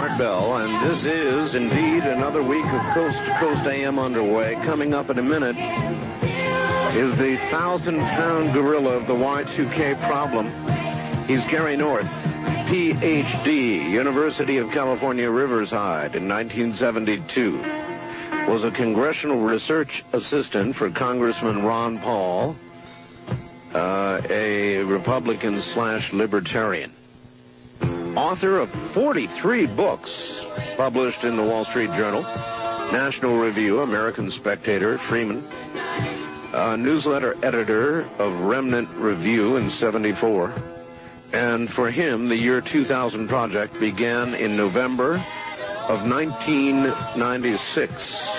Art Bell, and this is indeed another week of Coast to Coast AM underway. Coming up in a minute is the 1,000-pound gorilla of the Y2K problem. He's Gary North, Ph.D., University of California, Riverside, in 1972. Was a congressional research assistant for Congressman Ron Paul, a Republican/Libertarian. Author of 43 books published in the Wall Street Journal, National Review, American Spectator, Freeman, newsletter editor of Remnant Review in 74. And for him, the year 2000 project began in November of 1996.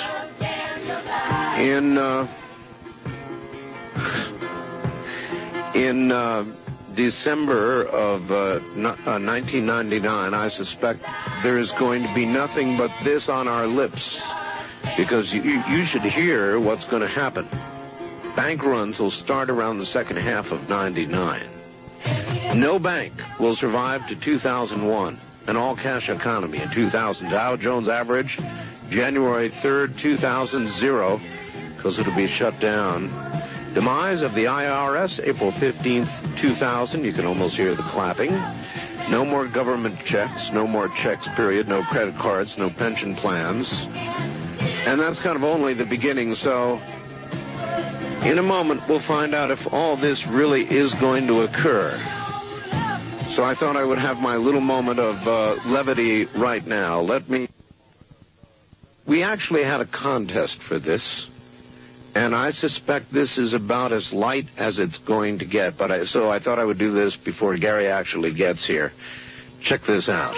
In December of 1999, I suspect there is going to be nothing but this on our lips, because you should hear what's going to happen. Bank runs will start around the second half of 99. No bank will survive to 2001, an all-cash economy in 2000. Dow Jones average, January 3rd, 2000, 0, because it'll be shut down. Demise of the IRS, April 15th, 2000. You can almost hear the clapping. No more government checks, no more checks, period, no credit cards, no pension plans. And that's kind of only the beginning, so in a moment we'll find out if all this really is going to occur. So I thought I would have my little moment of levity right now. We actually had a contest for this. And I suspect this is about as light as it's going to get. So I thought I would do this before Gary actually gets here. Check this out.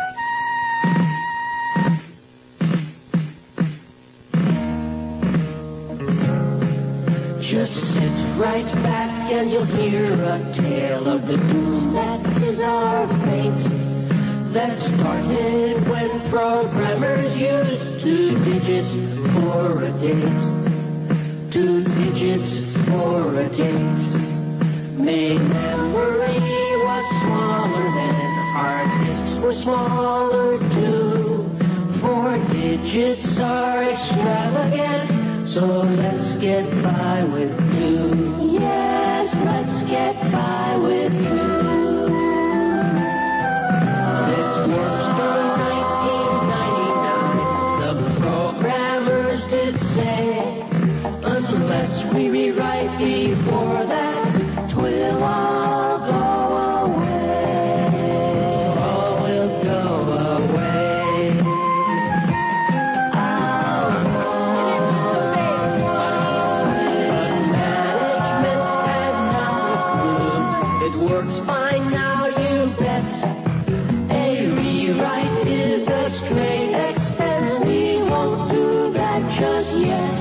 Just sit right back and you'll hear a tale of the doom that is our fate. That started when programmers used 2 digits for a date. 2 digits for a date. Main memory was smaller than hard disks were smaller too. 4 digits are extravagant, so let's get by with 2. Yes, let's get by with 2. This works till 1999. The programmers did say, unless we rewrite before that, 'twill all go away. All will go away. But management had not a clue. It works fine now, you bet. A rewrite is a straight expense. We won't do that just yet.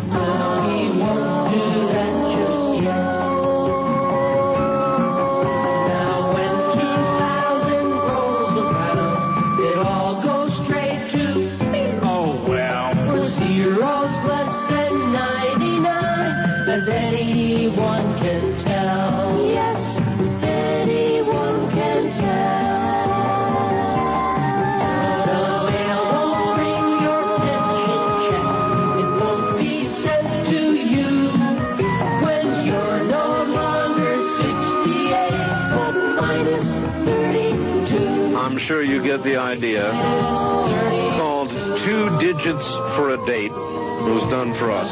Anyone can tell. Yes, anyone can tell. The mail won't bring your pension check. It won't be sent to you when you're no longer 68, but minus 32. I'm sure you get the idea. Called 2 Digits for a Date. It was done for us.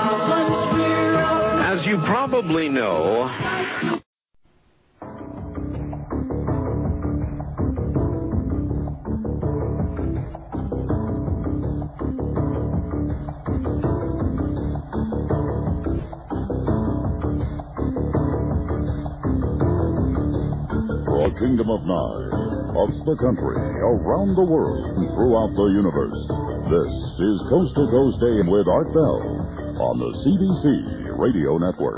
As you probably know, a kingdom of nine, of the country, around the world, and throughout the universe. This is Coast to Coast AM with Art Bell on the CBC Radio Network.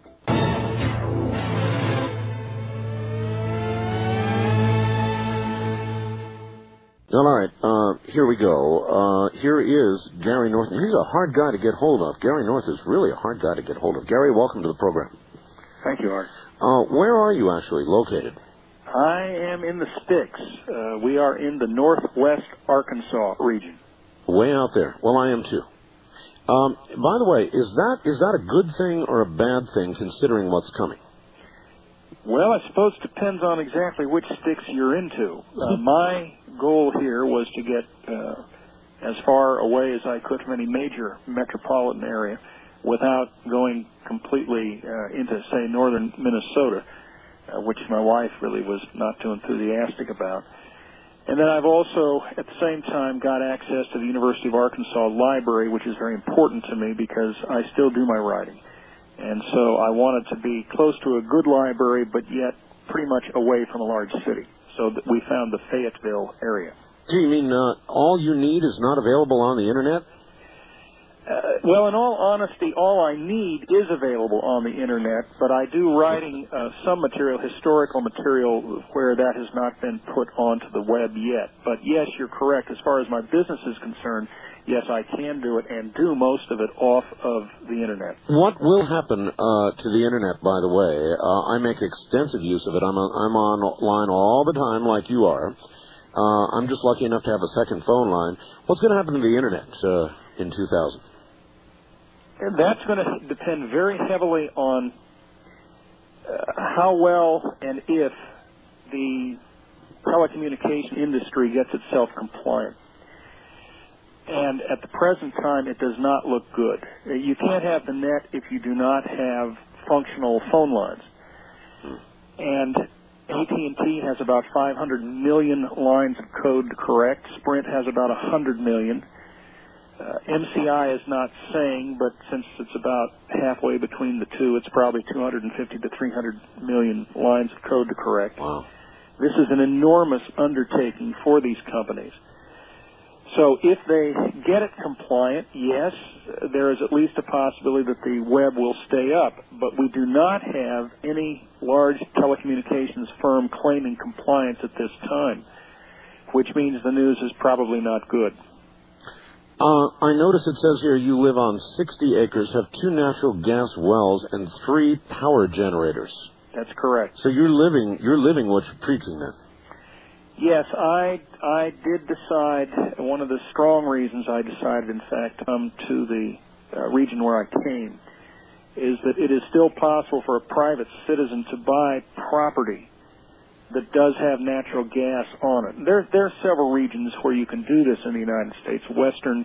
All right, here we go. Here is Gary North. He's a hard guy to get hold of. Gary North is really a hard guy to get hold of. Gary, welcome to the program. Thank you, Art. Where are you actually located? I am in the sticks. We are in the northwest Arkansas region. Way out there. Well, I am too. By the way, is that a good thing or a bad thing considering what's coming? Well, I suppose it depends on exactly which sticks you're into. My goal here was to get as far away as I could from any major metropolitan area without going completely into, say, northern Minnesota, which my wife really was not too enthusiastic about. And then I've also, at the same time, got access to the University of Arkansas Library, which is very important to me because I still do my writing. And so I wanted to be close to a good library, but yet pretty much away from a large city. So that we found the Fayetteville area. Do you mean all you need is not available on the Internet? Well, in all honesty, all I need is available on the Internet, but I do writing some material, historical material, where that has not been put onto the web yet. But yes, you're correct. As far as my business is concerned, yes, I can do it and do most of it off of the Internet. What will happen to the Internet, by the way? I make extensive use of it. I'm online all the time like you are. I'm just lucky enough to have a second phone line. What's going to happen to the Internet in 2000? That's going to depend very heavily on how well and if the telecommunication industry gets itself compliant. And at the present time, it does not look good. You can't have the net if you do not have functional phone lines. And AT&T has about 500 million lines of code to correct. Sprint has about 100 million. MCI is not saying, but since it's about halfway between the two, it's probably 250 to 300 million lines of code to correct. Wow. This is an enormous undertaking for these companies. So if they get it compliant, yes, there is at least a possibility that the web will stay up. But we do not have any large telecommunications firm claiming compliance at this time, which means the news is probably not good. I notice it says here you live on 60 acres, have 2 natural gas wells, and 3 power generators. That's correct. So you're living what you're preaching then. Yes, I did decide, one of the strong reasons I decided, in fact, to come to the region where I came, is that it is still possible for a private citizen to buy property that does have natural gas on it. There are several regions where you can do this in the United States. Western,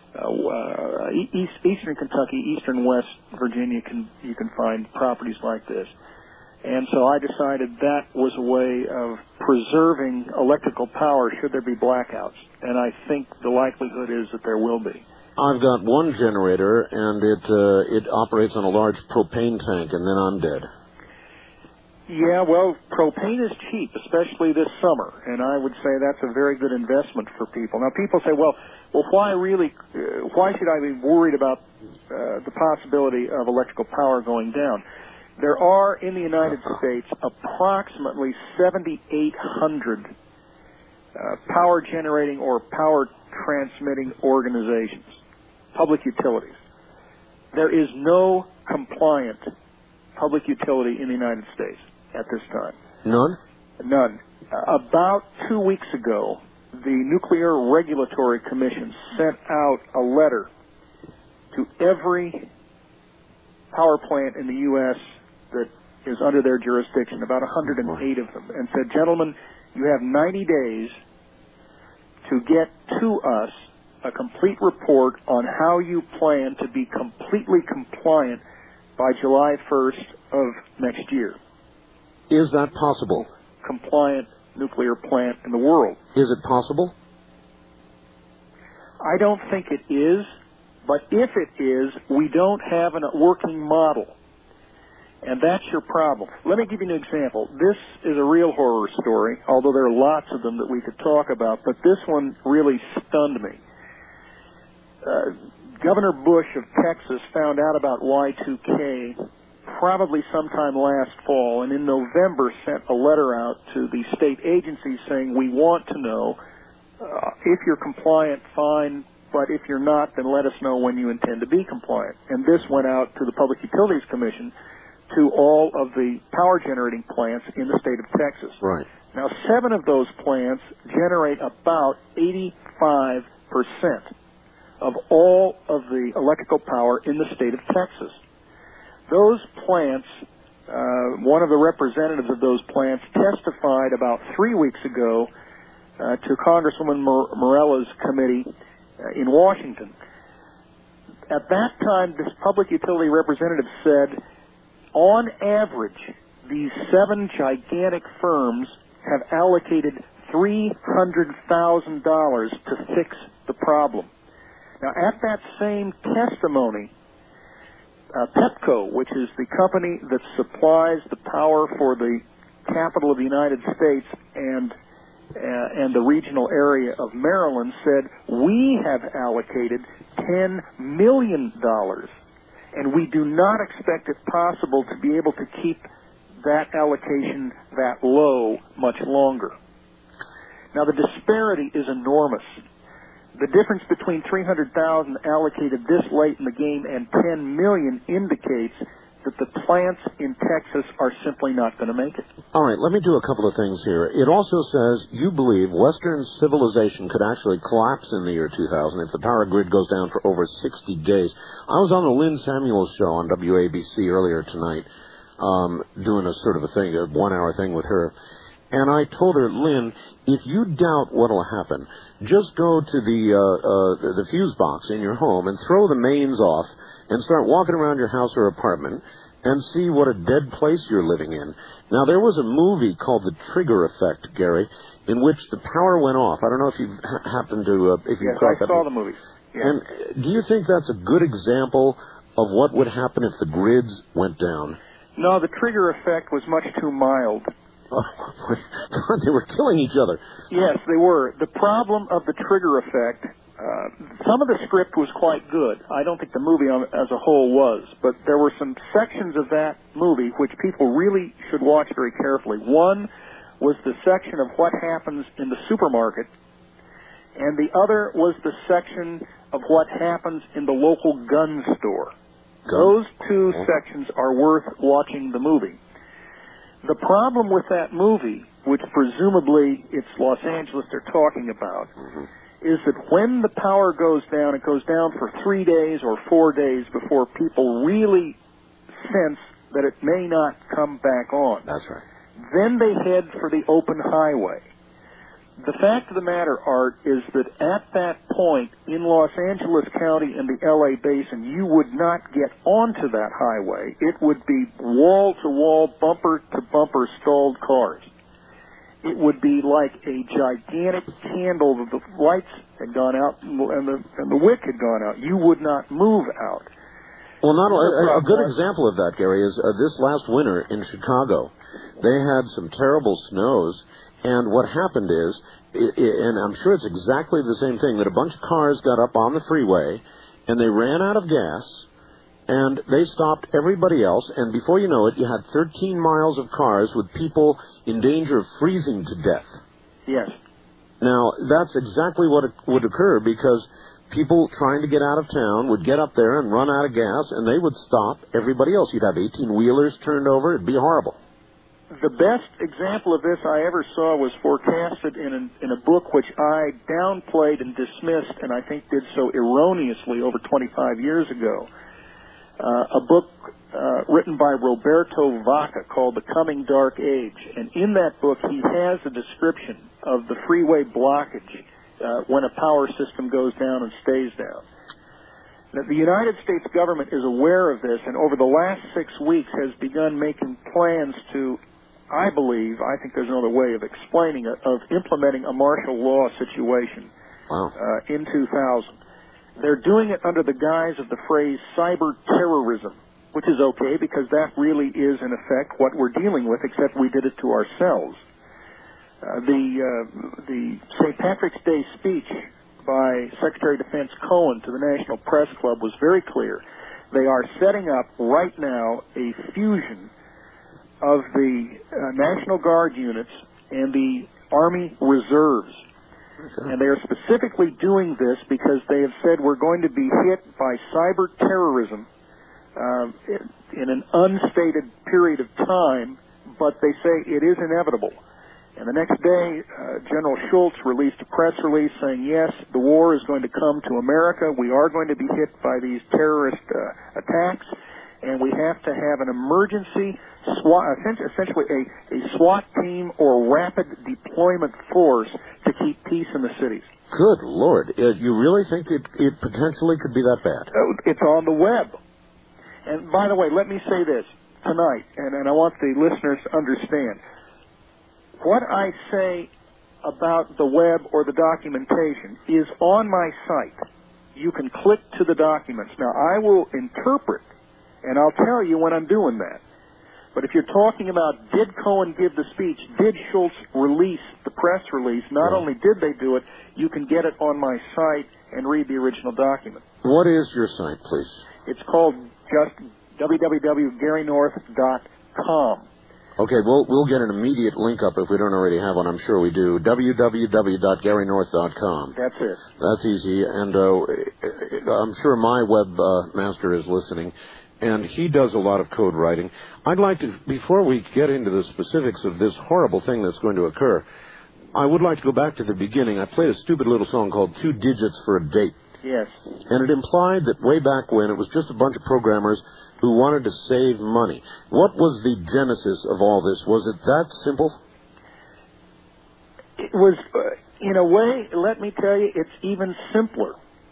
Eastern Kentucky, Eastern West Virginia, you can find properties like this. And so I decided that was a way of preserving electrical power should there be blackouts. And I think the likelihood is that there will be. I've got one generator, and it operates on a large propane tank, and then I'm dead. Yeah, well, propane is cheap, especially this summer, and I would say that's a very good investment for people. Now, people say, well, why should I be worried about the possibility of electrical power going down? There are, in the United States, approximately 7,800 power generating or power transmitting organizations, public utilities. There is no compliant public utility in the United States at this time. None? None. About 2 weeks ago, the Nuclear Regulatory Commission sent out a letter to every power plant in the U.S. that is under their jurisdiction, about 108 of them, and said, gentlemen, you have 90 days to get to us a complete report on how you plan to be completely compliant by July 1st of next year. Is that possible? Compliant nuclear plant in the world. Is it possible? I don't think it is, but if it is, we don't have a working model. And that's your problem. Let me give you an example. This is a real horror story, although there are lots of them that we could talk about, but this one really stunned me. Governor Bush of Texas found out about Y2K probably sometime last fall, and in November sent a letter out to the state agencies saying, we want to know if you're compliant, fine, but if you're not, then let us know when you intend to be compliant. And this went out to the Public Utilities Commission, to all of the power generating plants in the state of Texas. Right. Now, 7 of those plants generate about 85% of all of the electrical power in the state of Texas. Those plants, one of the representatives of those plants testified about 3 weeks ago to Congresswoman Morella's committee in Washington. At that time, this public utility representative said, on average, these 7 gigantic firms have allocated $300,000 to fix the problem. Now, at that same testimony, Pepco, which is the company that supplies the power for the capital of the United States and the regional area of Maryland, said, we have allocated $10 million, and we do not expect it possible to be able to keep that allocation that low much longer. Now, the disparity is enormous. The difference between $300,000 allocated this late in the game and $10 million indicates that the plants in Texas are simply not going to make it. All right, let me do a couple of things here. It also says you believe Western civilization could actually collapse in the year 2000 if the power grid goes down for over 60 days. I was on the Lynn Samuels show on WABC earlier tonight, doing a sort of a thing, a 1-hour thing with her. And I told her, Lynn, if you doubt what will happen, just go to the fuse box in your home and throw the mains off and start walking around your house or apartment and see what a dead place you're living in. Now, there was a movie called The Trigger Effect, Gary, in which the power went off. I don't know if you happened to... if you yes, I saw the movie. Yeah. And do you think that's a good example of what would happen if the grids went down? No, the trigger effect was much too mild. Oh, God, they were killing each other. Yes, they were. The problem of the trigger effect, some of the script was quite good. I don't think the movie as a whole was, but there were some sections of that movie which people really should watch very carefully. One was the section of what happens in the supermarket, and the other was the section of what happens in the local gun store. Those two sections are worth watching the movie. The problem with that movie, which presumably it's Los Angeles they're talking about, is that when the power goes down, it goes down for 3 days or 4 days before people really sense that it may not come back on. That's right. Then they head for the open highway. The fact of the matter, Art, is that at that point in Los Angeles County and the L.A. Basin, you would not get onto that highway. It would be wall-to-wall, bumper-to-bumper stalled cars. It would be like a gigantic candle that the lights had gone out and the wick had gone out. You would not move out. Well, a good example of that, Gary, is this last winter in Chicago. They had some terrible snows. And what happened is, and I'm sure it's exactly the same thing, that a bunch of cars got up on the freeway, and they ran out of gas, and they stopped everybody else, and before you know it, you had 13 miles of cars with people in danger of freezing to death. Yes. Now, that's exactly what would occur, because people trying to get out of town would get up there and run out of gas, and they would stop everybody else. You'd have 18-wheelers turned over. It'd be horrible. The best example of this I ever saw was forecasted in a book which I downplayed and dismissed, and I think did so erroneously over 25 years ago. A book written by Roberto Vaca called The Coming Dark Age. And in that book, he has a description of the freeway blockage when a power system goes down and stays down. Now, the United States government is aware of this, and over the last 6 weeks has begun making plans to, I think there's another way of explaining it, of implementing a martial law situation in 2000. They're doing it under the guise of the phrase cyber terrorism, which is okay because that really is, in effect, what we're dealing with, except we did it to ourselves. The St. Patrick's Day speech by Secretary of Defense Cohen to the National Press Club was very clear. They are setting up right now a fusion of the National Guard units and the Army Reserves. And they are specifically doing this because they have said we're going to be hit by cyber terrorism in an unstated period of time, but they say it is inevitable. And the next day, General Schultz released a press release saying, yes, the war is going to come to America. We are going to be hit by these terrorist attacks, and we have to have an emergency SWAT, essentially a SWAT team or rapid deployment force to keep peace in the cities. Good Lord. You really think it potentially could be that bad? It's on the web. And by the way, let me say this tonight, and I want the listeners to understand. What I say about the web or the documentation is on my site. You can click to the documents. Now, I will interpret, and I'll tell you when I'm doing that. But if you're talking about did Cohen give the speech, did Schultz release the press release, not only did they do it, you can get it on my site and read the original document. What is your site, please? It's called just www.garynorth.com. Okay, we'll get an immediate link up if we don't already have one. I'm sure we do. www.garynorth.com. That's it. That's easy. And I'm sure my webmaster is listening, and he does a lot of code writing. I'd like to, before we get into the specifics of this horrible thing that's going to occur, I would like to go back to the beginning. I played a stupid little song called 2 Digits for a Date. Yes. And it implied that way back when it was just a bunch of programmers who wanted to save money. What was the genesis of all this? Was it that simple? It was, in a way, let me tell you, it's even simpler.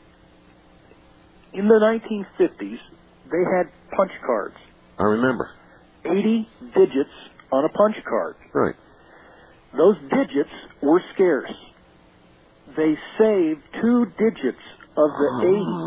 In the 1950s, they had punch cards. I remember. 80 digits on a punch card. Right. Those digits were scarce. They saved 2 digits of the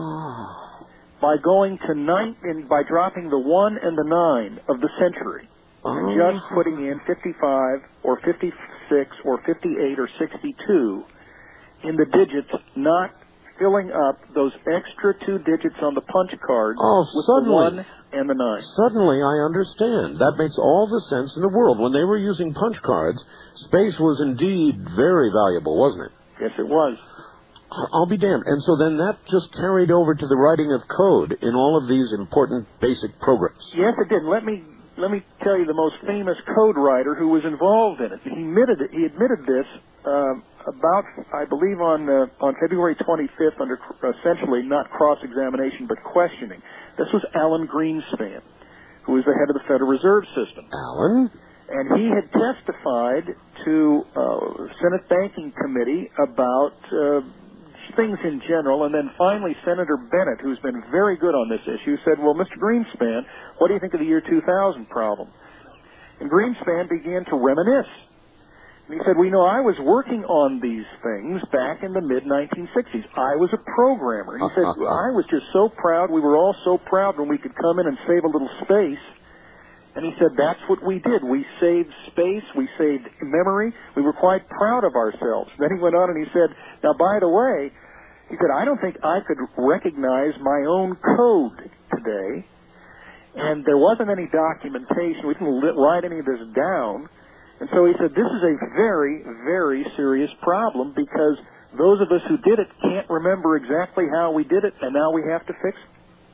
80 by going to by dropping the 1 and the 9 of the century, and just putting in 55 or 56 or 58 or 62 in the digits, not filling up those extra 2 digits on the punch card with suddenly, the 1 and the 9. Suddenly I understand. That makes all the sense in the world. When they were using punch cards, space was indeed very valuable, wasn't it? Yes, it was. I'll be damned. And so then that just carried over to the writing of code in all of these important basic programs. Yes, it did. Let me tell you the most famous code writer who was involved in it. He admitted this about, I believe, on February 25th under essentially not cross-examination but questioning. This was Alan Greenspan, who was the head of the Federal Reserve System. Alan? And he had testified to Senate Banking Committee about things in general, and then finally Senator Bennett, who's been very good on this issue, said, well, Mr. Greenspan, what do you think of the year 2000 problem? And Greenspan began to reminisce. And he said, well, you know, I was working on these things back in the mid-1960s. I was a programmer. He said, I was just so proud. We were all so proud when we could come in and save a little space. And he said, that's what we did. We saved space. We saved memory. We were quite proud of ourselves. Then he went on and he said, now, by the way, he said, I don't think I could recognize my own code today. And there wasn't any documentation. We didn't write any of this down. And so he said, this is a very, very serious problem because those of us who did it can't remember exactly how we did it, and now we have to fix it.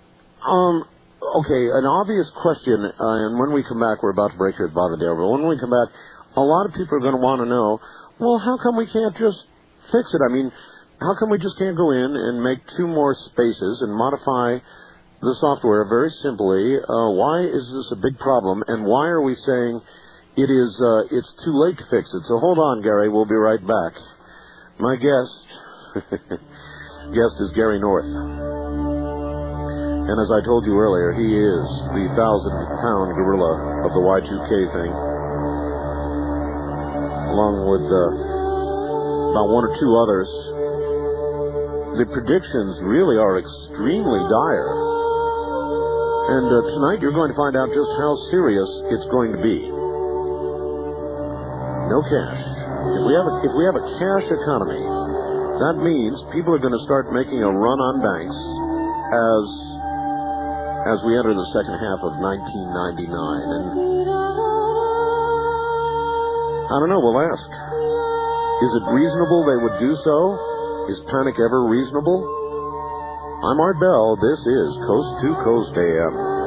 Okay, an obvious question, and when we come back, we're about to break here at Bottom of the Hour, but when we come back, a lot of people are going to want to know, well, how come we can't just fix it? I mean, how come we just can't go in and make 2 more spaces and modify the software very simply? Why is this a big problem, and why are we saying it's too late to fix it? So hold on, Gary, we'll be right back. My guest is Gary North. And as I told you earlier, he is the 1,000-pound gorilla of the Y2K thing, along with about 1 or 2 others. The predictions really are extremely dire. And tonight you're going to find out just how serious it's going to be. No cash. If we have a cash economy, that means people are going to start making a run on banks as we enter the second half of 1999. And I don't know, we'll ask. Is it reasonable they would do so? Is panic ever reasonable? I'm Art Bell. This is Coast to Coast AM.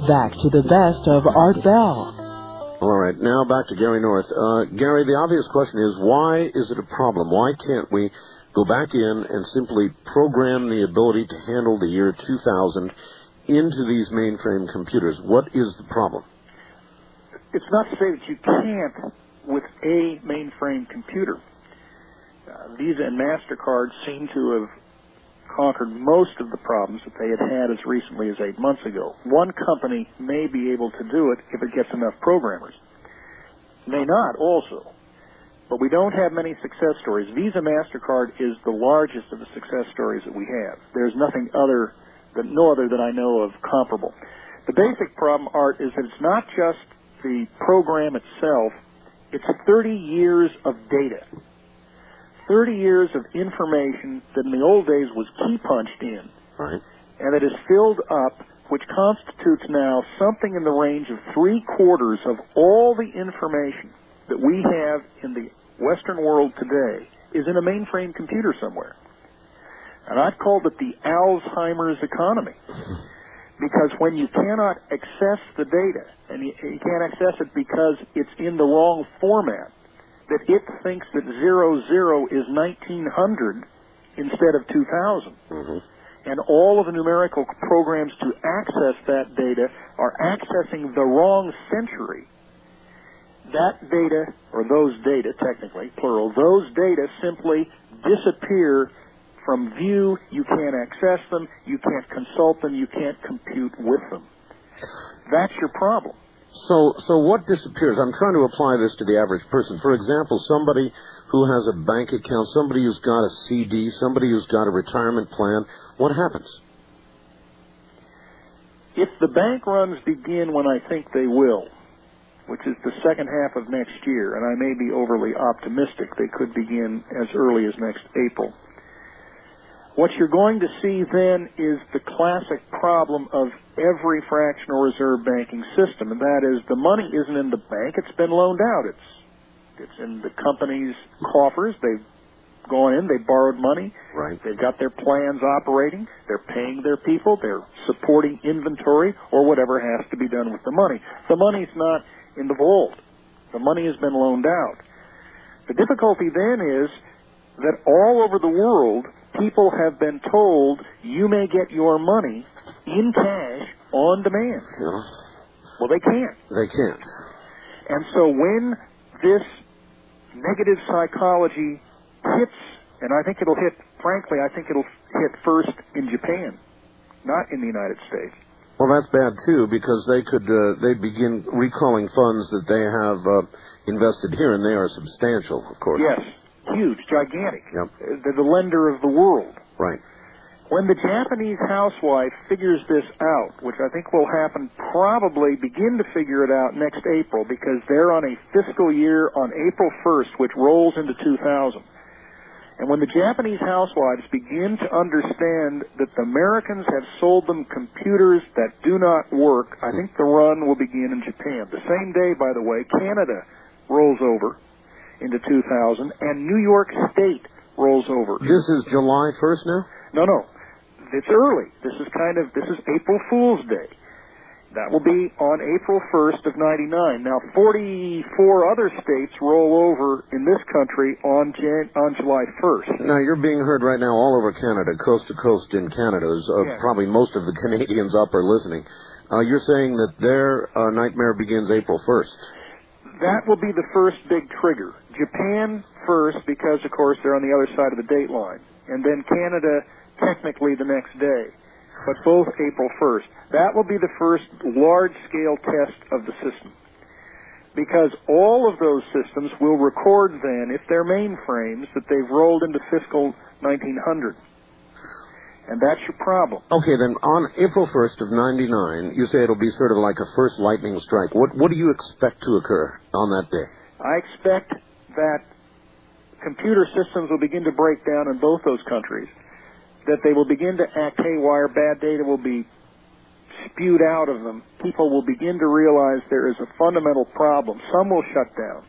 back to the best of Art Bell. All right, now back to Gary North. Gary, the obvious question is, why is it a problem? Why can't we go back in and simply program the ability to handle the year 2000 into these mainframe computers? What is the problem? It's not to say that you can't with a mainframe computer. Visa and MasterCard seem to have conquered most of the problems that they had as recently as 8 months ago. One company may be able to do it if it gets enough programmers. May not also. But we don't have many success stories. Visa MasterCard is the largest of the success stories that we have. There's no other that I know of comparable. The basic problem, Art, is that it's not just the program itself, it's 30 years of data. 30 years of information that in the old days was key punched in, right, and that is filled up, which constitutes now something in the range of 3/4 of all the information that we have in the Western world today is in a mainframe computer somewhere. And I've called it the Alzheimer's economy. Because when you cannot access the data, and you can't access it because it's in the wrong format, that it thinks that 00 is 1900 instead of 2000. Mm-hmm. And all of the numerical programs to access that data are accessing the wrong century. That data, or those data, technically, plural, those data simply disappear from view. You can't access them, you can't consult them, you can't compute with them. That's your problem. So what disappears? I'm trying to apply this to the average person. For example, somebody who has a bank account, somebody who's got a CD, somebody who's got a retirement plan, what happens? If the bank runs begin when I think they will, which is the second half of next year, and I may be overly optimistic, they could begin as early as next April. What you're going to see then is the classic problem of every fractional reserve banking system, and that is the money isn't in the bank, it's been loaned out. It's in the company's coffers. They've gone in, they've borrowed money, right. They've got their plans operating, they're paying their people, they're supporting inventory, or whatever has to be done with the money. The money's not in the vault. The money has been loaned out. The difficulty then is that all over the world, people have been told you may get your money in cash on demand. Yeah. Well, they can't. They can't. And so when this negative psychology hits, and I think it'll hit, frankly, I think it'll hit first in Japan, not in the United States. Well, that's bad, too, because they begin recalling funds that they have invested here, and they are substantial, of course. Yes, huge, gigantic. Yep. They're the lender of the world. Right. When the Japanese housewife figures this out, which I think will happen, probably begin to figure it out next April, because they're on a fiscal year on April 1st, which rolls into 2000. And when the Japanese housewives begin to understand that the Americans have sold them computers that do not work, I think the run will begin in Japan. The same day, by the way, Canada rolls over into 2000, and New York State rolls over. This is July 1st now? No. It's early. This is April Fool's Day. That will be on April 1st of 99. Now, 44 other states roll over in this country on July 1st. Now, you're being heard right now all over Canada, coast to coast in Canada. Yes. Probably most of the Canadians up are listening. You're saying that their nightmare begins April 1st. That will be the first big trigger. Japan first, because, of course, they're on the other side of the date line. And then Canada, technically, the next day. But both April 1st. That will be the first large-scale test of the system. Because all of those systems will record then, if they're mainframes, that they've rolled into fiscal 1900. And that's your problem. Okay, then on April 1st of 99, you say it'll be sort of like a first lightning strike. What do you expect to occur on that day? I expect that computer systems will begin to break down in both those countries, that they will begin to act haywire, bad data will be spewed out of them. People will begin to realize there is a fundamental problem. Some will shut down.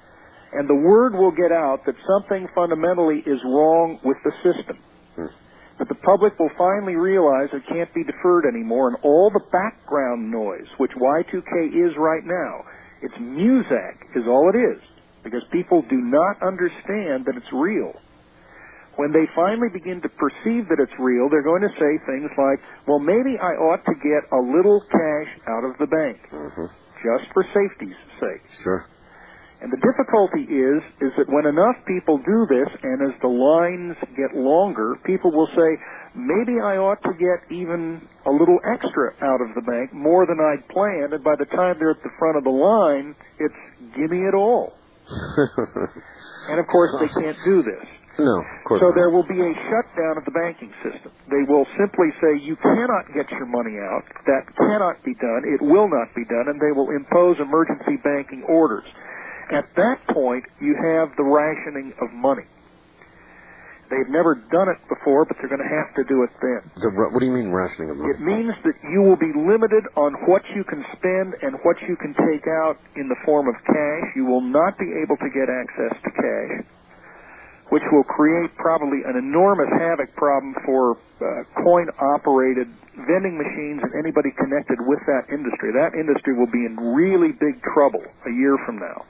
And the word will get out that something fundamentally is wrong with the system. But the public will finally realize it can't be deferred anymore, and all the background noise, which Y2K is right now, it's Muzak is all it is, because people do not understand that it's real. When they finally begin to perceive that it's real, they're going to say things like, well, maybe I ought to get a little cash out of the bank, just for safety's sake. Sure. And the difficulty is that when enough people do this, and as the lines get longer, people will say, maybe I ought to get even a little extra out of the bank, more than I'd planned, and by the time they're at the front of the line, it's gimme it all. And of course, they can't do this. No, of course So not. there will be a shutdown of the banking system. They will simply say, you cannot get your money out. That cannot be done. It will not be done. And they will impose emergency banking orders. At that point, you have the rationing of money. They've never done it before, but they're going to have to do it then. What do you mean rationing of money? It means that you will be limited on what you can spend and what you can take out in the form of cash. You will not be able to get access to cash, which will create probably an enormous havoc problem for coin-operated vending machines and anybody connected with that industry. That industry will be in really big trouble a year from now.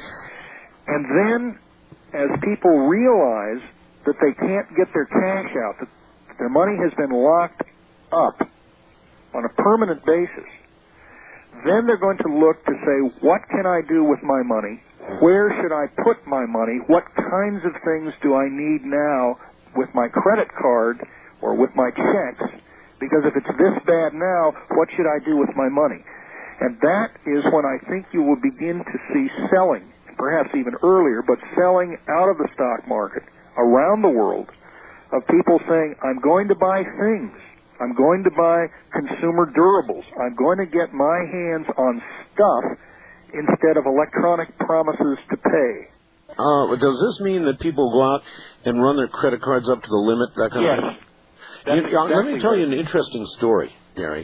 And then, as people realize that they can't get their cash out, that their money has been locked up on a permanent basis, then they're going to look to say, what can I do with my money? Where should I put my money? What kinds of things do I need now with my credit card or with my checks? Because if it's this bad now, what should I do with my money? And that is when I think you will begin to see selling, perhaps even earlier, but selling out of the stock market around the world of people saying, I'm going to buy things. I'm going to buy consumer durables. I'm going to get my hands on stuff instead of electronic promises to pay. Does this mean that people go out and run their credit cards up to the limit, that kind of thing? Let me tell you an interesting story, Gary.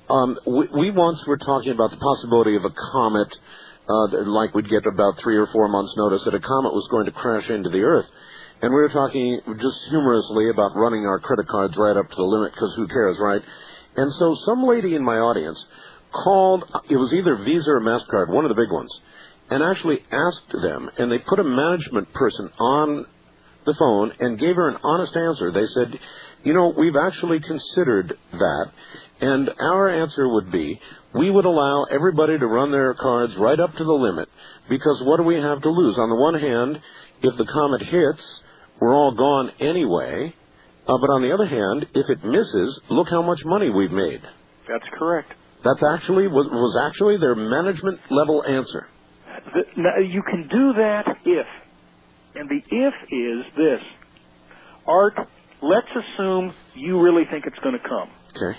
We once were talking about the possibility of a comet, like we'd get about 3 or 4 months' notice that a comet was going to crash into the Earth. And we were talking just humorously about running our credit cards right up to the limit, because who cares, right? And so some lady in my audience called, it was either Visa or MasterCard, one of the big ones, and actually asked them, and they put a management person on the phone and gave her an honest answer. They said, we've actually considered that, and our answer would be, we would allow everybody to run their cards right up to the limit, because what do we have to lose? On the one hand, if the comet hits, we're all gone anyway, but on the other hand, if it misses, look how much money we've made. That's correct. That's actually was actually their management level answer. Now, you can do that if, and the if is this. Art, let's assume you really think it's going to come. Okay.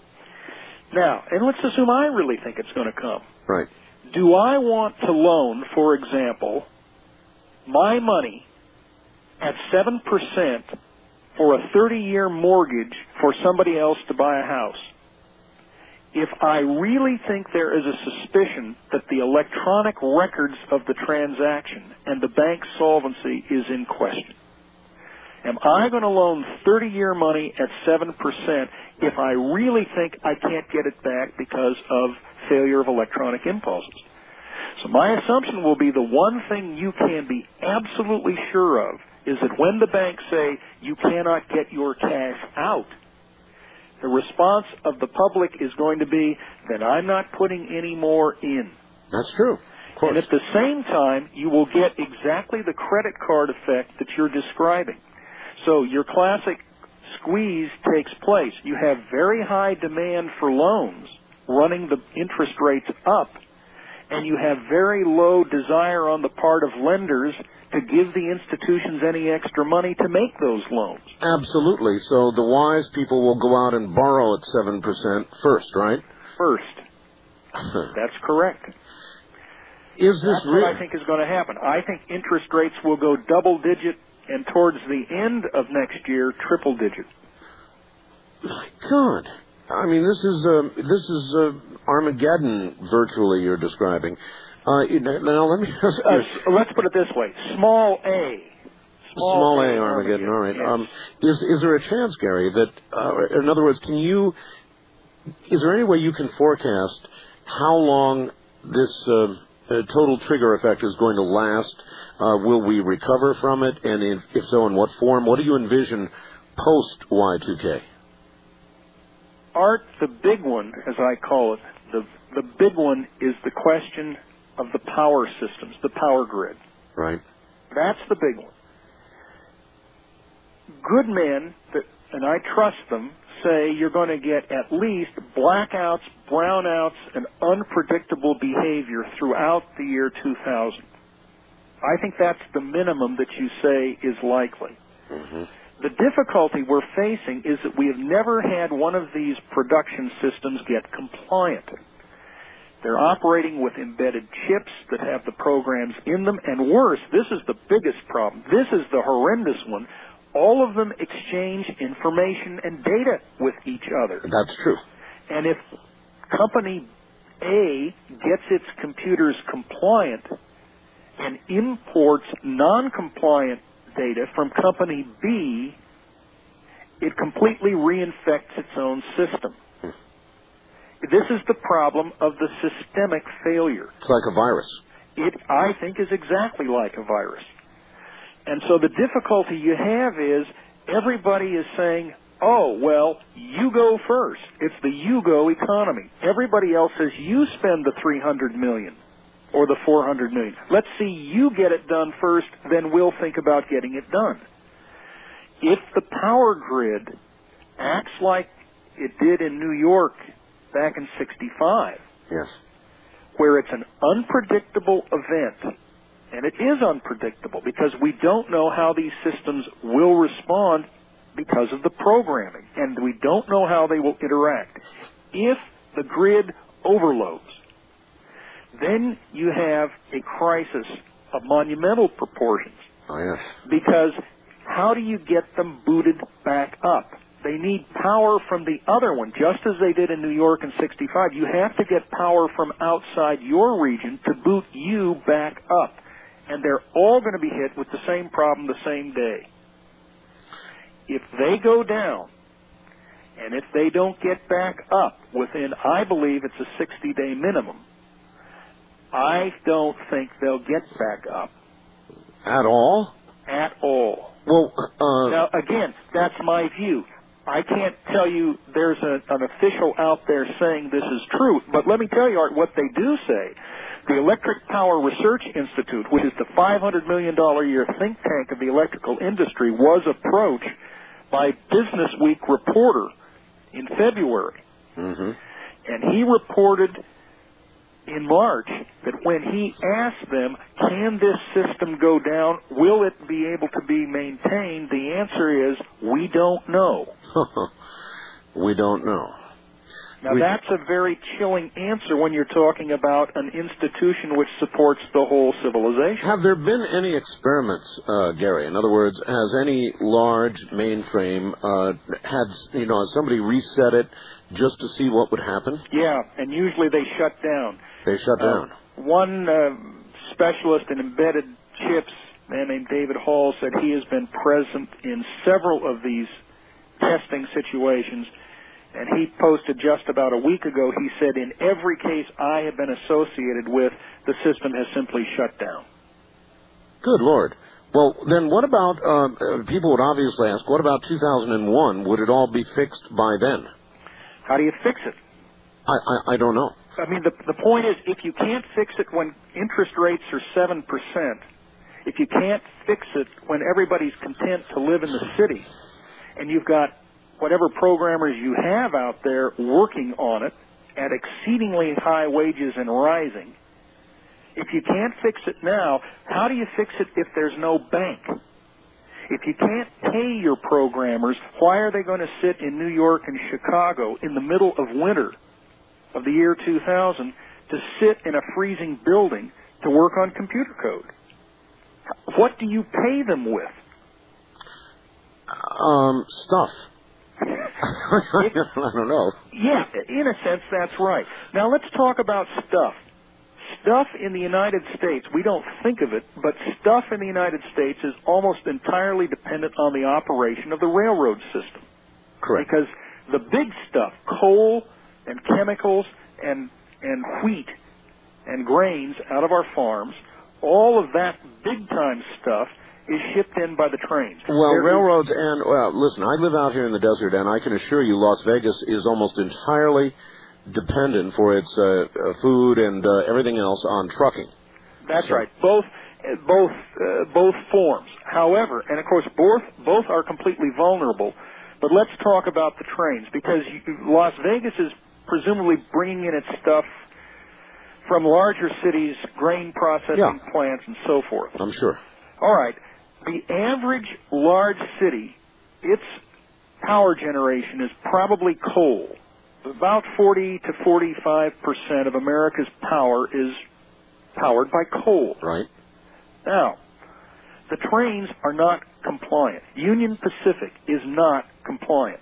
Now, and let's assume I really think it's going to come. Right. Do I want to loan, for example, my money at 7% for a 30-year mortgage for somebody else to buy a house? If I really think there is a suspicion that the electronic records of the transaction and the bank's solvency is in question, am I going to loan 30-year money at 7% if I really think I can't get it back because of failure of electronic impulses? So my assumption will be the one thing you can be absolutely sure of is that when the banks say you cannot get your cash out, the response of the public is going to be, then I'm not putting any more in. That's true. Of course. And at the same time, you will get exactly the credit card effect that you're describing. So your classic squeeze takes place. You have very high demand for loans, running the interest rates up, and you have very low desire on the part of lenders to give the institutions any extra money to make those loans. Absolutely. So the wise people will go out and borrow at 7% first, right? First. That's correct. That's what I think is going to happen. I think interest rates will go double-digit, and towards the end of next year, triple-digit. My God. I mean, this is Armageddon virtually you're describing. Now let me ask you. Let's put it this way: small a Small A Armageddon. All right. Yes. Is there a chance, Gary, that in other words, is there any way you can forecast how long this total trigger effect is going to last? Will we recover from it, and if so, in what form? What do you envision post Y2K? Art, the big one, as I call it, the big one is the question of the power systems, the power grid. Right. That's the big one. Good men, and I trust them, say you're going to get at least blackouts, brownouts, and unpredictable behavior throughout the year 2000. I think that's the minimum that you say is likely. Mm-hmm. The difficulty we're facing is that we have never had one of these production systems get compliant. They're operating with embedded chips that have the programs in them, and worse, this is the biggest problem. This is the horrendous one. All of them exchange information and data with each other. That's true. And if company A gets its computers compliant and imports non-compliant data from company B, it completely reinfects its own system. This is the problem of the systemic failure. It's like a virus. It, I think, is exactly like a virus. And so the difficulty you have is everybody is saying, oh, well, you go first. It's the you-go economy. Everybody else says you spend the $300 million or the $400 million. Let's see you get it done first, then we'll think about getting it done. If the power grid acts like it did in New York back in '65, yes, where it's an unpredictable event, and it is unpredictable because we don't know how these systems will respond because of the programming, and we don't know how they will interact. If the grid overloads, then you have a crisis of monumental proportions. Oh, yes. Because how do you get them booted back up? They need power from the other one, just as they did in New York in '65. You have to get power from outside your region to boot you back up. And they're all going to be hit with the same problem the same day. If they go down, and if they don't get back up within, I believe it's a 60-day minimum, I don't think they'll get back up. At all? At all. Well, now, again, that's my view. I can't tell you there's an official out there saying this is true, but let me tell you, Art, what they do say. The Electric Power Research Institute, which is the $500 million a year think tank of the electrical industry, was approached by Business Week reporter in February. Mm-hmm. And he reported in March that when he asked them, can this system go down, will it be able to be maintained, the answer is, we don't know. We don't know. Now, that's a very chilling answer when you're talking about an institution which supports the whole civilization. Have there been any experiments, Gary? In other words, has any large mainframe, has somebody reset it just to see what would happen? Yeah, and usually they shut down. They shut down. One specialist in embedded chips, a man named David Hall, said he has been present in several of these testing situations. And he posted just about a week ago, he said, in every case I have been associated with, the system has simply shut down. Good Lord. Well, then what about, people would obviously ask, what about 2001? Would it all be fixed by then? How do you fix it? I don't know. I mean, the point is, if you can't fix it when interest rates are 7%, if you can't fix it when everybody's content to live in the city, and you've got whatever programmers you have out there working on it at exceedingly high wages and rising, if you can't fix it now, how do you fix it if there's no bank? If you can't pay your programmers, why are they going to sit in New York and Chicago in the middle of winter of the year 2000 to sit in a freezing building to work on computer code? What do you pay them with? Stuff. I don't know. Yeah, in a sense, that's right. Now, let's talk about stuff. stuff in the United States, we don't think of it, but stuff in the United States is almost entirely dependent on the operation of the railroad system. Correct. Because the big stuff, coal and chemicals and wheat and grains out of our farms, all of that big-time stuff is shipped in by the trains. Well, railroads listen, I live out here in the desert, and I can assure you Las Vegas is almost entirely dependent for its food and everything else on trucking. That's right. Both forms. However, and of course both are completely vulnerable, but let's talk about the trains, because Las Vegas is presumably bringing in its stuff from larger cities, grain processing plants, and so forth. I'm sure. All right. The average large city, its power generation is probably coal. About 40 to 45% of America's power is powered by coal. Right. Now, the trains are not compliant. Union Pacific is not compliant.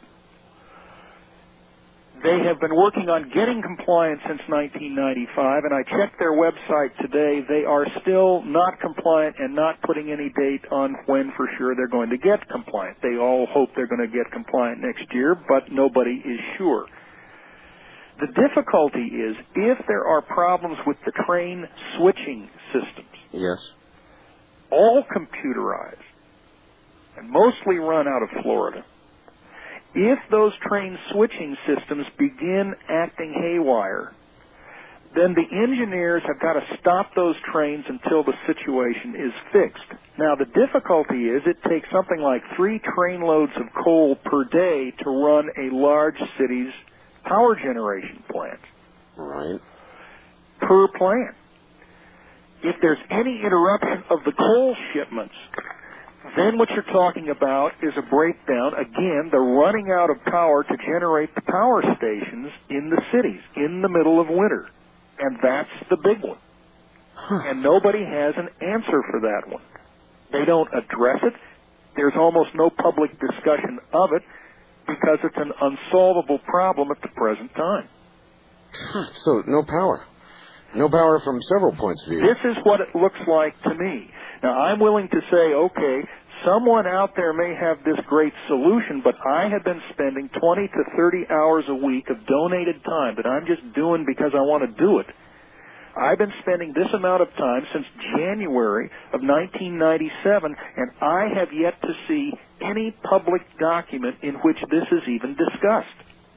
They have been working on getting compliant since 1995, and I checked their website today. They are still not compliant and not putting any date on when for sure they're going to get compliant. They all hope they're going to get compliant next year, but nobody is sure. The difficulty is if there are problems with the train switching systems, yes, all computerized and mostly run out of Florida, if those train switching systems begin acting haywire, then the engineers have got to stop those trains until the situation is fixed. Now, the difficulty is it takes something like 3 train loads of coal per day to run a large city's power generation plant. Right. Per plant. If there's any interruption of the coal shipments, then what you're talking about is a breakdown, again, the running out of power to generate the power stations in the cities in the middle of winter. And that's the big one. And nobody has an answer for that one. They don't address it. There's almost no public discussion of it because it's an unsolvable problem at the present time. So no power. No power from several points of view. This is what it looks like to me. Now, I'm willing to say, okay, someone out there may have this great solution, but I have been spending 20 to 30 hours a week of donated time that I'm just doing because I want to do it. I've been spending this amount of time since January of 1997, and I have yet to see any public document in which this is even discussed.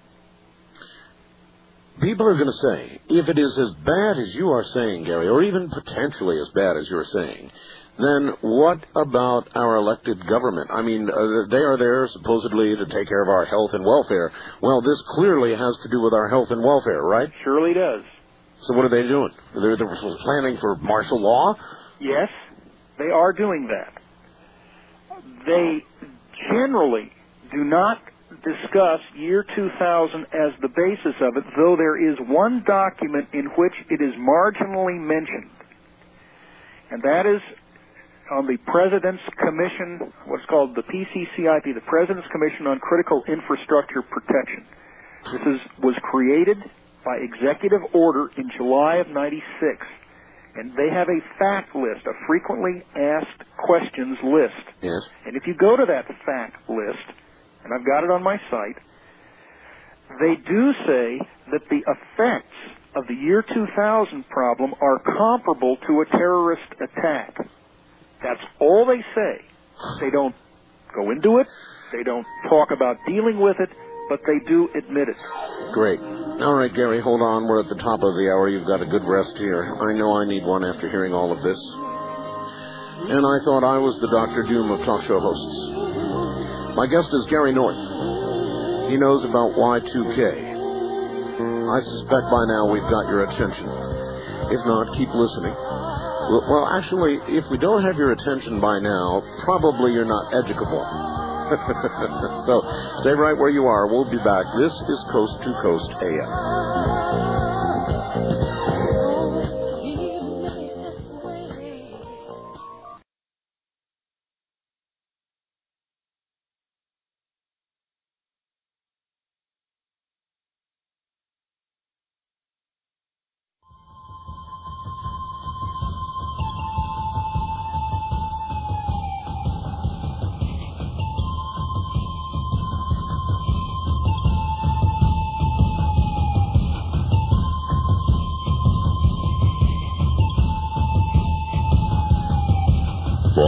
People are going to say, if it is as bad as you are saying, Gary, or even potentially as bad as you're saying, then what about our elected government? I mean, they are there supposedly to take care of our health and welfare. Well, this clearly has to do with our health and welfare, right? Surely does. So what are they doing? They're planning for martial law? Yes, they are doing that. They generally do not discuss year 2000 as the basis of it, though there is one document in which it is marginally mentioned, and that is on the President's Commission, what's called the PCCIP, the President's Commission on Critical Infrastructure Protection. This was created by executive order in July of 96, and they have a fact list, a frequently asked questions list. Yes. And if you go to that fact list, and I've got it on my site, they do say that the effects of the year 2000 problem are comparable to a terrorist attack. That's all they say. They don't go into it. They don't talk about dealing with it, but they do admit it. Great. All right, Gary, hold on. We're at the top of the hour. You've got a good rest here. I know I need one after hearing all of this. And I thought I was the Dr. Doom of talk show hosts. My guest is Gary North. He knows about Y2K. I suspect by now we've got your attention. If not, keep listening. Well, actually, if we don't have your attention by now, probably you're not educable. So stay right where you are. We'll be back. This is Coast to Coast AM.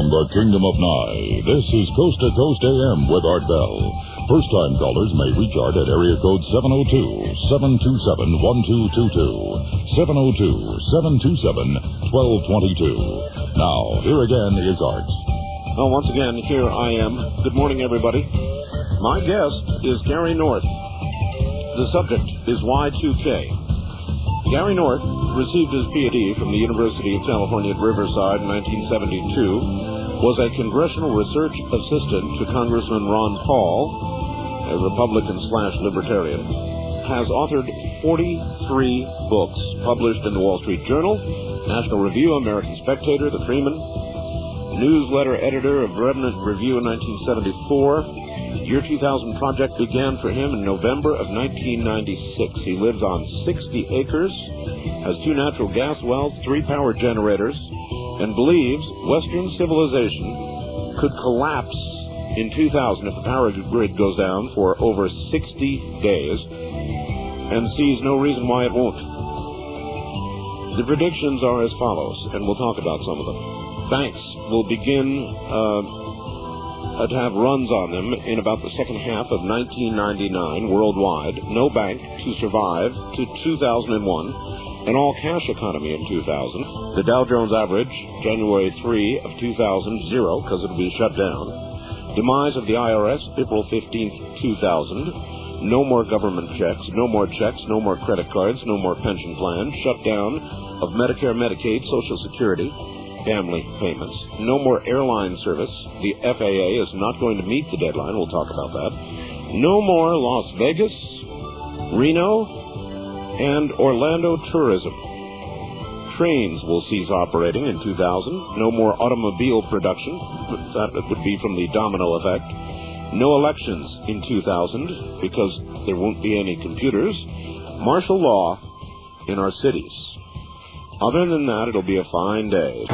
the Kingdom of Nye. This is Coast to Coast AM with Art Bell. First-time callers may reach Art at area code 702-727-1222. 702-727-1222. Now, here again is Art. Well, once again, here I am. Good morning, everybody. My guest is Gary North. The subject is Y2K. Gary North received his Ph.D. from the University of California at Riverside in 1972, was a congressional research assistant to Congressman Ron Paul, a Republican/Libertarian, has authored 43 books published in the Wall Street Journal, National Review, American Spectator, The Freeman, newsletter editor of Remnant Review in 1974. Year 2000 project began for him in November of 1996. He lives on 60 acres, has 2 natural gas wells, 3 power generators, and believes Western civilization could collapse in 2000 if the power grid goes down for over 60 days, and sees no reason why it won't. The predictions are as follows, and we'll talk about some of them. Banks will begin to have runs on them in about the second half of 1999 worldwide. No bank to survive to 2001. An all-cash economy in 2000. The Dow Jones average, January 3 of 2000, 0, because it'll be shut down. Demise of the IRS, April 15th, 2000. No more government checks, no more checks, no more credit cards, no more pension plans. Shutdown of Medicare, Medicaid, Social Security, family payments. No more airline service. The FAA is not going to meet the deadline. We'll talk about that. No more Las Vegas, Reno, and Orlando tourism. Trains will cease operating in 2000. No more automobile production. That would be from the domino effect. No elections in 2000 because there won't be any computers. Martial law in our cities. Other than that, it'll be a fine day.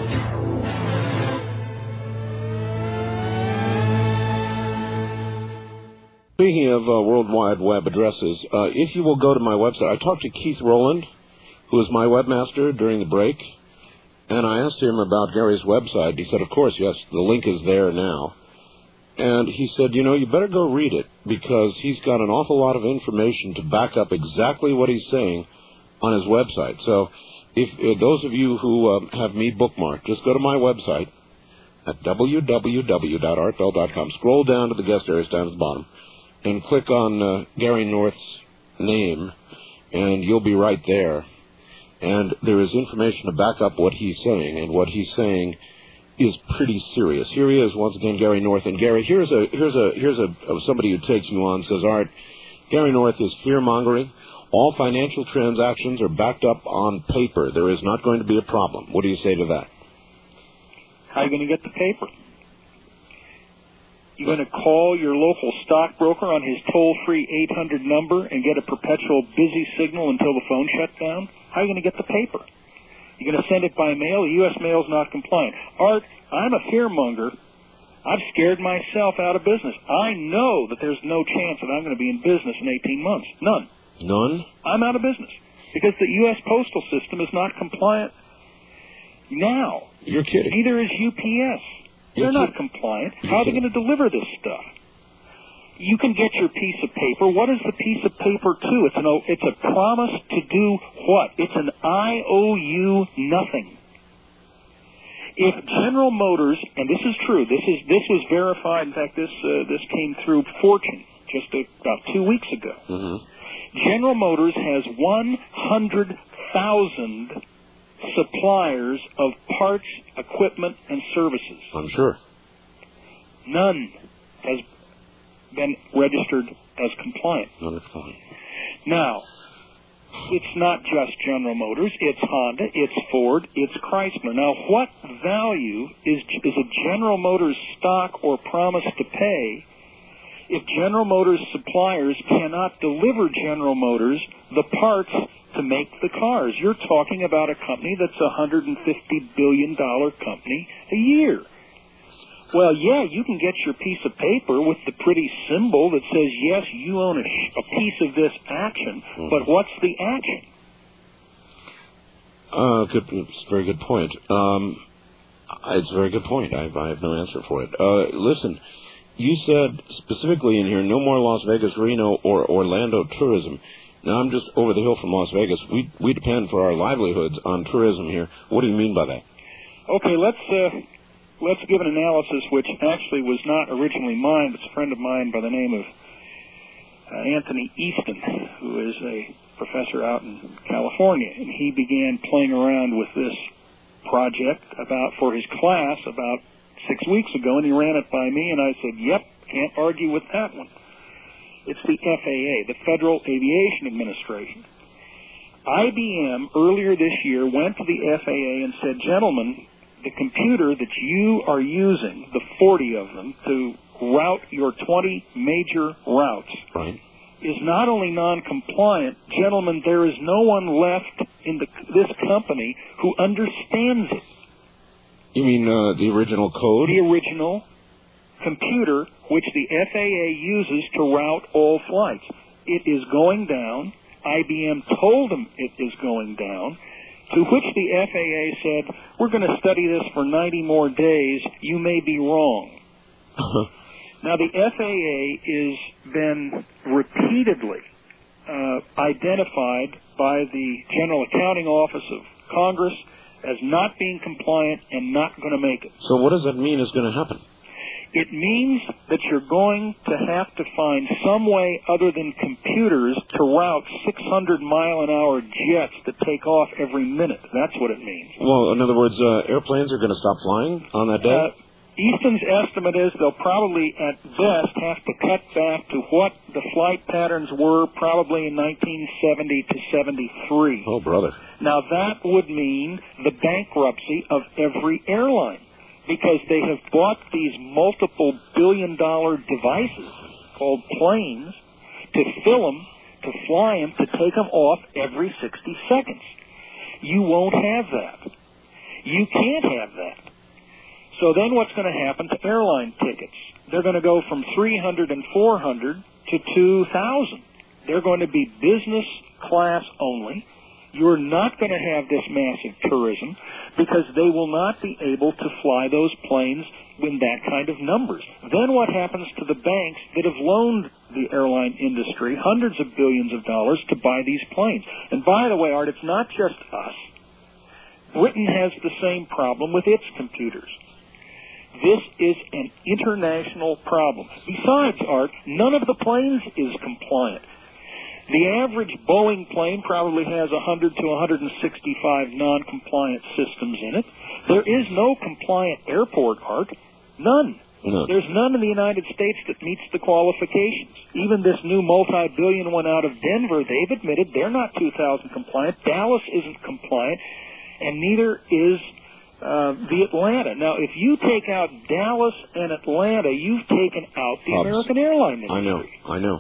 Speaking of World Wide Web addresses, if you will go to my website, I talked to Keith Rowland, who is my webmaster, during the break, and I asked him about Gary's website. He said, of course, yes, the link is there now. And he said, you better go read it, because he's got an awful lot of information to back up exactly what he's saying on his website. So if those of you who have me bookmarked, just go to my website at www.artbell.com. Scroll down to the guest areas down at the bottom and click on Gary North's name, and you'll be right there. And there is information to back up what he's saying, and what he's saying is pretty serious. Here he is once again, Gary North. And Gary, here's somebody who takes you on, says, Art, Gary North is fear-mongering. All financial transactions are backed up on paper. There is not going to be a problem. What do you say to that? How are you going to get the paper? You're going to call your local stockbroker on his toll-free 800 number and get a perpetual busy signal until the phone shuts down? How are you going to get the paper? You're going to send it by mail? The U.S. mail is not compliant. Art, I'm a fearmonger. I've scared myself out of business. I know that there's no chance that I'm going to be in business in 18 months. None. None? I'm out of business because the U.S. postal system is not compliant now. You're kidding. Neither is UPS. They're not compliant. How are they going to deliver this stuff? You can get your piece of paper. What is the piece of paper to? It's a promise to do what? It's an IOU nothing. If General Motors, and this is true, this was verified. In fact, this came through Fortune just about 2 weeks ago. Mm-hmm. General Motors has 100,000 suppliers of parts, equipment, and services. I'm sure. None has been registered as compliant. Now, it's not just General Motors. It's Honda, it's Ford, it's Chrysler. Now, what value is a General Motors stock or promise to pay if General Motors suppliers cannot deliver General Motors the parts to make the cars? You're talking about a company that's a $150 billion company a year. Well, yeah, you can get your piece of paper with the pretty symbol that says, yes, you own a piece of this action, but what's the action? Very good point. It's a very good point. I have no answer for it. Listen, you said specifically in here, no more Las Vegas, Reno, or Orlando tourism. Now, I'm just over the hill from Las Vegas. We depend for our livelihoods on tourism here. What do you mean by that? Okay, let's give an analysis which actually was not originally mine. It's a friend of mine by the name of Anthony Easton, who is a professor out in California, and he began playing around with this project for his class about 6 weeks ago, and he ran it by me, and I said, yep, can't argue with that one. It's the FAA, the Federal Aviation Administration. IBM earlier this year went to the FAA and said, gentlemen, the computer that you are using, the 40 of them, to route your 20 major routes, right, is not only non-compliant, gentlemen, there is no one left in this company who understands it. You mean the original code? The original computer which the FAA uses to route all flights. It is going down. IBM told them it is going down, to which the FAA said, we're going to study this for 90 more days. You may be wrong. Now, the FAA has been repeatedly identified by the General Accounting Office of Congress as not being compliant and not going to make it. So what does that mean is going to happen? It means that you're going to have to find some way other than computers to route 600-mile-an-hour jets that take off every minute. That's what it means. Well, in other words, airplanes are going to stop flying on that day? Easton's estimate is they'll probably, at best, have to cut back to what the flight patterns were probably in 1970 to 73. Oh, brother. Now, that would mean the bankruptcy of every airline, because they have bought these multiple billion-dollar devices called planes to fill them, to fly them, to take them off every 60 seconds. You won't have that. You can't have that. So then what's going to happen to airline tickets? They're going to go from 300 and 400 to 2,000. They're going to be business class only. You're not going to have this massive tourism because they will not be able to fly those planes in that kind of numbers. Then what happens to the banks that have loaned the airline industry hundreds of billions of dollars to buy these planes? And by the way, Art, it's not just us. Britain has the same problem with its computers. This is an international problem. Besides, Art, none of the planes is compliant. The average Boeing plane probably has 100 to 165 non-compliant systems in it. There is no compliant airport, Art. None. No. There's none in the United States that meets the qualifications. Even this new multi-billion one out of Denver, they've admitted they're not 2000 compliant. Dallas isn't compliant, and neither is the Atlanta. Now, if you take out Dallas and Atlanta, you've taken out the American airline industry. I know.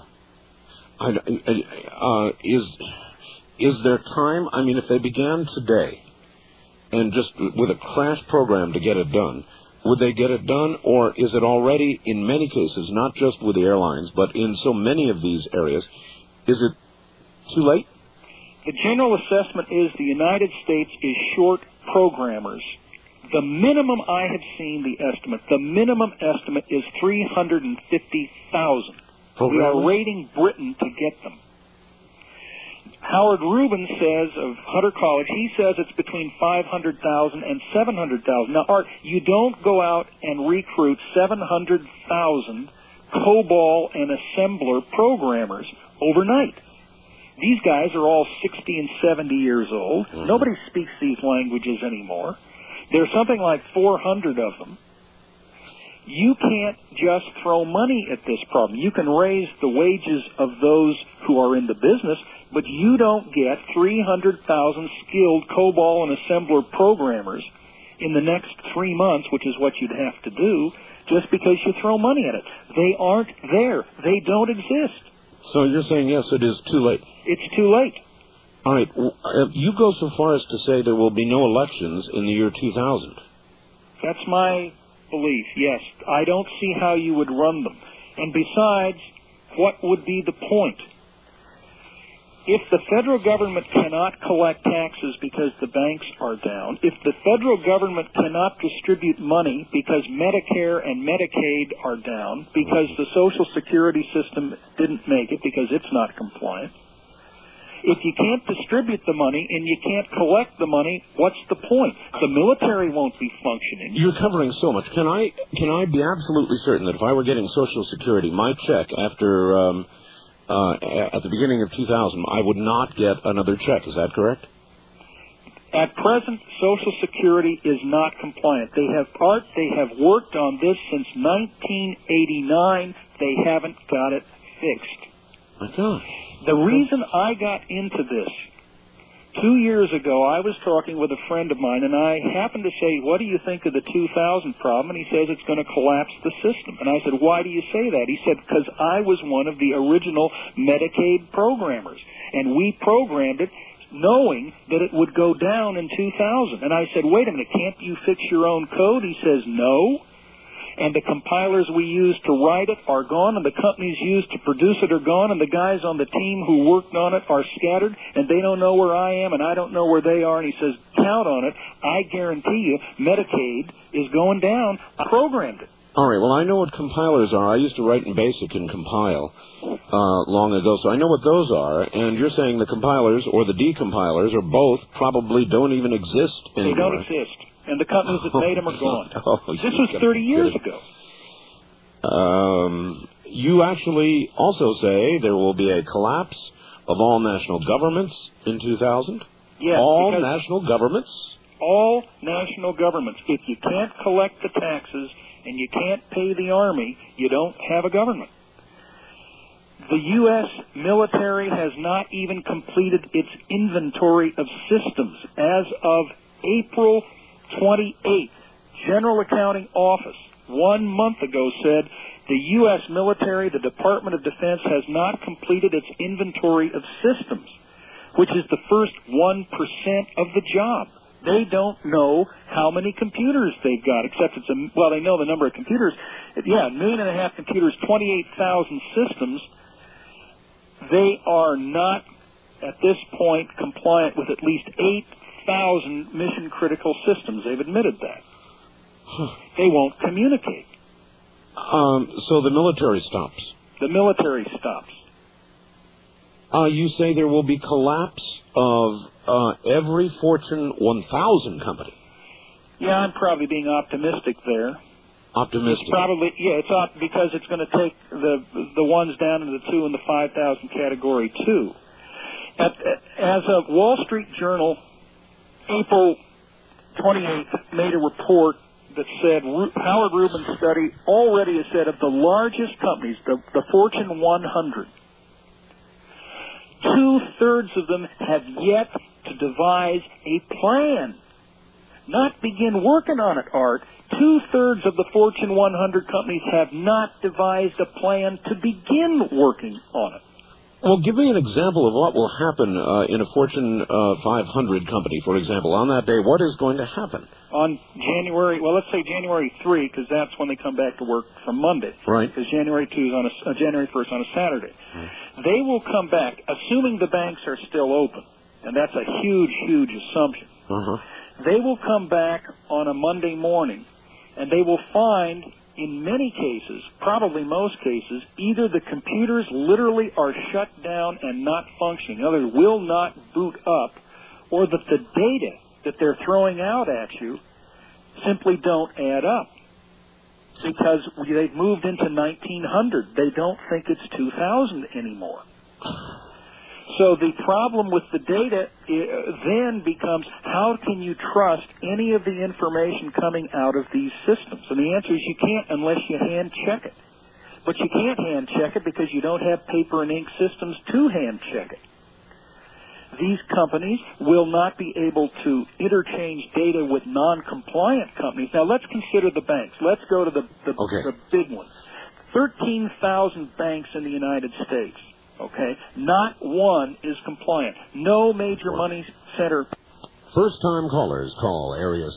Is there time? I mean, if they began today and just with a crash program to get it done, would they get it done, or is it already, in many cases, not just with the airlines, but in so many of these areas, is it too late? The general assessment is the United States is short programmers. The minimum I have seen, the minimum estimate is 350,000. We are rating Britain to get them. Howard Rubin says of Hunter College, he says it's between 500,000 and 700,000. Now, Art, you don't go out and recruit 700,000 COBOL and assembler programmers overnight. These guys are all 60 and 70 years old. Mm-hmm. Nobody speaks these languages anymore. There's something like 400 of them. You can't just throw money at this problem. You can raise the wages of those who are in the business, but you don't get 300,000 skilled COBOL and assembler programmers in the next 3 months, which is what you'd have to do, just because you throw money at it. They aren't there. They don't exist. So you're saying, yes, it is too late. It's too late. All right. You go so far as to say there will be no elections in the year 2000. That's my belief, yes. I don't see how you would run them. And besides, what would be the point? if the federal government cannot collect taxes because the banks are down, if the federal government cannot distribute money because Medicare and Medicaid are down, because the Social Security system didn't make it because it's not compliant, if you can't distribute the money and you can't collect the money, what's the point? The military won't be functioning. You're covering so much. Can I be absolutely certain that if I were getting Social Security, my check after at the beginning of 2000, I would not get another check? Is that correct? At present, Social Security is not compliant. They have worked on this since 1989. They haven't got it fixed. My God. The reason I got into this, 2 years ago, I was talking with a friend of mine, and I happened to say, what do you think of the 2000 problem? And he says it's going to collapse the system. And I said, why do you say that? He said, because I was one of the original Medicaid programmers, and we programmed it knowing that it would go down in 2000. And I said, wait a minute, can't you fix your own code? He says, no. And the compilers we used to write it are gone, and the companies used to produce it are gone, and the guys on the team who worked on it are scattered, and they don't know where I am, and I don't know where they are. And he says, count on it. I guarantee you Medicaid is going down. I programmed it. All right, well, I know what compilers are. I used to write in BASIC and compile long ago, so I know what those are. And you're saying the compilers or the decompilers or both probably don't even exist anymore. They don't exist. And the companies that made them are gone. This was 30 years ago. You actually also say there will be a collapse of all national governments in 2000? Yes. All national governments? All national governments. If you can't collect the taxes and you can't pay the Army, you don't have a government. The U.S. military has not even completed its inventory of systems. As of April 28th, General Accounting Office 1 month ago said the U.S. military, the Department of Defense, has not completed its inventory of systems, which is the first 1% of the job. They don't know how many computers they've got, except they know the number of computers. 1.5 million computers, 28,000 systems. They are not, at this point, compliant with at least 8,000 mission-critical systems. They've admitted that. They won't communicate. So the military stops. The military stops. You say there will be collapse of every Fortune 1000 company. Yeah, I'm probably being optimistic there. Optimistic. It's probably, because it's going to take the ones down in the 2 and the 5,000 category too. As of Wall Street Journal, April 28th, made a report that said Howard Rubin's study already has said of the largest companies, the Fortune 100, 2/3 of them have yet to devise a plan, not begin working on it, Art. 2/3 of the Fortune 100 companies have not devised a plan to begin working on it. Well, give me an example of what will happen in a Fortune 500 company, for example. On that day, what is going to happen? On January 3, because that's when they come back to work from Monday. Right. Because January 2 is on January 1st on a Saturday. Mm-hmm. They will come back, assuming the banks are still open, and that's a huge, huge assumption. Uh-huh. They will come back on a Monday morning, and they will find, in many cases, probably most cases, either the computers literally are shut down and not functioning, in other words, will not boot up, or that the data that they're throwing out at you simply don't add up. Because they've moved into 1900. They don't think it's 2000 anymore. So the problem with the data then becomes, how can you trust any of the information coming out of these systems? And the answer is you can't unless you hand check it. But you can't hand check it because you don't have paper and ink systems to hand check it. These companies will not be able to interchange data with non-compliant companies. Now let's consider the banks. Let's go to the big ones. 13,000 banks in the United States. Okay, not one is compliant. No major money center. First-time callers call area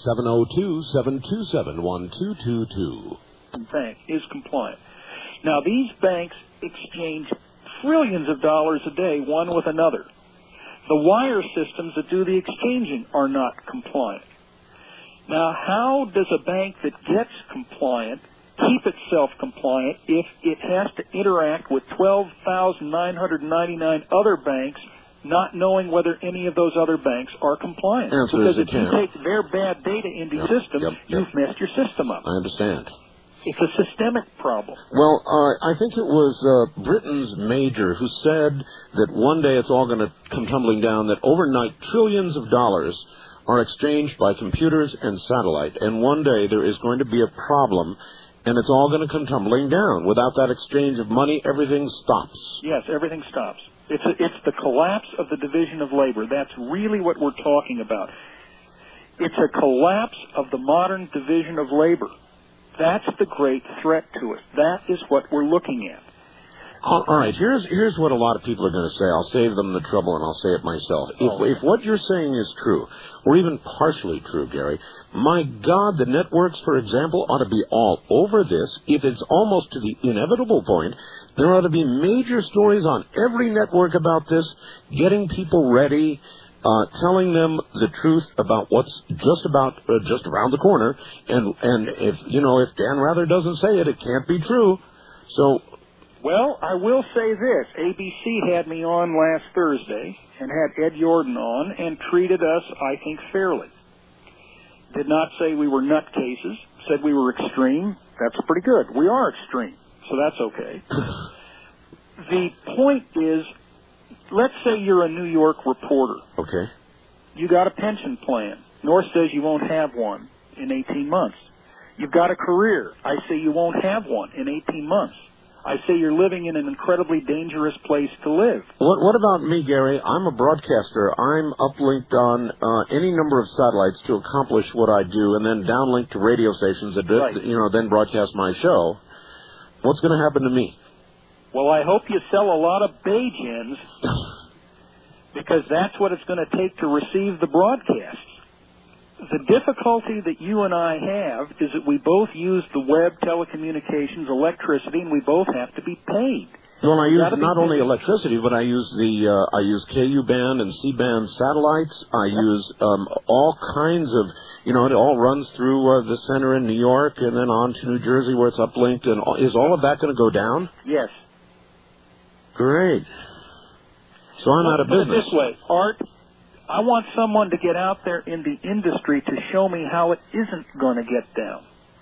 702-727-1222. Bank is compliant. Now, these banks exchange trillions of dollars a day, one with another. The wire systems that do the exchanging are not compliant. Now, how does a bank that gets compliant keep itself compliant if it has to interact with 12,999 other banks, not knowing whether any of those other banks are compliant? Because if you take their bad data into your system, you've messed your system up. I understand. It's a systemic problem. Well, I think it was Britain's major who said that one day it's all going to come tumbling down, that overnight trillions of dollars are exchanged by computers and satellite, and one day there is going to be a problem, and it's all going to come tumbling down. Without that exchange of money, everything stops. Yes, everything stops. It's the collapse of the division of labor. That's really what we're talking about. It's a collapse of the modern division of labor. That's the great threat to us. That is what we're looking at. All right, here's what a lot of people are going to say. I'll save them the trouble, and I'll say it myself. If what you're saying is true, or even partially true, Gary, my God, the networks, for example, ought to be all over this. If it's almost to the inevitable point, there ought to be major stories on every network about this, getting people ready, telling them the truth about what's just around the corner, and if Dan Rather doesn't say it, it can't be true. So. Well, I will say this. ABC had me on last Thursday and had Ed Jordan on and treated us, I think, fairly. Did not say we were nutcases, said we were extreme. That's pretty good. We are extreme, so that's okay. The point is, let's say you're a New York reporter. Okay. You got a pension plan. North says you won't have one in 18 months. You've got a career. I say you won't have one in 18 months. I say you're living in an incredibly dangerous place to live. What about me, Gary? I'm a broadcaster. I'm uplinked on any number of satellites to accomplish what I do, and then downlinked to radio stations that then broadcast my show. What's going to happen to me? Well, I hope you sell a lot of bay gens, because that's what it's going to take to receive the broadcasts. The difficulty that you and I have is that we both use the web, telecommunications, electricity, and we both have to be paid. Well, I use not only electricity, but I use KU band and C band satellites. I use all kinds of, it all runs through the center in New York and then on to New Jersey where it's uplinked. And is all of that going to go down? Yes. Great. So I'm out of business. Put it this way, Art. I want someone to get out there in the industry to show me how it isn't going to get down.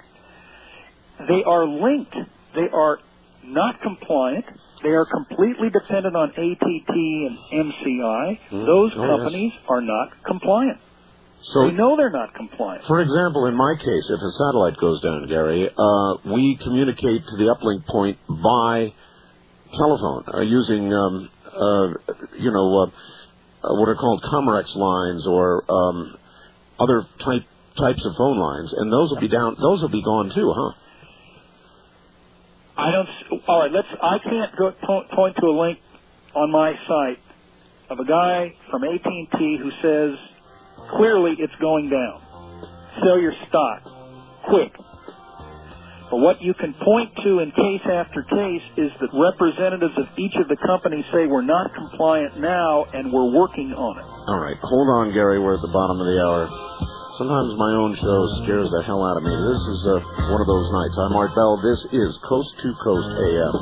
They are linked. They are not compliant. They are completely dependent on AT&T and MCI. Those companies are not compliant. So they know they're not compliant. For example, in my case, if a satellite goes down, Gary, we communicate to the uplink point by telephone using, what are called Comrex lines or other types of phone lines, and those will be down. Those will be gone too, huh? All right. I can't point to a link on my site of a guy from AT&T who says clearly it's going down. Sell your stock, quick. But what you can point to in case after case is that representatives of each of the companies say we're not compliant now and we're working on it. All right. Hold on, Gary. We're at the bottom of the hour. Sometimes my own show scares the hell out of me. This is one of those nights. I'm Art Bell. This is Coast to Coast AM.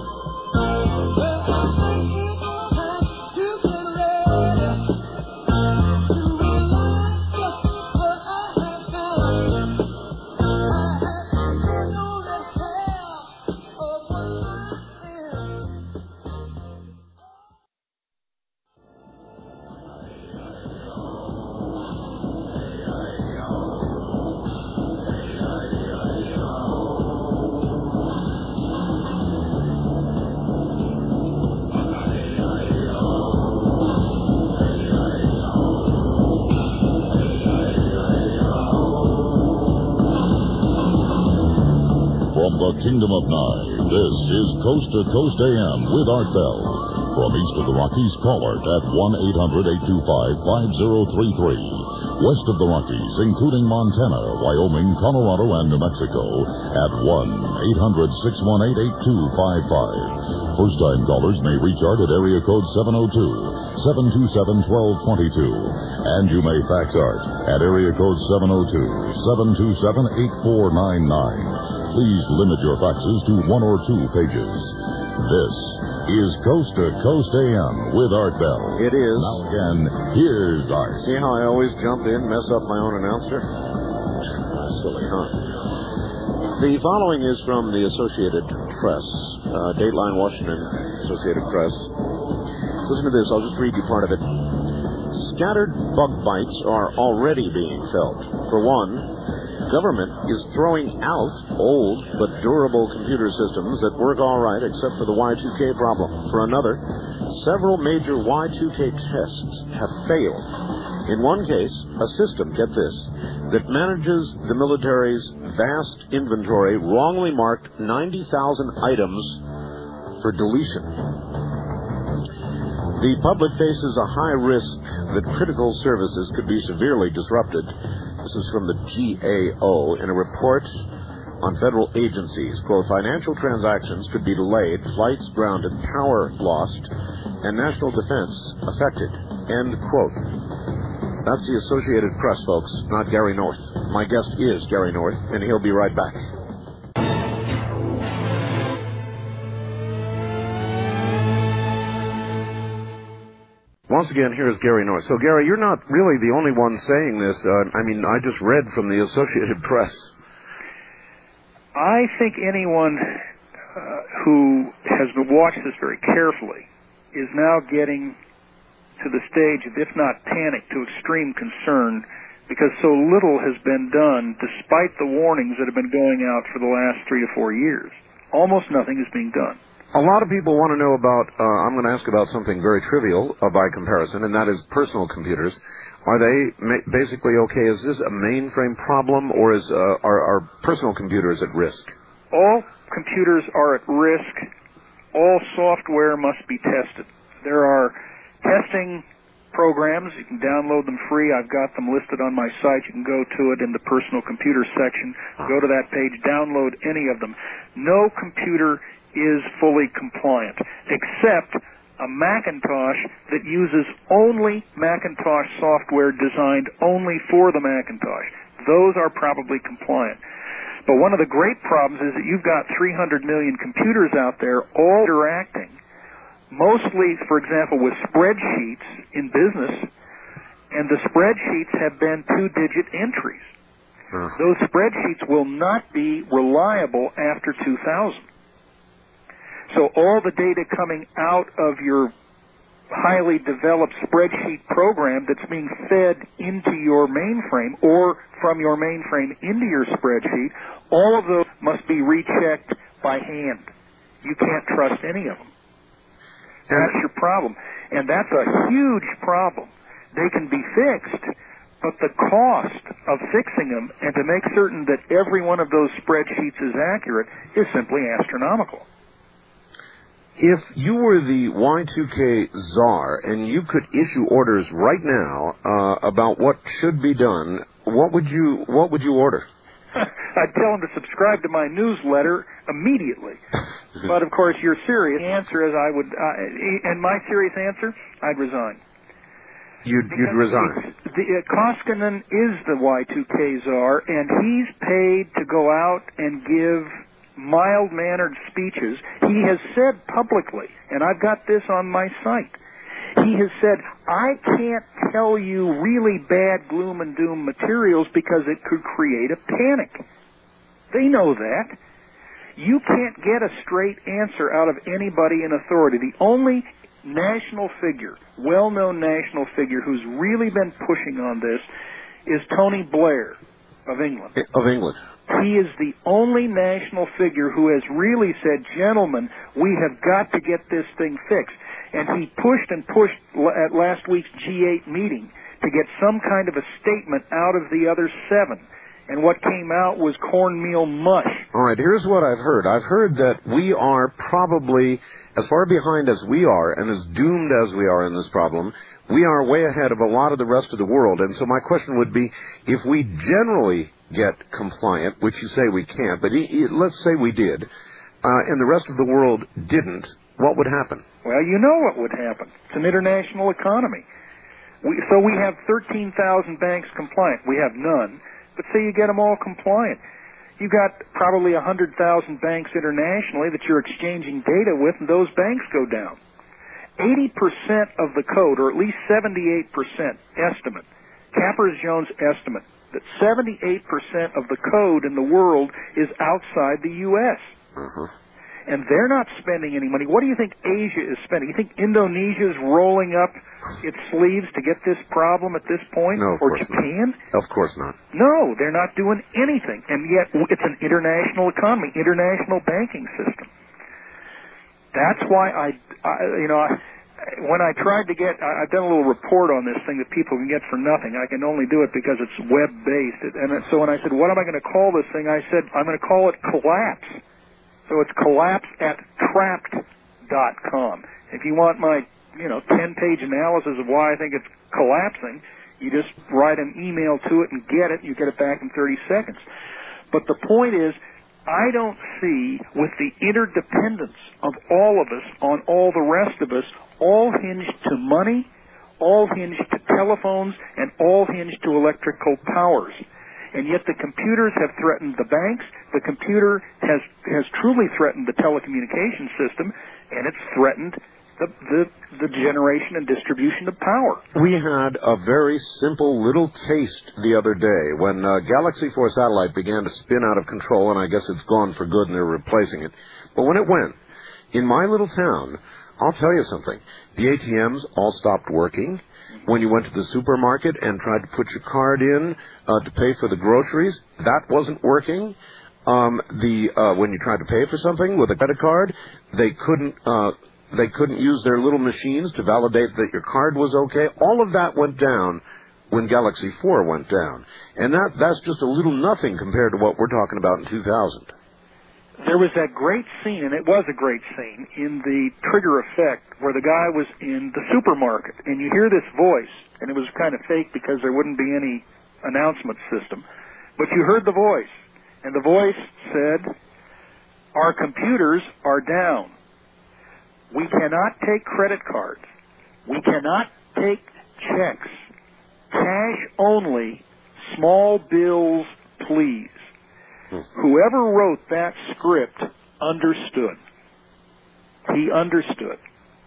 Kingdom of Nye. This is Coast to Coast AM with Art Bell. From east of the Rockies, call Art at 1-800-825-5033. west of the Rockies, including Montana, Wyoming, Colorado, and New Mexico, at 1-800-618-8255. First-time callers may reach Art at area code 702-727-1222. And you may fax Art at area code 702-727-8499. Please limit your faxes to 1 or 2 pages. This is Coast to Coast AM with Art Bell. It is. Now again, here's Art. See how I always jump in, mess up my own announcer? Silly, huh? The following is from the Associated Press, Dateline Washington Associated Press. Listen to this, I'll just read you part of it. Scattered bug bites are already being felt. For one, government is throwing out old but durable computer systems that work all right except for the Y2K problem. For another, several major Y2K tests have failed. In one case, a system, get this, that manages the military's vast inventory wrongly marked 90,000 items for deletion. The public faces a high risk that critical services could be severely disrupted. This is from the GAO in a report on federal agencies. Quote, financial transactions could be delayed, flights grounded, power lost, and national defense affected. End quote. That's the Associated Press, folks, not Gary North. My guest is Gary North, and he'll be right back. Once again, here's Gary North. So, Gary, you're not really the only one saying this. I just read from the Associated Press. I think anyone who has watched this very carefully is now getting to the stage of, if not panic, to extreme concern, because so little has been done despite the warnings that have been going out for the last 3 to 4 years. Almost nothing is being done. A lot of people want to know about, I'm going to ask about something very trivial by comparison, and that is personal computers. Are they basically okay? Is this a mainframe problem, or are personal computers at risk? All computers are at risk. All software must be tested. There are testing programs. You can download them free. I've got them listed on my site. You can go to it in the personal computer section. Go to that page, download any of them. No computer is fully compliant, except a Macintosh that uses only Macintosh software designed only for the Macintosh. Those are probably compliant. But one of the great problems is that you've got 300 million computers out there all interacting, mostly, for example, with spreadsheets in business, and the spreadsheets have been 2-digit entries. Those spreadsheets will not be reliable after 2000. So all the data coming out of your highly developed spreadsheet program that's being fed into your mainframe or from your mainframe into your spreadsheet, all of those must be rechecked by hand. You can't trust any of them. That's your problem. And that's a huge problem. They can be fixed, but the cost of fixing them and to make certain that every one of those spreadsheets is accurate is simply astronomical. If you were the Y2K czar and you could issue orders right now about what should be done, what would you order? I'd tell them to subscribe to my newsletter immediately. But, of course, your serious answer is and my serious answer, I'd resign. You'd resign? Koskinen is the Y2K czar, and he's paid to go out and give mild-mannered speeches. He has said publicly, and I've got this on my site, he has said, I can't tell you really bad gloom and doom materials because it could create a panic. They know that. You can't get a straight answer out of anybody in authority. The only national figure, well-known national figure who's really been pushing on this is Tony Blair of England. Of England. He is the only national figure who has really said, gentlemen, we have got to get this thing fixed. And he pushed and pushed at last week's G8 meeting to get some kind of a statement out of the other 7. And what came out was cornmeal mush. All right, here's what I've heard. I've heard that we are probably as far behind as we are and as doomed as we are in this problem, we are way ahead of a lot of the rest of the world. And so my question would be, if we generally get compliant, which you say we can't, but let's say we did, and the rest of the world didn't, what would happen? Well, you know what would happen. It's an international economy. So we have 13,000 banks compliant. We have none. But say you get them all compliant. You've got probably 100,000 banks internationally that you're exchanging data with, and those banks go down. 80% of the code, or at least 78% estimate, Cappers-Jones estimate, that 78% of the code in the world is outside the U.S. And they're not spending any money. What do you think Asia is spending? You think Indonesia is rolling up its sleeves to get this problem at this point? No, of or course Japan? Not. Of course not. No, they're not doing anything. And yet it's an international economy, international banking system. That's why when I tried to get, I've done a little report on this thing that people can get for nothing. I can only do it because it's web-based. And so when I said, what am I going to call this thing? I said, I'm going to call it Collapse. So it's collapse@trapped.com. If you want my, 10-page analysis of why I think it's collapsing, you just write an email to it and get it. You get it back in 30 seconds. But the point is, I don't see, with the interdependence of all of us on all the rest of us, all hinged to money, all hinged to telephones, and all hinged to electrical powers. And yet the computers have threatened the banks, the computer has truly threatened the telecommunications system, and it's threatened the generation and distribution of power. We had a very simple little taste the other day when Galaxy 4 satellite began to spin out of control, and I guess it's gone for good and they're replacing it. But when it went, in my little town, I'll tell you something, the ATMs all stopped working. When you went to the supermarket and tried to put your card in to pay for the groceries, that wasn't working. When you tried to pay for something with a credit card, they couldn't use their little machines to validate that your card was okay. All of that went down when Galaxy 4 went down. And that's just a little nothing compared to what we're talking about in 2000. There was that great scene, and it was a great scene, in the Trigger Effect, where the guy was in the supermarket, and you hear this voice, and it was kind of fake because there wouldn't be any announcement system, but you heard the voice, and the voice said, "Our computers are down. We cannot take credit cards. We cannot take checks. Cash only. Small bills, please." Whoever wrote that script understood. He understood.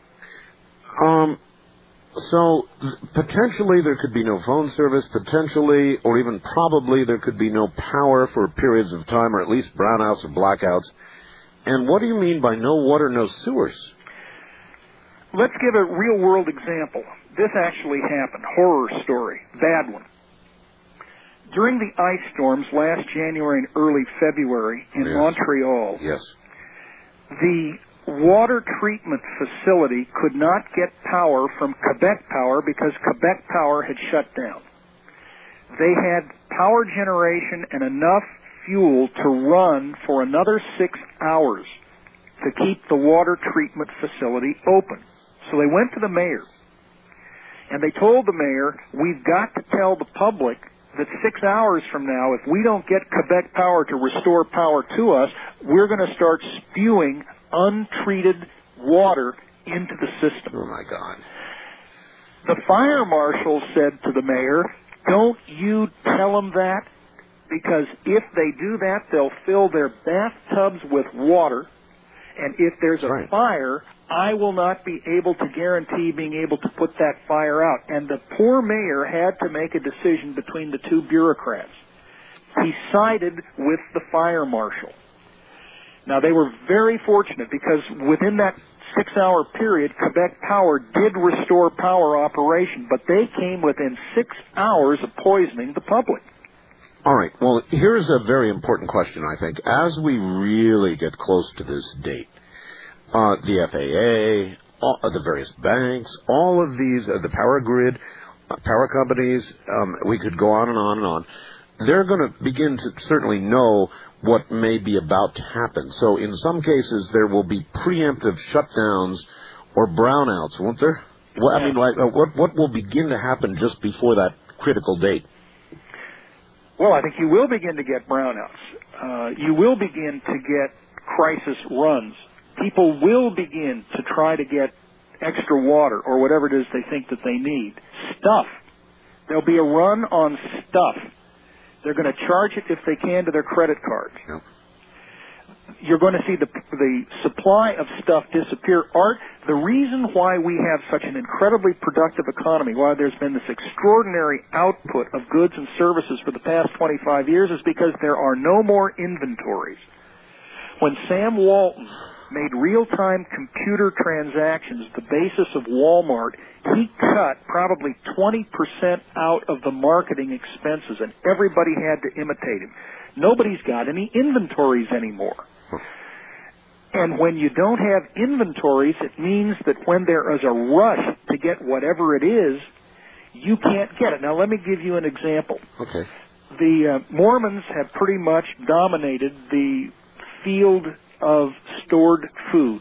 So potentially there could be no phone service, potentially, or even probably there could be no power for periods of time, or at least brownouts or blackouts. And what do you mean by no water, no sewers? Let's give a real-world example. This actually happened. Horror story. Bad one. During the ice storms last January and early February in Montreal, the water treatment facility could not get power from Quebec Power because Quebec Power had shut down. They had power generation and enough fuel to run for another 6 hours to keep the water treatment facility open. So they went to the mayor, and they told the mayor, we've got to tell the public that 6 hours from now, if we don't get Quebec Power to restore power to us, we're going to start spewing untreated water into the system. Oh, my God. The fire marshal said to the mayor, don't you tell them that, because if they do that, they'll fill their bathtubs with water, and if there's a fire, I will not be able to guarantee being able to put that fire out. And the poor mayor had to make a decision between the two bureaucrats. He sided with the fire marshal. Now, they were very fortunate because within that 6-hour period, Quebec Power did restore power operation, but they came within 6 hours of poisoning the public. All right. Well, here's a very important question, I think. As we really get close to this date, the FAA, the various banks, all of these, the power grid, power companies, we could go on and on and on. they're going to begin to certainly know what may be about to happen. So in some cases, there will be preemptive shutdowns or brownouts, won't there? Well, I mean, what will begin to happen just before that critical date? Well, I think you will begin to get brownouts. You will begin to get crisis runs. People will begin to try to get extra water or whatever it is they think that they need. Stuff. There'll be a run on stuff. They're going to charge it if they can to their credit cards. Yep. You're going to see the supply of stuff disappear. Art, the reason why we have such an incredibly productive economy, why there's been this extraordinary output of goods and services for the past 25 years, is because there are no more inventories. When Sam Walton made real-time computer transactions the basis of Walmart, he cut probably 20% out of the marketing expenses, and everybody had to imitate him. Nobody's got any inventories anymore. And when you don't have inventories, it means that when there is a rush to get whatever it is, you can't get it. Now, let me give you an example. Okay. The Mormons have pretty much dominated the field of stored food.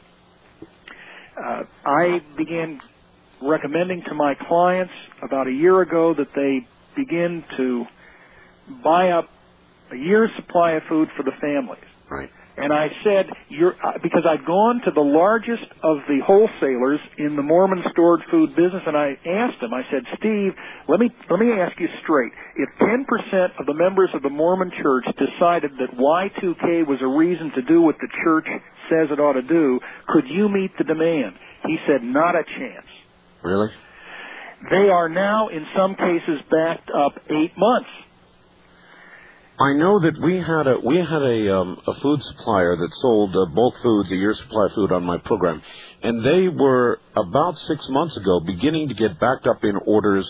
I began recommending to my clients about a year ago that they begin to buy up a year's supply of food for the families. Right. And I said, because I'd gone to the largest of the wholesalers in the Mormon stored food business, and I asked him, I said, Steve, let me ask you straight. If 10% of the members of the Mormon church decided that Y2K was a reason to do what the church says it ought to do, could you meet the demand? He said, not a chance. Really? They are now, in some cases, backed up 8 months. I know that we had a food supplier that sold bulk foods, a year's supply of food on my program, and they were about 6 months ago beginning to get backed up in orders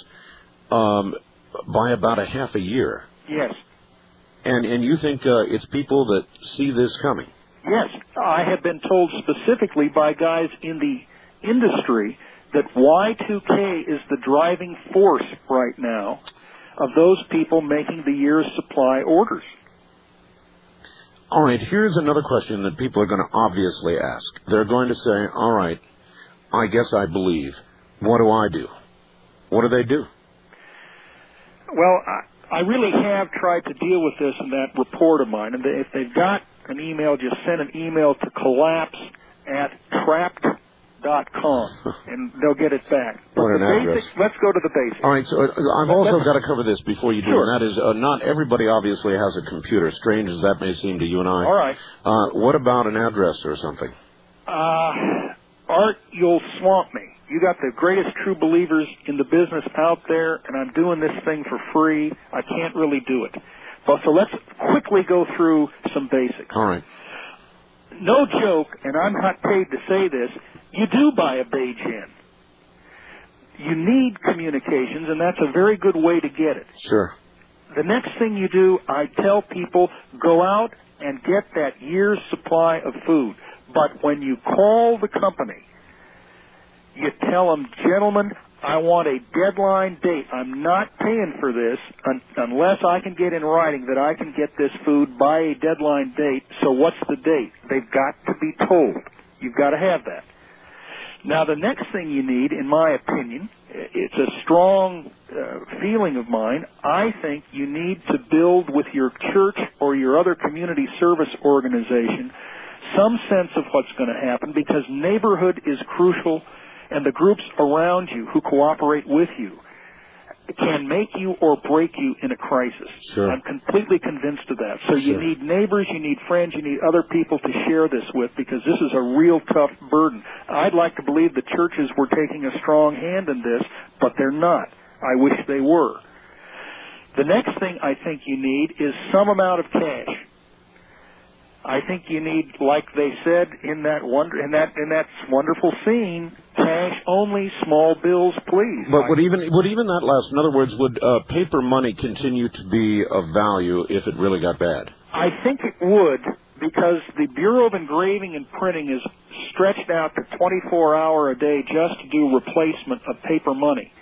by about a half a year. Yes. And you think it's people that see this coming? Yes. I have been told specifically by guys in the industry that Y2K is the driving force right now of those people making the year's supply orders. All right, here's another question that people are going to obviously ask. They're going to say, all right, I guess I believe. What do I do? What do they do? Well, I really have tried to deal with this in that report of mine. And if they've got an email, just send an email to collapse@trapped.com, and they'll get it back. What an address. Let's go to the basics. All right, so I've also got to cover this before you do, Sure. and that is not everybody obviously has a computer, strange as that may seem to you and I. All right. What about an address or something? Art, you'll swamp me. You got the greatest true believers in the business out there, and I'm doing this thing for free. I can't really do it. So let's quickly go through some basics. All right. No joke, and I'm not paid to say this, you do buy a beige hen. You need communications, and that's a very good way to get it. Sure. The next thing you do, I tell people, go out and get that year's supply of food. But when you call the company, you tell them, gentlemen, I want a deadline date. I'm not paying for this unless I can get in writing that I can get this food by a deadline date. So what's the date? They've got to be told. You've got to have that. Now, the next thing you need, in my opinion, it's a strong feeling of mine, I think you need to build with your church or your other community service organization some sense of what's going to happen, because neighborhood is crucial, and the groups around you who cooperate with you can make you or break you in a crisis. Sure. I'm completely convinced of that. So you Sure. need neighbors, you need friends, you need other people to share this with, because this is a real tough burden. I'd like to believe the churches were taking a strong hand in this, but they're not. I wish they were. The next thing I think you need is some amount of cash. I think you need, like they said in that wonderful scene, cash only, small bills, please. But would even that last? In other words, would paper money continue to be of value if it really got bad? I think it would, because the Bureau of Engraving and Printing is stretched out to 24-hour a day just to do replacement of paper money.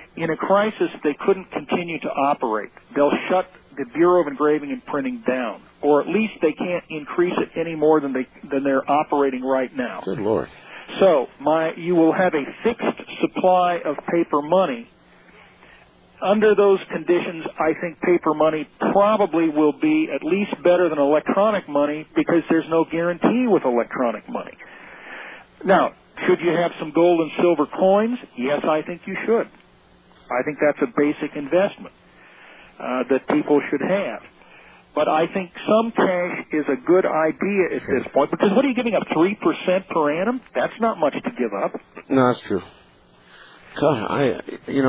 in a crisis, they couldn't continue to operate. They'll shut the Bureau of Engraving and Printing down, or at least they can't increase it any more than they're operating right now. Good Lord. So you will have a fixed supply of paper money. Under those conditions, I think paper money probably will be at least better than electronic money because there's no guarantee with electronic money. Now, should you have some gold and silver coins? Yes, I think you should. I think that's a basic investment that people should have. But I think some cash is a good idea at this point, because what are you giving up, 3% per annum? That's not much to give up. No, that's true. God,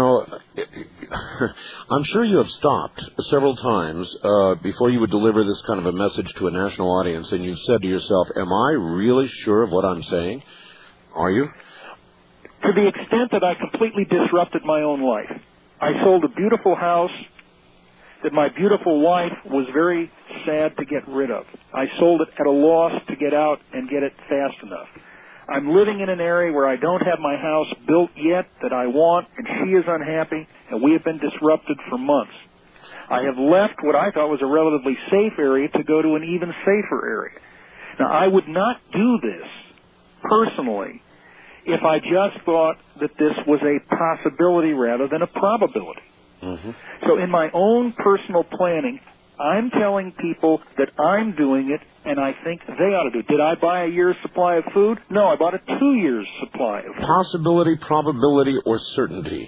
I'm sure you have stopped several times before you would deliver this kind of a message to a national audience, and you've said to yourself, am I really sure of what I'm saying? Are you? To the extent that I completely disrupted my own life. I sold a beautiful house that my beautiful wife was very sad to get rid of. I sold it at a loss to get out and get it fast enough. I'm living in an area where I don't have my house built yet that I want, and she is unhappy, and we have been disrupted for months. I have left what I thought was a relatively safe area to go to an even safer area. Now, I would not do this personally if I just thought that this was a possibility rather than a probability. Mm-hmm. So in my own personal planning, I'm telling people that I'm doing it, and I think they ought to do it. Did I buy a year's supply of food? No, I bought a 2 years' supply of food. Possibility, probability, or certainty?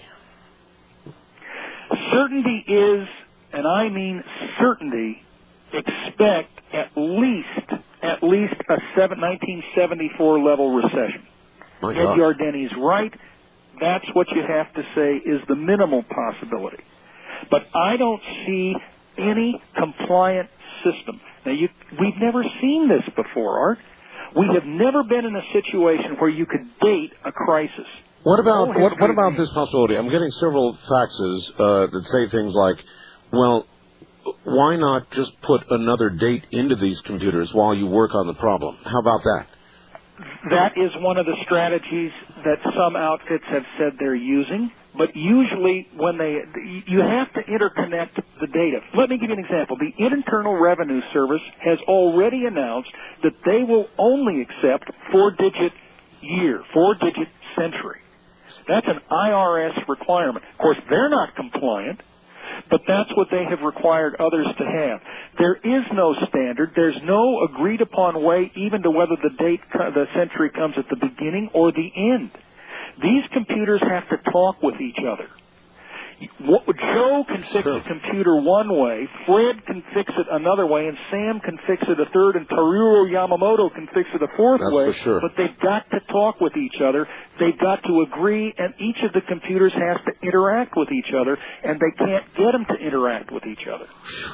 Certainty is, and I mean certainty, expect at least a 1974 level recession. Ed Yardeni's right. That's what you have to say is the minimal possibility. But I don't see any compliant system. Now, we've never seen this before, Art. We have never been in a situation where you could date a crisis. What about this possibility? I'm getting several faxes that say things like, well, why not just put another date into these computers while you work on the problem? How about that? That is one of the strategies that some outfits have said they're using, but usually you have to interconnect the data. Let me give you an example. The Internal Revenue Service has already announced that they will only accept 4-digit year, 4-digit century. That's an IRS requirement. Of course, they're not compliant, but that's what they have required others to have. There is no standard. There's no agreed-upon way even to whether the century comes at the beginning or the end. These computers have to talk with each other. Joe can fix a computer one way, Fred can fix it another way, and Sam can fix it a third, and Taruro Yamamoto can fix it a fourth way. For sure. But they've got to talk with each other. They've got to agree, and each of the computers has to interact with each other, and they can't get them to interact with each other.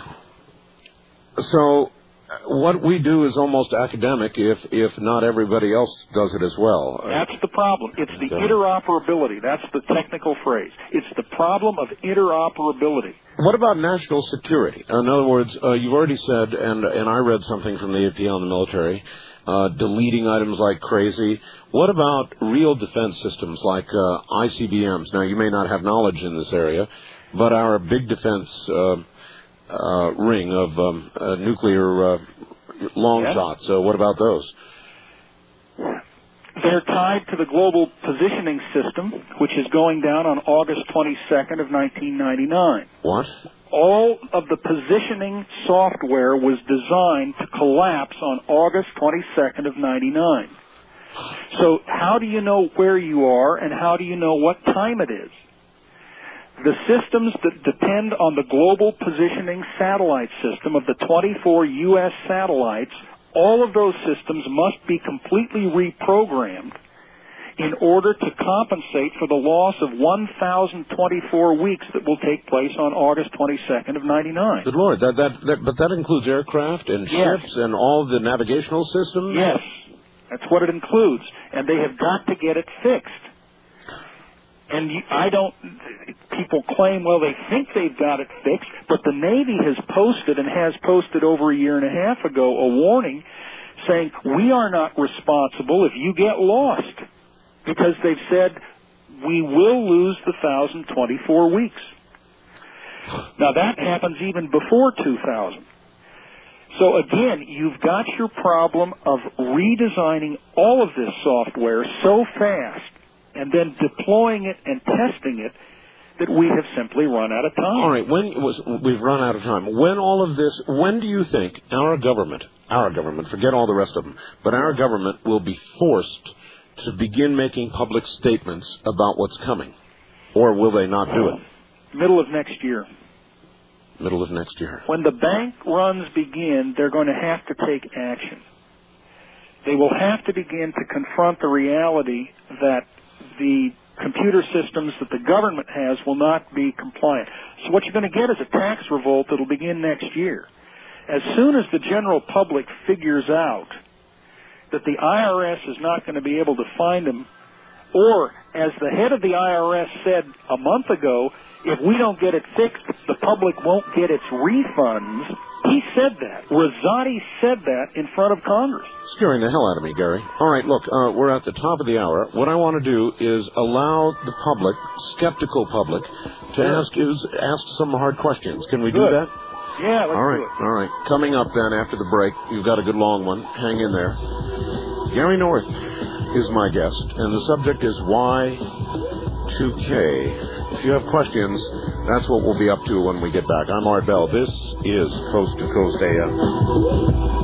So what we do is almost academic if not everybody else does it as well. That's the problem. It's the interoperability. That's the technical phrase. It's the problem of interoperability. What about national security? In other words, you've already said, and I read something from the AP on the military, deleting items like crazy. What about real defense systems like ICBMs? Now, you may not have knowledge in this area, but our big defense ring of nuclear long shots. What about those? They're tied to the Global Positioning System, which is going down on August 22nd of 1999. What? All of the positioning software was designed to collapse on August 22nd of 99. So how do you know where you are, and how do you know what time it is? The systems that depend on the Global Positioning Satellite System of the 24 U.S. satellites, all of those systems must be completely reprogrammed in order to compensate for the loss of 1,024 weeks that will take place on August 22nd of 99. Good Lord, but that includes aircraft and ships and all the navigational systems? Yes, that's what it includes, and they have got to get it fixed. And people claim, well, they think they've got it fixed, but the Navy has posted over a year and a half ago a warning saying we are not responsible if you get lost, because they've said we will lose the 1,024 weeks. Now, that happens even before 2000. So, again, you've got your problem of redesigning all of this software so fast and then deploying it and testing it that we have simply run out of time. All right, we've run out of time. When do you think our government, forget all the rest of them, but our government will be forced to begin making public statements about what's coming? Or will they not do it? Middle of next year. Middle of next year. When the bank runs begin, they're going to have to take action. They will have to begin to confront the reality that the computer systems that the government has will not be compliant. So what you're going to get is a tax revolt that will begin next year. As soon as the general public figures out that the IRS is not going to be able to find them, or as the head of the IRS said a month ago, if we don't get it fixed, the public won't get its refunds. He said that. Rosati said that in front of Congress. Scaring the hell out of me, Gary. All right, look, we're at the top of the hour. What I want to do is allow the public, skeptical public, to ask some hard questions. Can we do that? Yeah, let's do it. All right. Coming up then after the break, you've got a good long one. Hang in there. Gary North is my guest, and the subject is Y2K. If you have questions, that's what we'll be up to when we get back. I'm Art Bell. This is Coast to Coast AM.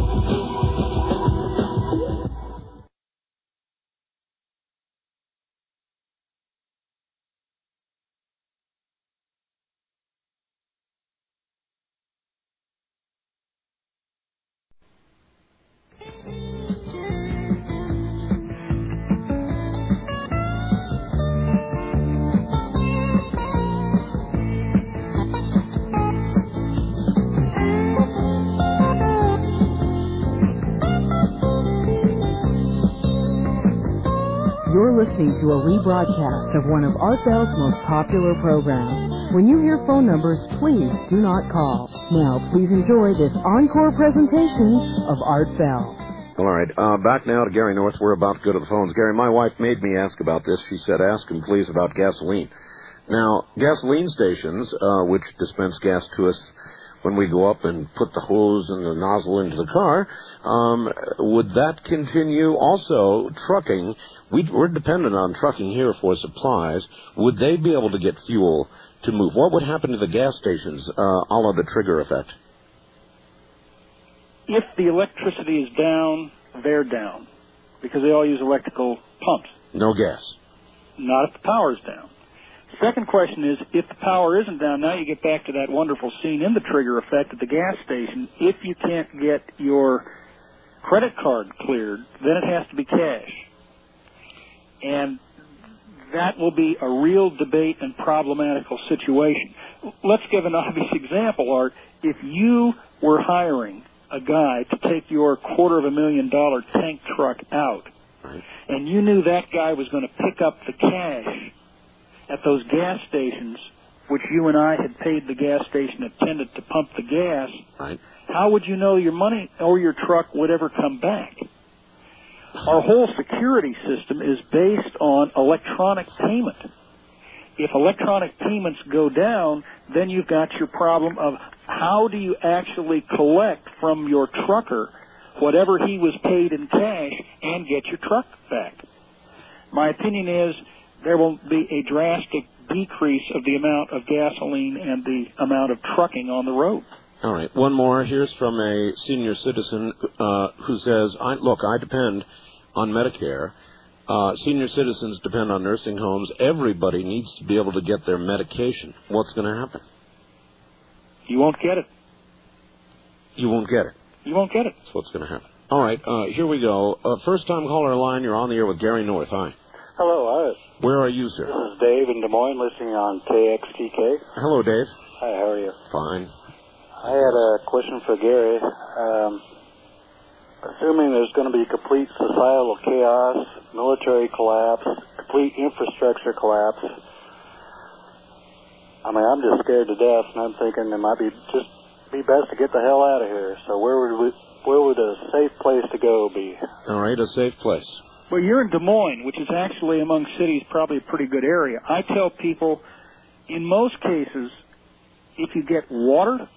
Listening to a rebroadcast of one of Art Bell's most popular programs. When you hear phone numbers, please do not call. Now, please enjoy this encore presentation of Art Bell. All right, back now to Gary North. We're about to go to the phones. Gary, my wife made me ask about this. She said, ask him, please, about gasoline. Now, gasoline stations, which dispense gas to us when we go up and put the hose and the nozzle into the car, would that continue? Also, trucking, we're dependent on trucking here for supplies. Would they be able to get fuel to move? What would happen to the gas stations, a la the trigger effect? If the electricity is down, they're down, because they all use electrical pumps. No gas. Not if the power's down. Second question is, if the power isn't down, now you get back to that wonderful scene in the trigger effect at the gas station. If you can't get your credit card cleared, then it has to be cash. And that will be a real debate and problematical situation. Let's give an obvious example, Art. If you were hiring a guy to take your $250,000 tank truck out, right, and you knew that guy was going to pick up the cash at those gas stations, which you and I had paid the gas station attendant to pump the gas, right, how would you know your money or your truck would ever come back? Our whole security system is based on electronic payment. If electronic payments go down, then you've got your problem of how do you actually collect from your trucker whatever he was paid in cash and get your truck back. My opinion is there will be a drastic decrease of the amount of gasoline and the amount of trucking on the road. All right. One more. Here's from a senior citizen who says, I depend on Medicare. Senior citizens depend on nursing homes. Everybody needs to be able to get their medication. What's going to happen? You won't get it. You won't get it. You won't get it. That's what's going to happen. All right. Here we go. First-time caller line. You're on the air with Gary North. Hi. Hello, Art. Where are you, sir? This is Dave in Des Moines, listening on KXTK. Hello, Dave. Hi, how are you? Fine. I had a question for Gary. Assuming there's going to be complete societal chaos, military collapse, complete infrastructure collapse, I'm just scared to death, and I'm thinking it might be best to get the hell out of here. So where would a safe place to go be? All right, a safe place. Well, you're in Des Moines, which is actually among cities probably a pretty good area. I tell people, in most cases, if you get water,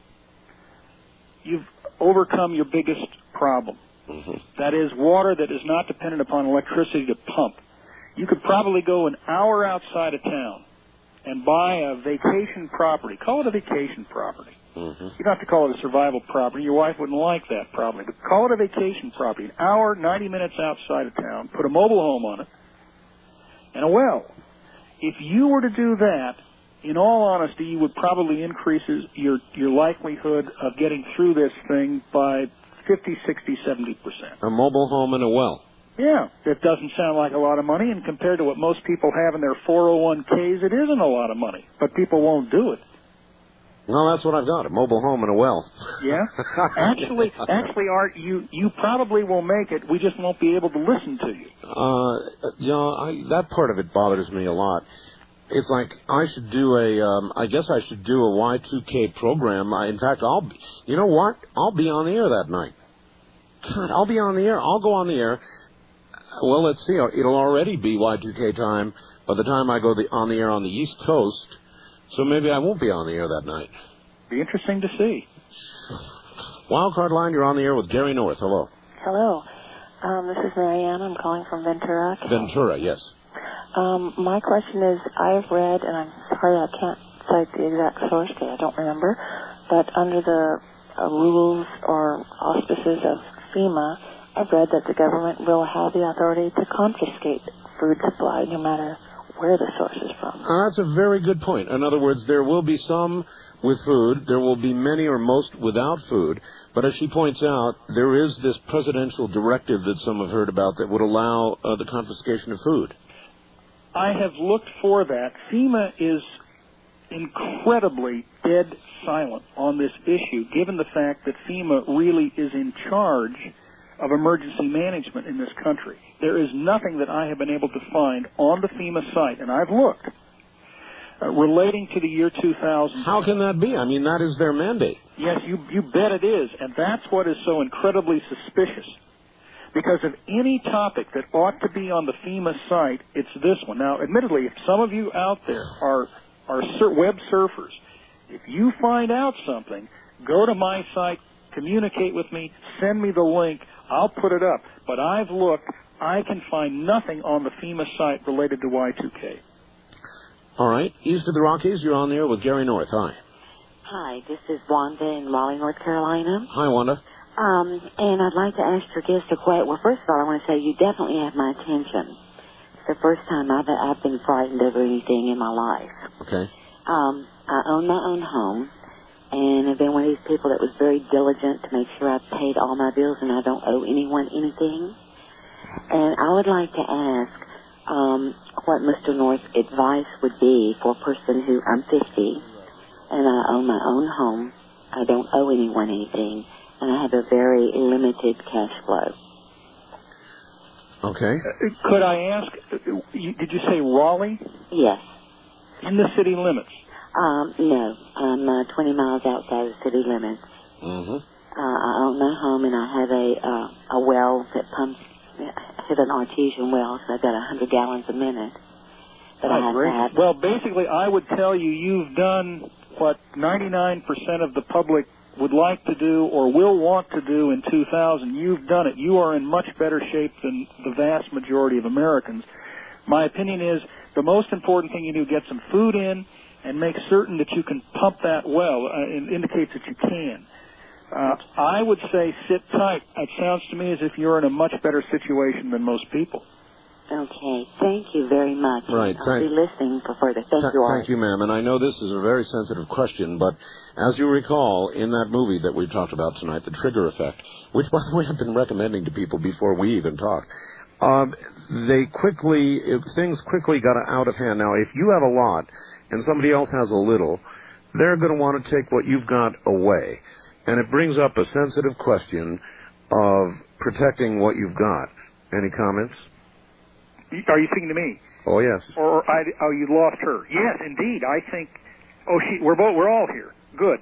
you've overcome your biggest problem. Mm-hmm. That is, water that is not dependent upon electricity to pump. You could probably go an hour outside of town and buy a vacation property. Call it a vacation property. Mm-hmm. You don't have to call it a survival property. Your wife wouldn't like that probably. But call it a vacation property. An hour, 90 minutes outside of town. Put a mobile home on it. And a well. If you were to do that, in all honesty, you would probably increase your likelihood of getting through this thing by 50, 60, 70%. A mobile home and a well. Yeah, that doesn't sound like a lot of money, and compared to what most people have in their 401ks, it isn't a lot of money. But people won't do it. Well, that's what I've got, a mobile home and a well. Yeah? Actually, Art, you probably will make it. We just won't be able to listen to you. That part of it bothers me a lot. It's like I should do I guess I should do a Y2K program. In fact, you know what? I'll be on the air that night. God, I'll be on the air. I'll go on the air. Well, let's see. It'll already be Y2K time by the time I go on the air on the East Coast. So maybe I won't be on the air that night. Be interesting to see. Wildcard line, you're on the air with Gary North. Hello. Hello. This is Marianne. I'm calling from Ventura. Ventura, yes. My question is, I've read, and I'm sorry I can't cite the exact source because I don't remember, but under the rules or auspices of FEMA, I've read that the government will have the authority to confiscate food supply no matter where the source is from. That's a very good point. In other words, there will be some with food, there will be many or most without food, but as she points out, there is this presidential directive that some have heard about that would allow the confiscation of food. I have looked for that. FEMA is incredibly dead silent on this issue, given the fact that FEMA really is in charge of emergency management in this country. There is nothing that I have been able to find on the FEMA site, and I've looked, relating to the year 2000. How can that be? I mean, that is their mandate. Yes, you bet it is, and that's what is so incredibly suspicious. Because of any topic that ought to be on the FEMA site, it's this one. Now, admittedly, if some of you out there are web surfers, if you find out something, go to my site, communicate with me, send me the link, I'll put it up. But I've looked, I can find nothing on the FEMA site related to Y2K. All right. East of the Rockies, you're on there with Gary North. Hi. Hi, this is Wanda in Raleigh, North Carolina. Hi, Wanda. And I'd like to ask your guest a question. Well, first of all, I want to say you definitely have my attention. It's the first time I've been frightened over anything in my life. Okay. I own my own home, and I've been one of these people that was very diligent to make sure I've paid all my bills and I don't owe anyone anything. And I would like to ask what Mr. North's advice would be for a person who, I'm 50, and I own my own home. I don't owe anyone anything. And I have a very limited cash flow. Okay. Could I ask, did you say Raleigh? Yes. In the city limits? No. I'm 20 miles outside the city limits. Mm-hmm. I own my home, and I have a well that pumps. I have an artesian well, so I've got 100 gallons a minute. But I have that. Well, basically, I would tell you you've done what 99% of the public would like to do or will want to do in 2000. You've done it. You are in much better shape than the vast majority of Americans. My opinion is the most important thing you do, get some food in and make certain that you can pump that well. It indicates that you can. I would say sit tight. It sounds to me as if you're in a much better situation than most people. Okay. Thank you very much. Right. I'll be listening for further. Thank you, Art. Thank you, ma'am. And I know this is a very sensitive question, but as you recall, in that movie that we talked about tonight, The Trigger Effect, which, by the way, I've been recommending to people before we even talk, things quickly got out of hand. Now, if you have a lot and somebody else has a little, they're going to want to take what you've got away. And it brings up a sensitive question of protecting what you've got. Any comments? Are you speaking to me? Oh, yes. Or you lost her? Yes, indeed. I think. We're all here. Good.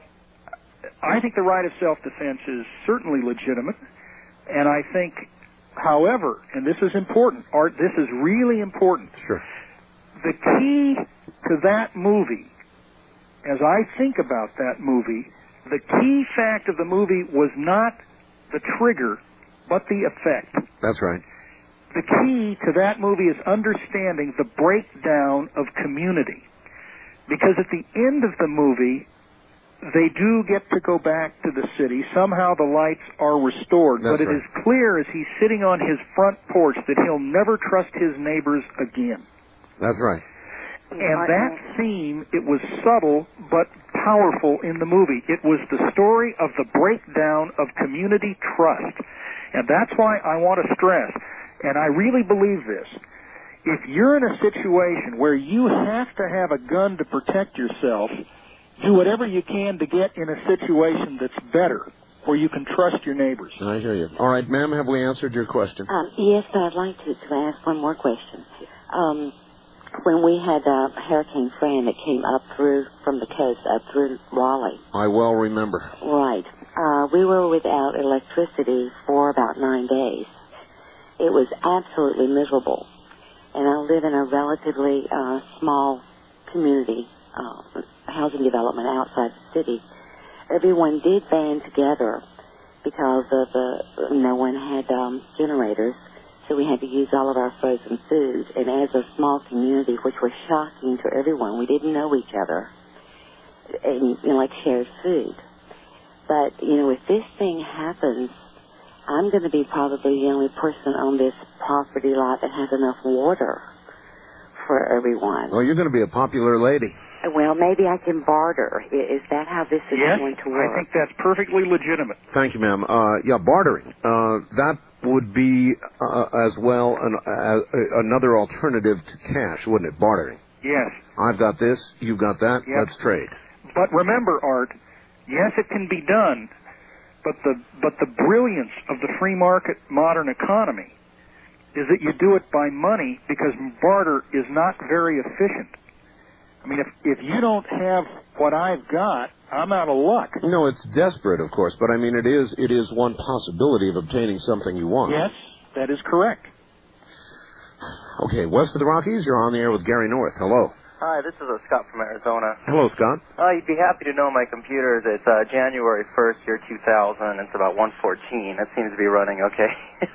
I think the right of self-defense is certainly legitimate, and I think However, and this is important, Art, this is really important. Sure. The key to that movie, as I think about that movie, the key fact of the movie was not the trigger, but the effect. That's right. The key to that movie is understanding the breakdown of community. Because at the end of the movie, they do get to go back to the city. Somehow the lights are restored. That's but it right. is clear as he's sitting on his front porch that he'll never trust his neighbors again. That's right. And that theme, it was subtle but powerful in the movie. It was the story of the breakdown of community trust. And that's why I want to stress, and I really believe this, if you're in a situation where you have to have a gun to protect yourself, do whatever you can to get in a situation that's better, where you can trust your neighbors. I hear you. All right, ma'am, have we answered your question? Yes, but I'd like to ask one more question. When we had Hurricane Fran that came up through from the coast up through Raleigh. I well remember. Right. We were without electricity for about 9 days. It was absolutely miserable. And I live in a relatively small community, housing development outside the city. Everyone did band together because of no one had generators. So we had to use all of our frozen food. And as a small community, which was shocking to everyone, we didn't know each other and, like, shared food. But, if this thing happens, I'm going to be probably the only person on this property lot that has enough water for everyone. Well, you're going to be a popular lady. Well, maybe I can barter. Is that how this is going to work? I think that's perfectly legitimate. Thank you, ma'am. Bartering. That would be as well another alternative to cash, wouldn't it? Bartering. Yes. I've got this, you've got that, Yep. let's trade. But remember, Art, yes, it can be done, but the brilliance of the free market modern economy is that you do it by money, because barter is not very efficient. I mean, if you don't have what I've got, I'm out of luck. No, it's desperate, of course, but I mean, it is one possibility of obtaining something you want. Yes, that is correct. Okay, west of the Rockies, you're on the air with Gary North. Hello. Hi, this is Scott from Arizona. Hello, Scott. You'd be happy to know my computer. It's January 1st, year 2000. It's about 1:14. It seems to be running okay.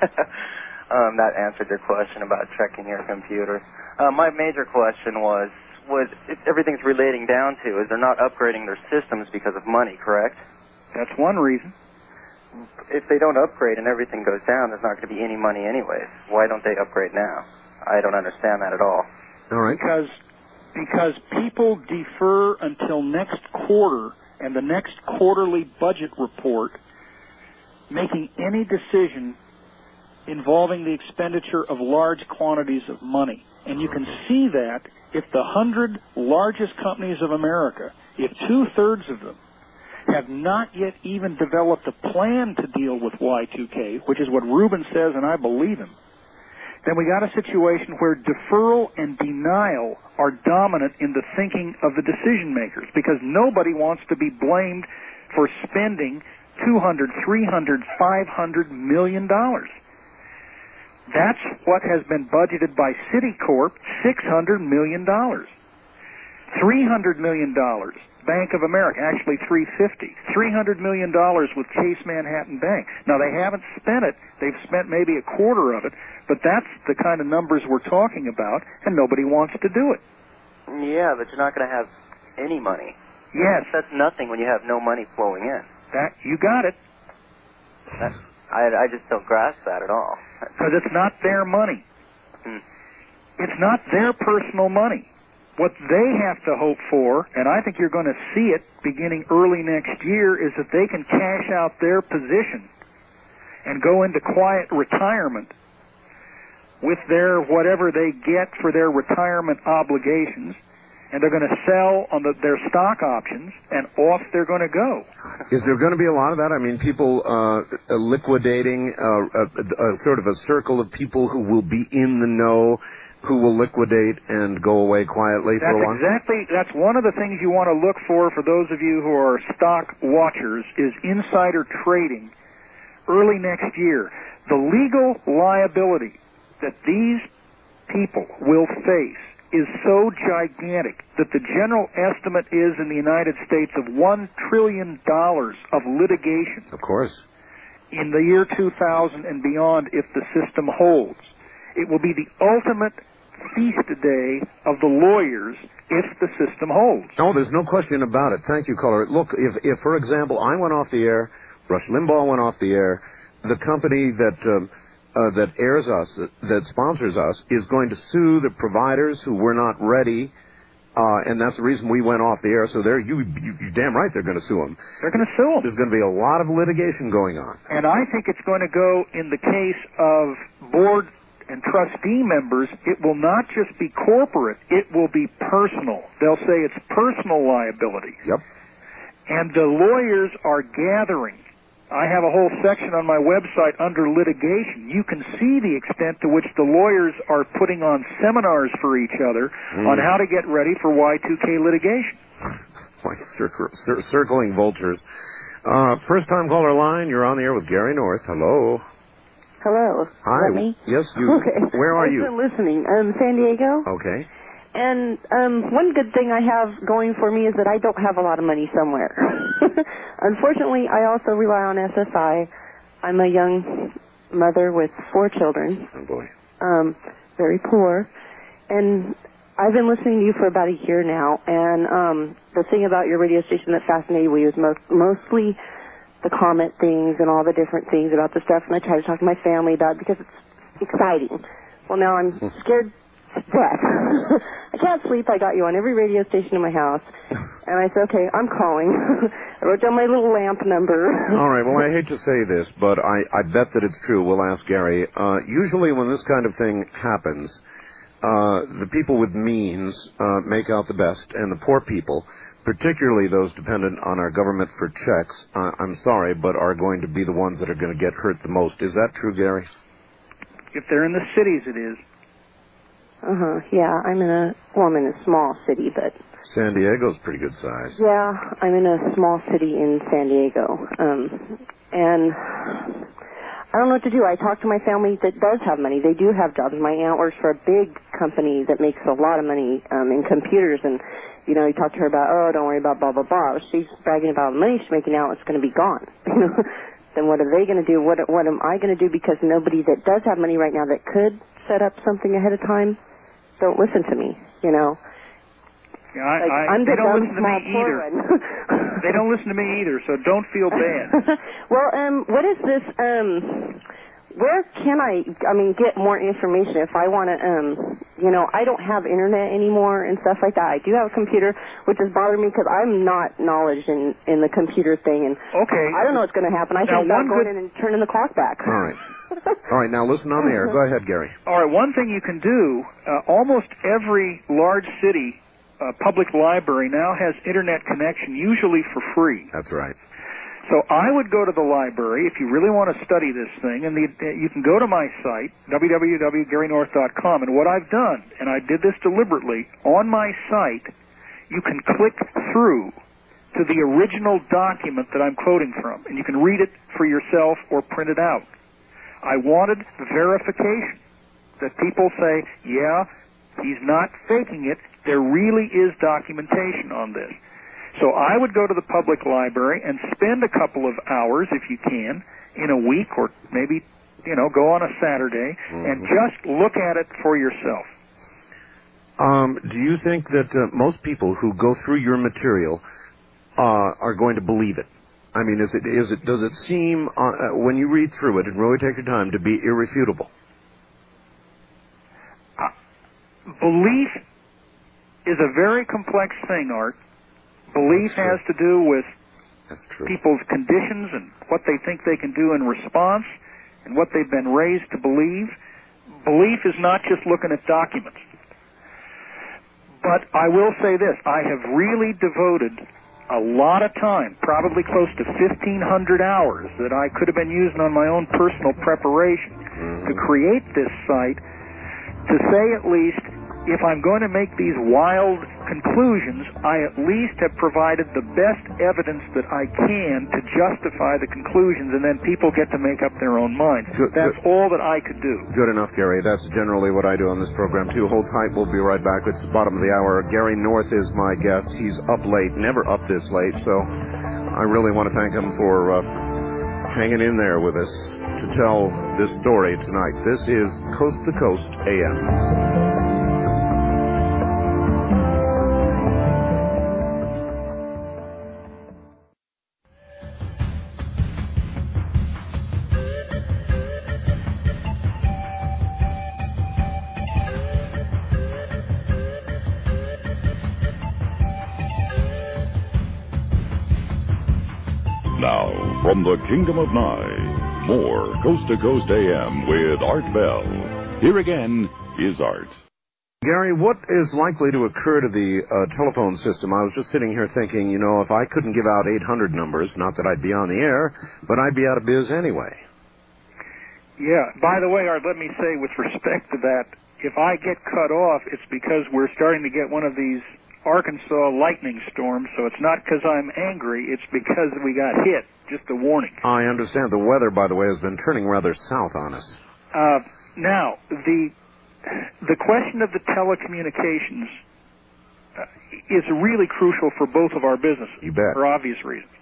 That answered your question about checking your computer. My major question was if everything's relating down to is they're not upgrading their systems because of money, correct? That's one reason. If they don't upgrade and everything goes down, there's not going to be any money anyways. Why don't they upgrade now? I don't understand that at all. All right. Because people defer until next quarter and the next quarterly budget report making any decision involving the expenditure of large quantities of money. And you can see that if the 100 largest companies of America, if 2/3 of them have not yet even developed a plan to deal with Y2K, which is what Rubin says, and I believe him, then we got a situation where deferral and denial are dominant in the thinking of the decision makers, because nobody wants to be blamed for spending $200, $300, $500 million. That's what has been budgeted by Citicorp, $600 million. $300 million, Bank of America, actually $350. $300 million with Chase Manhattan Bank. Now, they haven't spent it. They've spent maybe a quarter of it, but that's the kind of numbers we're talking about, and nobody wants to do it. Yeah, but you're not going to have any money. Yes. That's nothing when you have no money flowing in. That you got it. I just don't grasp that at all. Because it's not their money. It's not their personal money. What they have to hope for, and I think you're going to see it beginning early next year, is that they can cash out their position and go into quiet retirement with their whatever they get for their retirement obligations, and they're going to sell on their stock options, and off they're going to go. Is there going to be a lot of that? I mean, people liquidating sort of a circle of people who will be in the know, who will liquidate and go away quietly for a while? That's one of the things you want to look for those of you who are stock watchers, is insider trading early next year. The legal liability that these people will face is so gigantic that the general estimate is in the United States of $1 trillion of litigation. Of course. In the year 2000 and beyond, if the system holds. It will be the ultimate feast day of the lawyers if the system holds. Oh, there's no question about it. Thank you, caller. Look, if for example, I went off the air, Rush Limbaugh went off the air, the company that airs us, that sponsors us, is going to sue the providers who were not ready, and that's the reason we went off the air. So you're damn right they're going to sue them. They're going to sue them. There's going to be a lot of litigation going on. And I think it's going to go in the case of board and trustee members. It will not just be corporate, it will be personal. They'll say it's personal liability. Yep. And the lawyers are gathering. I have a whole section on my website under litigation. You can see the extent to which the lawyers are putting on seminars for each other on how to get ready for Y2K litigation. Like circling vultures. First time caller line, you're on the air with Gary North. Hello. Hello. Hi. Is that me? Yes, you. Okay. Where are you? I've been listening. San Diego. Okay. And one good thing I have going for me is that I don't have a lot of money somewhere. Unfortunately, I also rely on SSI. I'm a young mother with 4 children. Oh, boy. Very poor. And I've been listening to you for about a year now, and the thing about your radio station that fascinated me was mostly the comment things and all the different things about the stuff, and I try to talk to my family about it because it's exciting. Well, now I'm scared to death. I can't sleep. I got you on every radio station in my house, and I said, okay, I'm calling. I wrote down my little lamp number. All right, well, I hate to say this, but I bet that it's true. We'll ask Gary. Usually when this kind of thing happens, the people with means make out the best, and the poor people, particularly those dependent on our government for checks, I'm sorry, but are going to be the ones that are going to get hurt the most. Is that true, Gary? If they're in the cities, it is. Yeah, I'm in a small city, but... San Diego's pretty good size. Yeah, I'm in a small city in San Diego. And I don't know what to do. I talk to my family that does have money. They do have jobs. My aunt works for a big company that makes a lot of money in computers, and you know, you talk to her about, oh, don't worry about blah, blah, blah. She's bragging about the money she's making now. It's going to be gone. Then what are they going to do? What am I going to do? Because nobody that does have money right now that could set up something ahead of time don't listen to me, you know. Yeah, I'm they the don't dumb listen to me small either. They don't listen to me either, so don't feel bad. Well, what is this, where can I get more information if I want to, you know, I don't have internet anymore and stuff like that. I do have a computer, which is bothering me because I'm not knowledge in the computer thing, and okay. I don't know what's going to happen. I should start going in and turning the clock back. All right. All right, now listen on the air. Go ahead, Gary. All right, one thing you can do, almost every large city public library now has internet connection, usually for free. That's right. So I would go to the library if you really want to study this thing, and you can go to my site, www.garynorth.com, and what I've done, and I did this deliberately, on my site, you can click through to the original document that I'm quoting from, and you can read it for yourself or print it out. I wanted verification that people say, yeah, he's not faking it. There really is documentation on this. So I would go to the public library and spend a couple of hours, if you can, in a week or maybe, you know, go on a Saturday and just look at it for yourself. Do you think that most people who go through your material are going to believe it? I mean, does it seem, when you read through it and really take your time, to be irrefutable? Belief is a very complex thing, Art. Belief has to do with people's conditions and what they think they can do in response and what they've been raised to believe. Belief is not just looking at documents. But I will say this, I have really devoted a lot of time, probably close to 1,500 hours that I could have been using on my own personal preparation to create this site, to say at least if I'm going to make these wild conclusions, I at least have provided the best evidence that I can to justify the conclusions, and then people get to make up their own minds. That's all that I could do. Good enough, Gary. That's generally what I do on this program, too. Hold tight. We'll be right back. It's the bottom of the hour. Gary North is my guest. He's up late, never up this late, so I really want to thank him for hanging in there with us to tell this story tonight. This is Coast to Coast AM. Now, from the Kingdom of Nye, more Coast to Coast AM with Art Bell. Here again is Art. Gary, what is likely to occur to the telephone system? I was just sitting here thinking, you know, if I couldn't give out 800 numbers, not that I'd be on the air, but I'd be out of biz anyway. Yeah. By the way, Art, let me say with respect to that, if I get cut off, it's because we're starting to get one of these Arkansas lightning storms, so it's not because I'm angry, it's because we got hit. Just a warning. I understand. The weather, by the way, has been turning rather south on us. Now, the question of the telecommunications is really crucial for both of our businesses. You bet. For obvious reasons.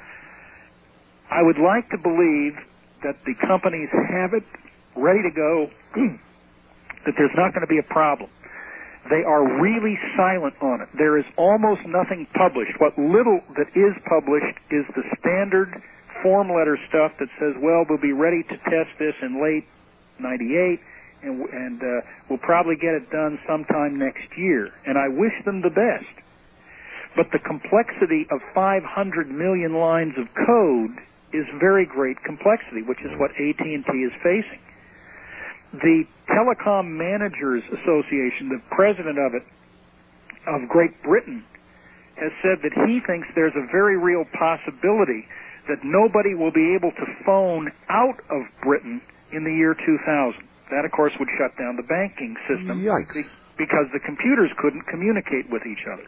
I would like to believe that the companies have it ready to go, that there's not going to be a problem. They are really silent on it. There is almost nothing published. What little that is published is the standard form letter stuff that says, well, we'll be ready to test this in late 98, and we'll probably get it done sometime next year. And I wish them the best. But the complexity of 500 million lines of code is very great complexity, which is what AT&T is facing. The Telecom Managers Association, the president of it, of Great Britain, has said that he thinks there's a very real possibility that nobody will be able to phone out of Britain in the year 2000. That, of course, would shut down the banking system. Yikes. Because the computers couldn't communicate with each other.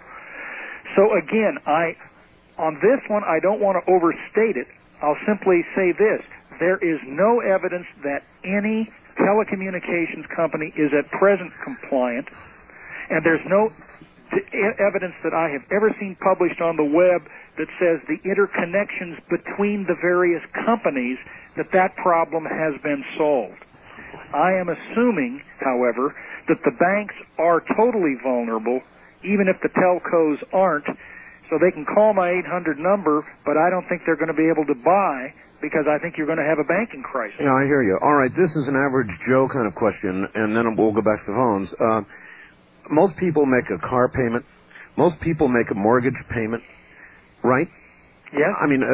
So, again, on this one, I don't want to overstate it. I'll simply say this. There is no evidence that any telecommunications company is at present compliant, and there's no evidence that I have ever seen published on the web that says the interconnections between the various companies that problem has been solved. I am assuming, however, that the banks are totally vulnerable, even if the telcos aren't, so they can call my 800 number, but I don't think they're going to be able to buy, because I think you're going to have a banking crisis. Yeah, I hear you. All right, this is an average Joe kind of question, and then we'll go back to the phones. Most people make a car payment. Most people make a mortgage payment, right? Yes. I mean,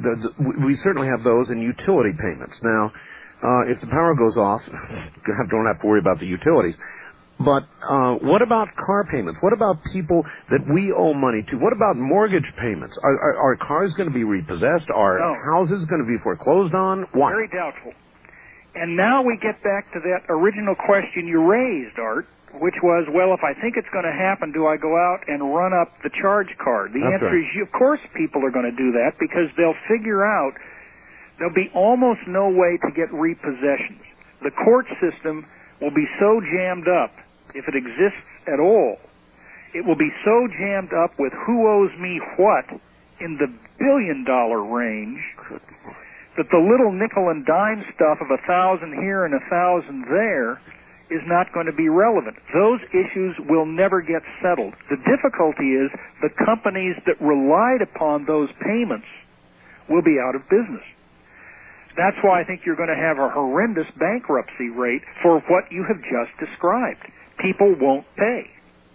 we certainly have those and utility payments. Now, if the power goes off, don't have to worry about the utilities. But what about car payments? What about people that we owe money to? What about mortgage payments? Are cars going to be repossessed? Are houses going to be foreclosed on? Why? Very doubtful. And now we get back to that original question you raised, Art, which was, well, if I think it's going to happen, do I go out and run up the charge card? The answer is, of course people are going to do that, because they'll figure out there'll be almost no way to get repossessions. The court system will be so jammed up, if it exists at all, it will be so jammed up with who owes me what in the billion-dollar range that the little nickel and dime stuff of 1,000 here and 1,000 there is not going to be relevant. Those issues will never get settled. The difficulty is the companies that relied upon those payments will be out of business. That's why I think you're going to have a horrendous bankruptcy rate for what you have just described. People won't pay.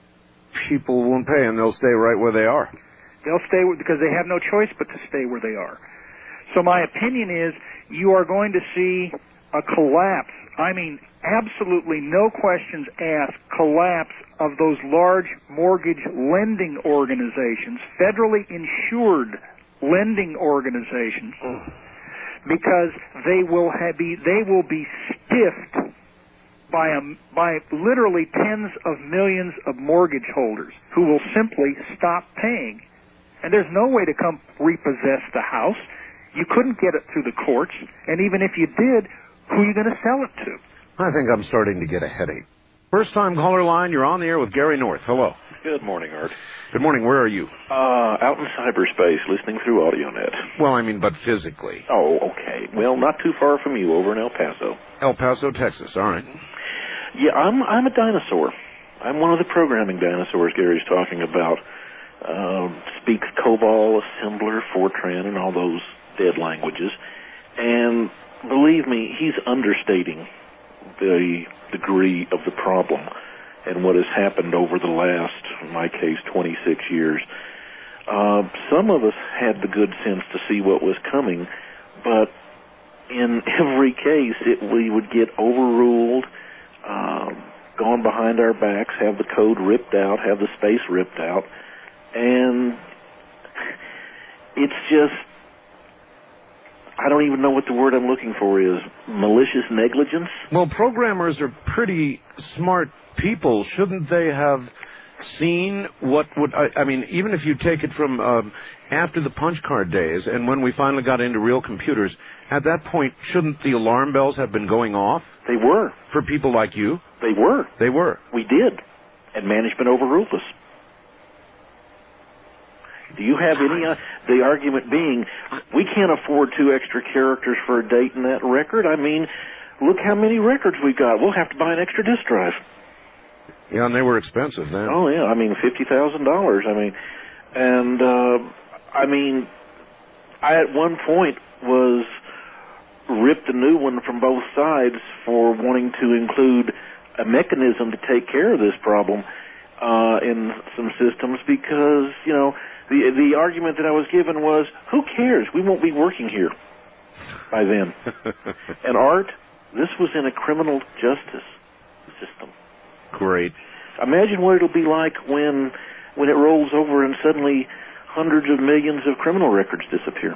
People won't pay, and they'll stay right where they are. They'll stay because they have no choice but to stay where they are. So my opinion is you are going to see a collapse. I mean, absolutely no questions asked, collapse of those large mortgage lending organizations, federally insured lending organizations, because they will be stiffed by literally tens of millions of mortgage holders who will simply stop paying. And there's no way to come repossess the house. You couldn't get it through the courts, and even if you did, who are you going to sell it to? I think I'm starting to get a headache. First-time caller line, you're on the air with Gary North. Hello. Good morning, Art. Good morning. Where are you? Out in cyberspace, listening through AudioNet. Well, I mean, but physically. Oh, okay. Well, not too far from you, over in El Paso. El Paso, Texas. All right. Yeah, I'm a dinosaur. I'm one of the programming dinosaurs Gary's talking about. Speaks COBOL, Assembler, Fortran, and all those dead languages. And believe me, he's understating the degree of the problem and what has happened over the last, in my case, 26 years. Some of us had the good sense to see what was coming, but in every case, we would get overruled, gone behind our backs, have the code ripped out, have the space ripped out, and it's just, I don't even know what the word I'm looking for is. Malicious negligence? Well, programmers are pretty smart people. Shouldn't they have seen what would... I mean, even if you take it from after the punch card days and when we finally got into real computers, at that point, shouldn't the alarm bells have been going off? They were. For people like you? They were. They were. We did. And management overruled us. Do you have any, the argument being, we can't afford 2 extra characters for a date in that record? I mean, look how many records we got. We'll have to buy an extra disk drive. Yeah, and they were expensive then. Oh, yeah. I mean, $50,000. I mean, and, I at one point was ripped a new one from both sides for wanting to include a mechanism to take care of this problem in some systems because, you know, the argument that I was given was, who cares? We won't be working here by then. And Art, this was in a criminal justice system. Great. Imagine what it'll be like when it rolls over and suddenly hundreds of millions of criminal records disappear.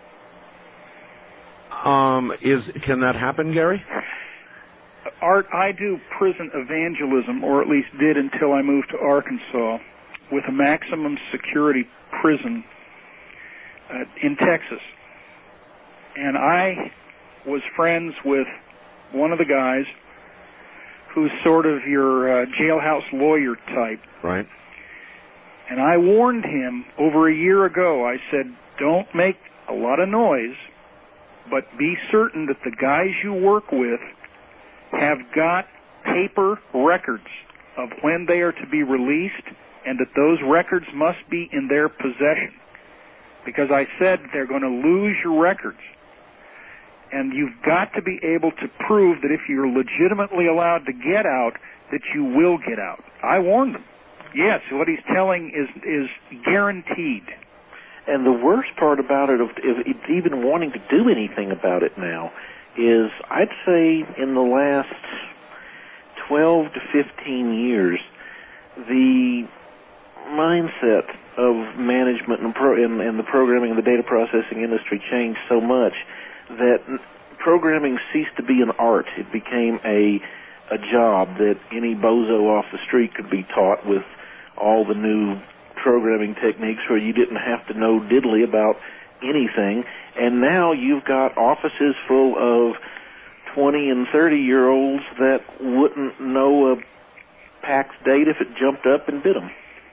Can that happen, Gary? Art, I do prison evangelism, or at least did until I moved to Arkansas, with a maximum security prison in Texas. And I was friends with one of the guys who's sort of your jailhouse lawyer type. Right. And I warned him over a year ago. I said, don't make a lot of noise, but be certain that the guys you work with have got paper records of when they are to be released, and that those records must be in their possession. Because I said they're going to lose your records. And you've got to be able to prove that if you're legitimately allowed to get out, that you will get out. I warned him. Yes, what he's telling is guaranteed. And the worst part about it, if it's even wanting to do anything about it now, is I'd say in the last 12 to 15 years, the mindset of management and the programming and the data processing industry changed so much that programming ceased to be an art. It became a job that any bozo off the street could be taught with all the new programming techniques where you didn't have to know diddly about anything. And now you've got offices full of 20 and 30-year-olds that wouldn't know a PAX date if it jumped up and bit them.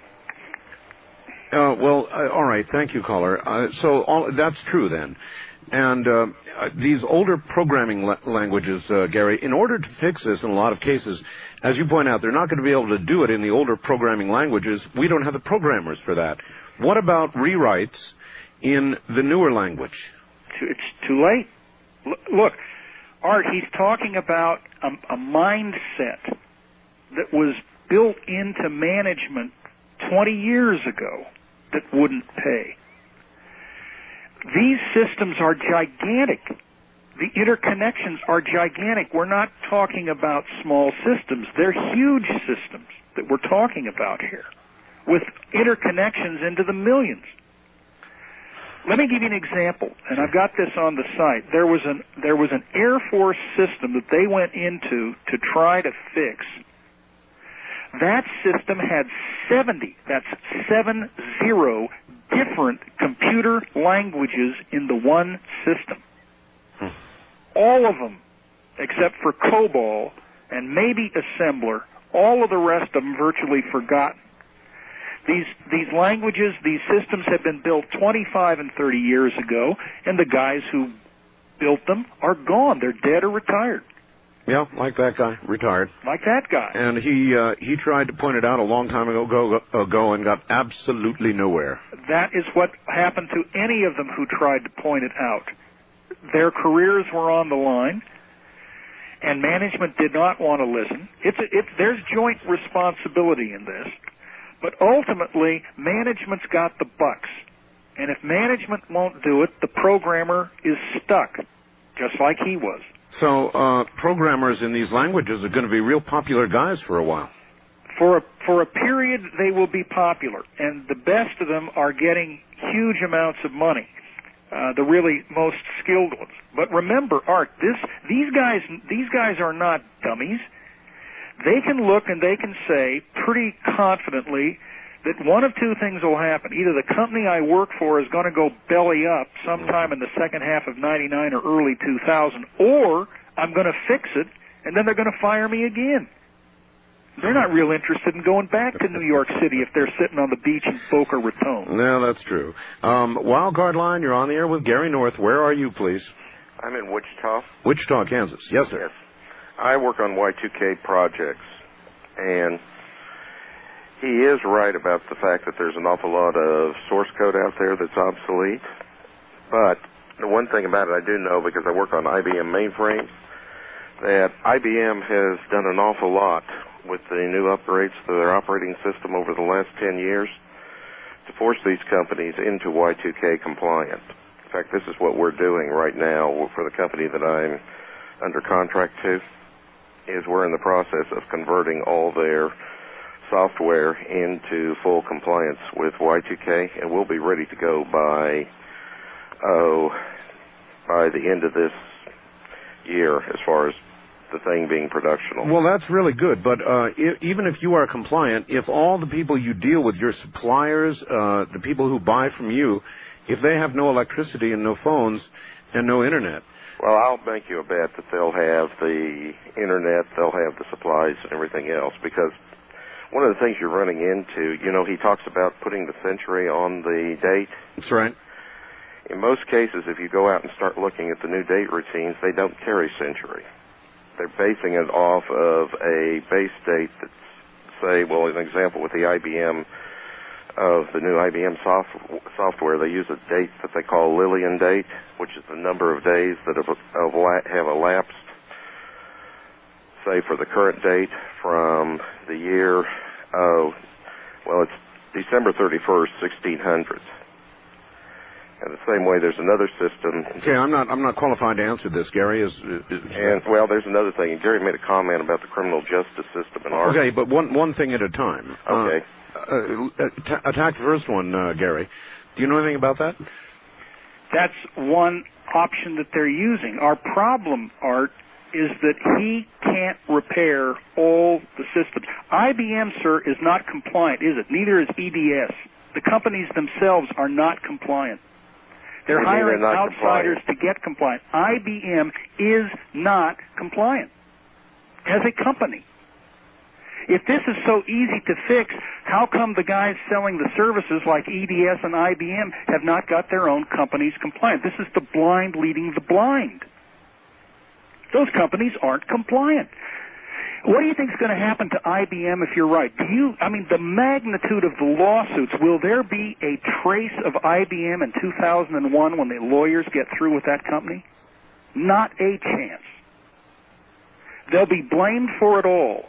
All right. Thank you, caller. That's true then. And these older programming languages, Gary, in order to fix this in a lot of cases, as you point out, they're not going to be able to do it in the older programming languages. We don't have the programmers for that. What about rewrites in the newer language? It's too late. Look, Art, he's talking about a mindset that was built into management 20 years ago that wouldn't pay. These systems are gigantic. The interconnections are gigantic. We're not talking about small systems. They're huge systems that we're talking about here, with interconnections into the millions. Let me give you an example, and I've got this on the site. There was an Air Force system that they went into to try to fix. That system had 70 different computer languages in the one system. All of them, except for COBOL and maybe Assembler, all of the rest of them virtually forgotten. These languages, these systems have been built 25 and 30 years ago, and the guys who built them are gone. They're dead or retired. Yeah, like that guy, retired. Like that guy. And he tried to point it out a long time ago and got absolutely nowhere. That is what happened to any of them who tried to point it out. Their careers were on the line, and management did not want to listen. There's joint responsibility in this. But ultimately, management's got the bucks. And if management won't do it, the programmer is stuck, just like he was. So programmers in these languages are going to be real popular guys for a while. For a period, they will be popular. And the best of them are getting huge amounts of money, the really most skilled ones. But remember, Art, these guys are not dummies. They can look and they can say pretty confidently that one of two things will happen. Either the company I work for is going to go belly up sometime in the second half of 99 or early 2000, or I'm going to fix it, and then they're going to fire me again. They're not real interested in going back to New York City if they're sitting on the beach in Boca Raton. No, that's true. Wild Card Line, you're on the air with Gary North. Where are you, please? I'm in Wichita. Wichita, Kansas. Yes, sir. Yes. I work on Y2K projects, and he is right about the fact that there's an awful lot of source code out there that's obsolete. But the one thing about it I do know, because I work on IBM mainframes, that IBM has done an awful lot with the new upgrades to their operating system over the last 10 years to force these companies into Y2K compliant. In fact, this is what we're doing right now for the company that I'm under contract to, is we're in the process of converting all their software into full compliance with Y2K, and we'll be ready to go by the end of this year as far as the thing being productional. Well, that's really good, but even if you are compliant, if all the people you deal with, your suppliers, the people who buy from you, if they have no electricity and no phones and no internet. Well, I'll make you a bet that they'll have the internet, they'll have the supplies and everything else, because one of the things you're running into, he talks about putting the century on the date. That's right. In most cases, if you go out and start looking at the new date routines, they don't carry century. They're basing it off of a base date that's, say, well, an example with the IBM, of the new IBM software, they use a date that they call Lillian date, which is the number of days that have elapsed, say, for the current date from the year it's December 31st, 1600. And the same way, there's another system. Okay, I'm not qualified to answer this, Gary. There's another thing. Gary made a comment about the criminal justice system in our. Okay, but one thing at a time. Okay. Attack the first one, Gary. Do you know anything about that? That's one option that they're using. Our problem, Art, is that he can't repair all the systems. IBM, sir, is not compliant, is it? Neither is EDS. The companies themselves are not compliant. They're hiring outsiders to get compliant. IBM is not compliant as a company. If this is so easy to fix, how come the guys selling the services like EDS and IBM have not got their own companies compliant? This is the blind leading the blind. Those companies aren't compliant. What do you think is going to happen to IBM if you're right? The magnitude of the lawsuits, will there be a trace of IBM in 2001 when the lawyers get through with that company? Not a chance. They'll be blamed for it all.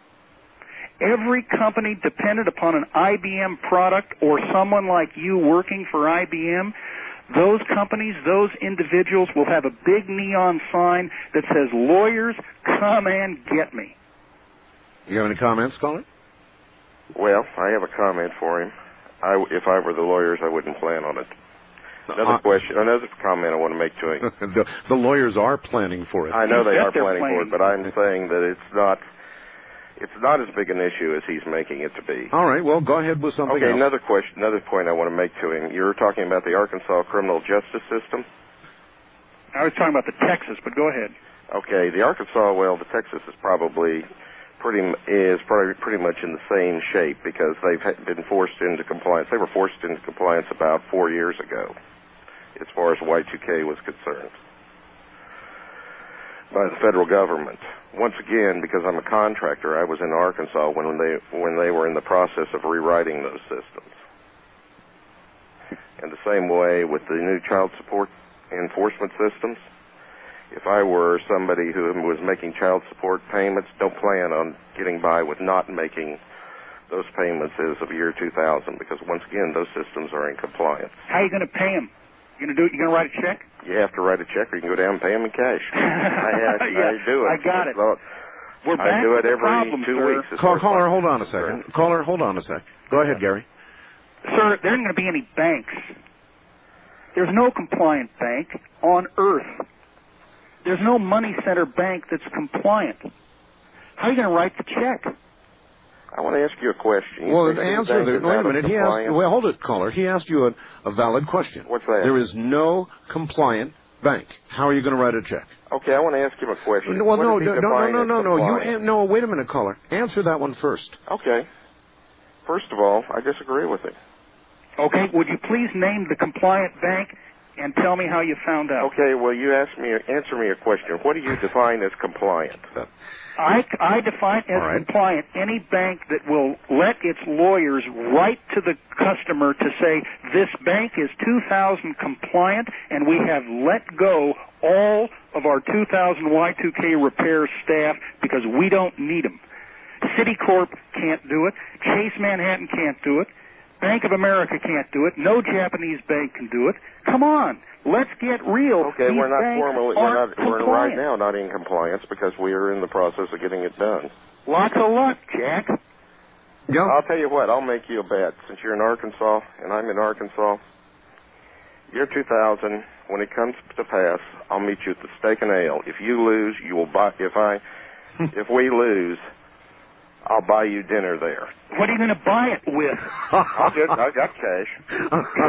Every company dependent upon an IBM product or someone like you working for IBM, those companies, those individuals will have a big neon sign that says, "Lawyers, come and get me." You have any comments, caller? Well, I have a comment for him. If I were the lawyers, I wouldn't plan on it. Another comment I want to make to him. The lawyers are planning for it. I know they are planning for it, but I'm saying that it's not as big an issue as he's making it to be. All right, well, go ahead with something else. Another point I want to make to him. You were talking about the Arkansas criminal justice system. I was talking about the Texas, but go ahead. Okay, the Texas is probably pretty much in the same shape because they've been forced into compliance. They were forced into compliance about 4 years ago, as far as Y2K was concerned, by the federal government. Once again, because I'm a contractor, I was in Arkansas when they were in the process of rewriting those systems. And the same way with the new child support enforcement systems. If I were somebody who was making child support payments, don't plan on getting by with not making those payments as of year 2000, because once again, those systems are in compliance. How are you going to pay them? You going to write a check? You have to write a check, or you can go down and pay them in cash. I do it. I got it. We're back I do it to the every problem, 2 sir. weeks. Caller, hold on a second. Caller, hold on a sec. Go ahead, Gary. Sir, there aren't going to be any banks. There's no compliant bank on earth. There's no money center bank that's compliant. How are you going to write the check? I want to ask you a question. Well, answer the... Wait a minute. Hold it, caller. He asked you a valid question. What's that? There is no compliant bank. How are you going to write a check? Okay, I want to ask him a question. Well, no. Wait a minute, caller. Answer that one first. Okay. First of all, I disagree with him. Okay, would you please name the compliant bank and tell me how you found out? Okay, well, answer me a question. What do you define as compliant? I define as compliant any bank that will let its lawyers write to the customer to say, this bank is 2000 compliant, and we have let go all of our 2000 Y2K repair staff because we don't need them. Citicorp can't do it. Chase Manhattan can't do it. Bank of America can't do it. No Japanese bank can do it. Come on, let's get real. Okay, we're right now not in compliance because we are in the process of getting it done. Lots of luck, Jack. Yeah. I'll tell you what, I'll make you a bet. Since you're in Arkansas and I'm in Arkansas, year 2000, when it comes to pass, I'll meet you at the Steak and Ale. If you lose, you will buy. If we lose, I'll buy you dinner there. What are you going to buy it with? I got cash.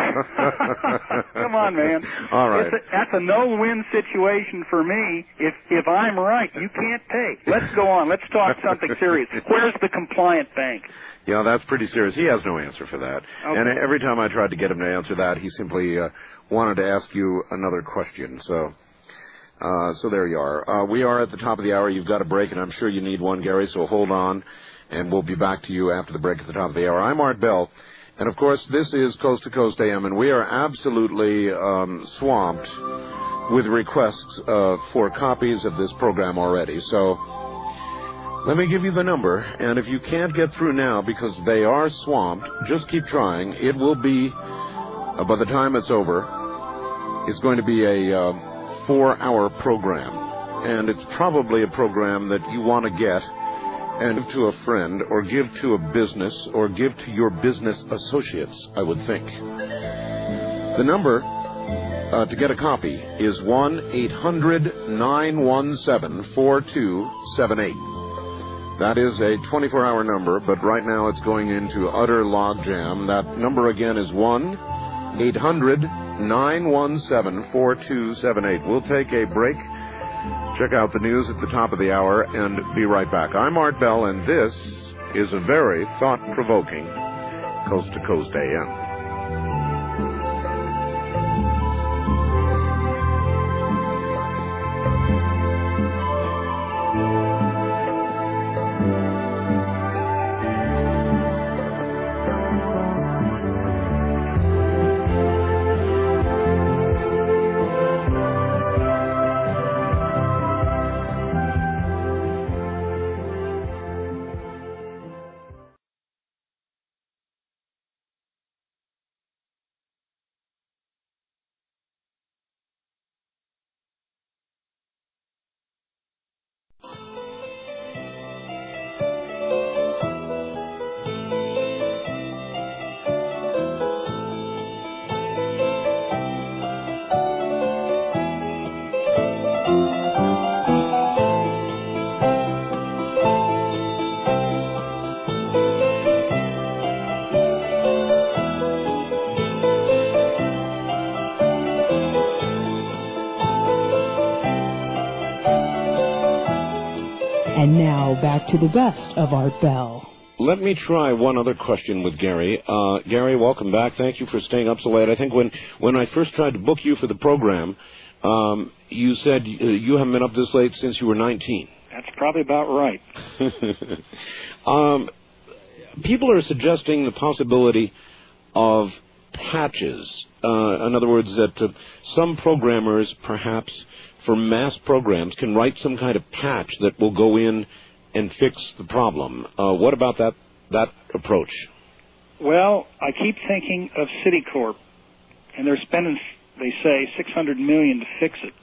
Come on, man. All right. That's a no-win situation for me. If I'm right, you can't pay. Let's go on. Let's talk something serious. Where's the compliant bank? Yeah, that's pretty serious. He has no answer for that. Okay. And every time I tried to get him to answer that, he simply wanted to ask you another question. So there you are. We are at the top of the hour. You've got a break, and I'm sure you need one, Gary, so hold on, and we'll be back to you after the break at the top of the hour. I'm Art Bell, and, of course, this is Coast to Coast AM, and we are absolutely swamped with requests for copies of this program already. So let me give you the number, and if you can't get through now because they are swamped, just keep trying. It will be, by the time it's over, it's going to be a 4-hour program, and it's probably a program that you want to get and give to a friend or give to a business or give to your business associates, I would think. The number to get a copy is 1-800-917-4278. That is a 24-hour number, but right now it's going into utter logjam. That number again is 1-800-917-4278. We'll take a break, check out the news at the top of the hour, and be right back. I'm Art Bell, and this is a very thought-provoking Coast to Coast AM. back to the best of Art Bell. Let me try one other question with Gary. Gary, welcome back. Thank you for staying up so late. I think when I first tried to book you for the program, you said you haven't been up this late since you were 19. That's probably about right. People are suggesting the possibility of patches. In other words, that some programmers, perhaps for mass programs, can write some kind of patch that will go in and fix the problem. What about that approach? Well, I keep thinking of Citicorp, and they're spending, they say, $600 million to fix it.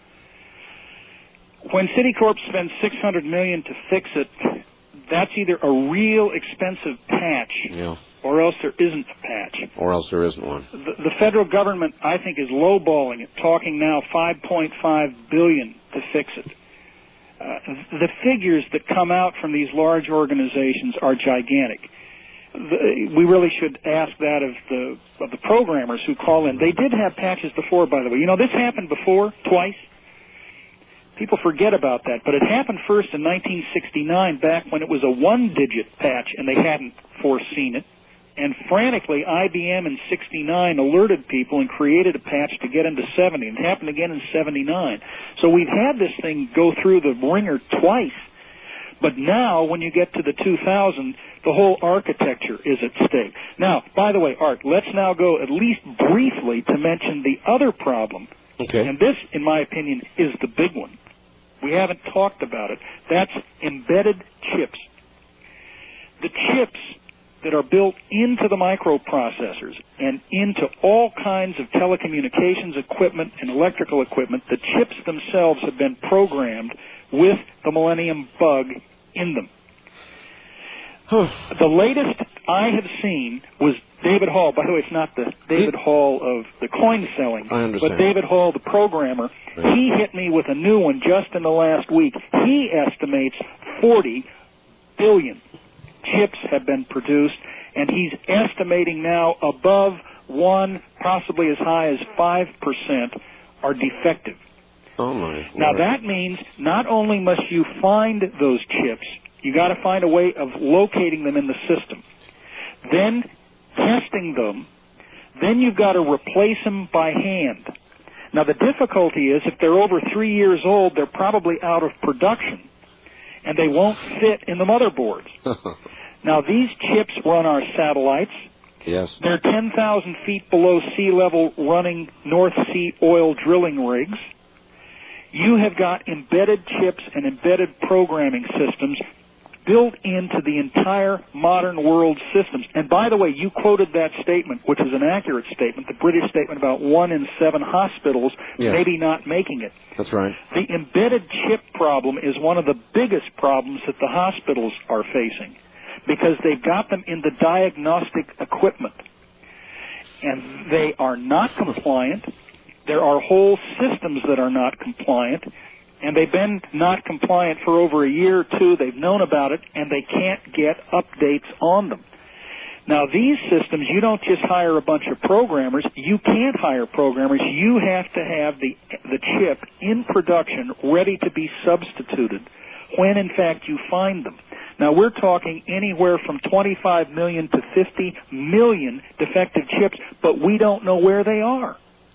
When Citicorp spends $600 million to fix it, that's either a real expensive patch, or else there isn't a patch. Or else there isn't one. The federal government, I think, is lowballing it, talking now $5.5 billion to fix it. The figures that come out from these large organizations are gigantic. We really should ask that of the programmers who call in. They did have patches before, by the way. You know, this happened before, twice. People forget about that, but it happened first in 1969, back when it was a one-digit patch, and they hadn't foreseen it. And frantically, IBM in 69 alerted people and created a patch to get into 70. It happened again in 79. So we've had this thing go through the ringer twice. But now, when you get to the 2000, the whole architecture is at stake. Now, by the way, Art, let's now go at least briefly to mention the other problem. Okay. And this, in my opinion, is the big one. We haven't talked about it. That's embedded chips. The chips that are built into the microprocessors and into all kinds of telecommunications equipment and electrical equipment, the chips themselves have been programmed with the Millennium Bug in them. The latest I have seen was David Hall. By the way, it's not the David Hall of the coin selling, but David Hall, the programmer. Right. He hit me with a new one just in the last week. He estimates 40 billion chips have been produced, and he's estimating now above 1, possibly as high as 5% are defective. Oh my! Now that means not only must you find those chips, you got to find a way of locating them in the system, then testing them, then you've got to replace them by hand. Now the difficulty is if they're over 3 years old, they're probably out of production, and they won't fit in the motherboards. Now these chips run our satellites. Yes. They're 10,000 feet below sea level running North Sea oil drilling rigs. You have got embedded chips and embedded programming systems built into the entire modern world systems. And by the way, you quoted that statement, which is an accurate statement, the British statement about 1 in 7 hospitals maybe not making it. That's right. The embedded chip problem is one of the biggest problems that the hospitals are facing because they've got them in the diagnostic equipment. And they are not compliant. There are whole systems that are not compliant, and they've been not compliant for over a year or two. They've known about it, and they can't get updates on them. Now, these systems, you don't just hire a bunch of programmers. You can't hire programmers. You have to have the chip in production ready to be substituted when, in fact, you find them. Now, we're talking anywhere from 25 million to 50 million defective chips, but we don't know where they are.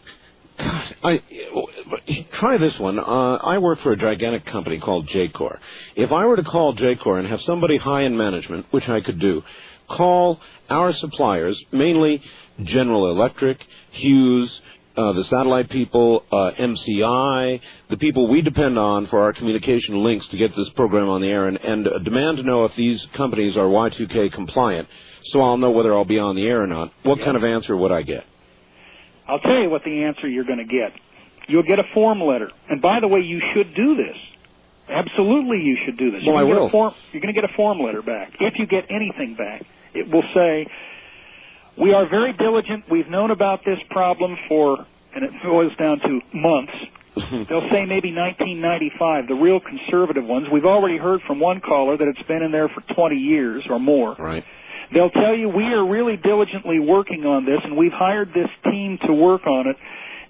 Try this one. I work for a gigantic company called Jacor. If I were to call Jacor and have somebody high in management, which I could do, call our suppliers, mainly General Electric, Hughes, the satellite people, MCI, the people we depend on for our communication links to get this program on the air, and demand to know if these companies are Y2K compliant, so I'll know whether I'll be on the air or not, what kind of answer would I get? I'll tell you what the answer you're going to get. You'll get a form letter. And by the way, you should do this. Absolutely you should do this. Well, I will. You're going to get a form letter back. If you get anything back, it will say, we are very diligent. We've known about this problem for, and it boils down to months. They'll say maybe 1995, the real conservative ones. We've already heard from one caller that it's been in there for 20 years or more. Right. They'll tell you we are really diligently working on this, and we've hired this team to work on it,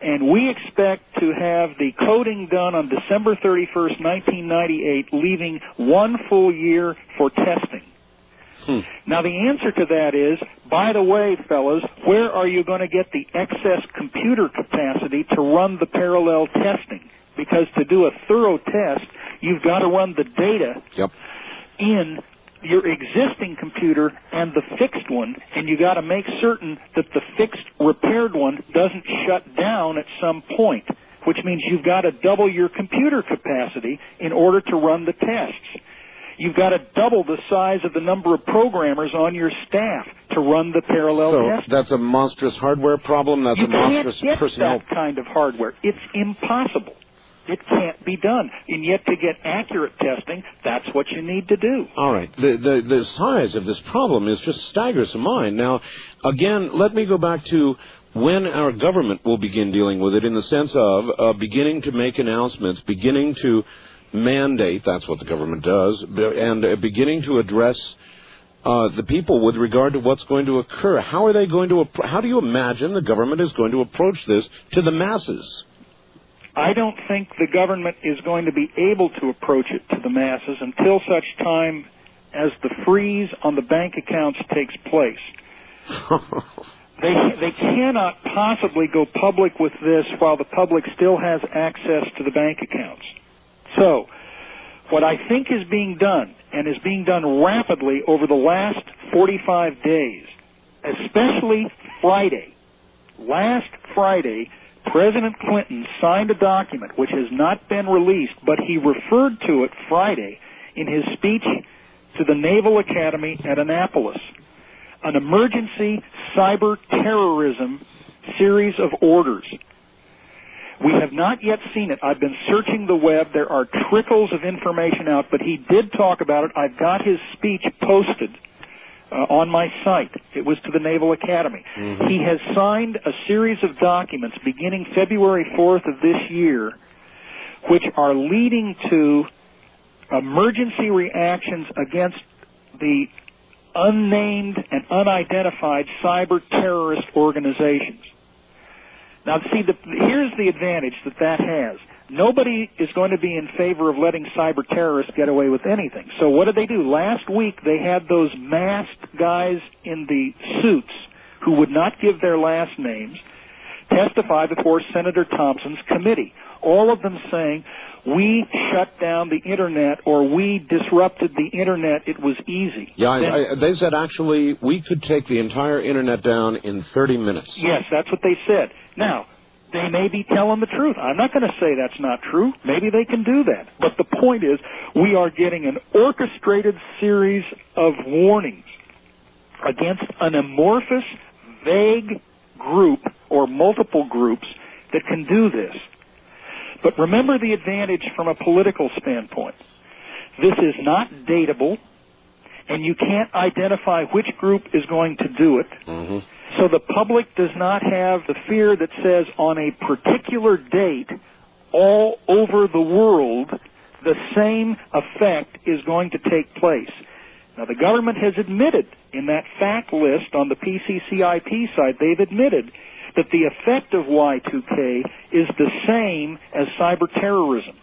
and we expect to have the coding done on December 31st, 1998, leaving 1 full year for testing. Now, the answer to that is, by the way, fellas, where are you going to get the excess computer capacity to run the parallel testing? Because to do a thorough test, you've got to run the data in your existing computer and the fixed one, and you got to make certain that the fixed repaired one doesn't shut down at some point, which means you've got to double your computer capacity in order to run the tests. You've got to double the size of the number of programmers on your staff to run the parallel testing. So that's a monstrous hardware problem? That's a monstrous personnel? You can't get that kind of hardware. It's impossible. It can't be done. And yet to get accurate testing, that's what you need to do. All right. The size of this problem is just staggers the mind. Now, again, let me go back to when our government will begin dealing with it in the sense of beginning to make announcements, beginning to mandate, that's what the government does, and beginning to address the people with regard to what's going to occur. How are they going to? How do you imagine the government is going to approach this to the masses? I don't think the government is going to be able to approach it to the masses until such time as the freeze on the bank accounts takes place. They cannot possibly go public with this while the public still has access to the bank accounts. So, what I think is being done, and is being done rapidly over the last 45 days, especially Friday, last Friday, President Clinton signed a document which has not been released, but he referred to it Friday in his speech to the Naval Academy at Annapolis, an emergency cyber terrorism series of orders. We have not yet seen it. I've been searching the web. There are trickles of information out, but he did talk about it. I've got his speech posted on my site. It was to the Naval Academy. Mm-hmm. He has signed a series of documents beginning February 4th of this year, which are leading to emergency reactions against the unnamed and unidentified cyber terrorist organizations. Now, see, here's the advantage that has. Nobody is going to be in favor of letting cyber terrorists get away with anything. So what did they do? Last week, they had those masked guys in the suits who would not give their last names testify before Senator Thompson's committee, all of them saying, we shut down the Internet or we disrupted the Internet. It was easy. Yeah, they said, actually, we could take the entire Internet down in 30 minutes. Yes, that's what they said. Now, they may be telling the truth. I'm not going to say that's not true. Maybe they can do that. But the point is, we are getting an orchestrated series of warnings against an amorphous, vague group or multiple groups that can do this. But remember the advantage from a political standpoint. This is not dateable, and you can't identify which group is going to do it. Mm-hmm. So the public does not have the fear that says on a particular date, all over the world, the same effect is going to take place. Now, the government has admitted in that fact list on the PCCIP side, they've admitted that the effect of Y2K is the same as cyber terrorism.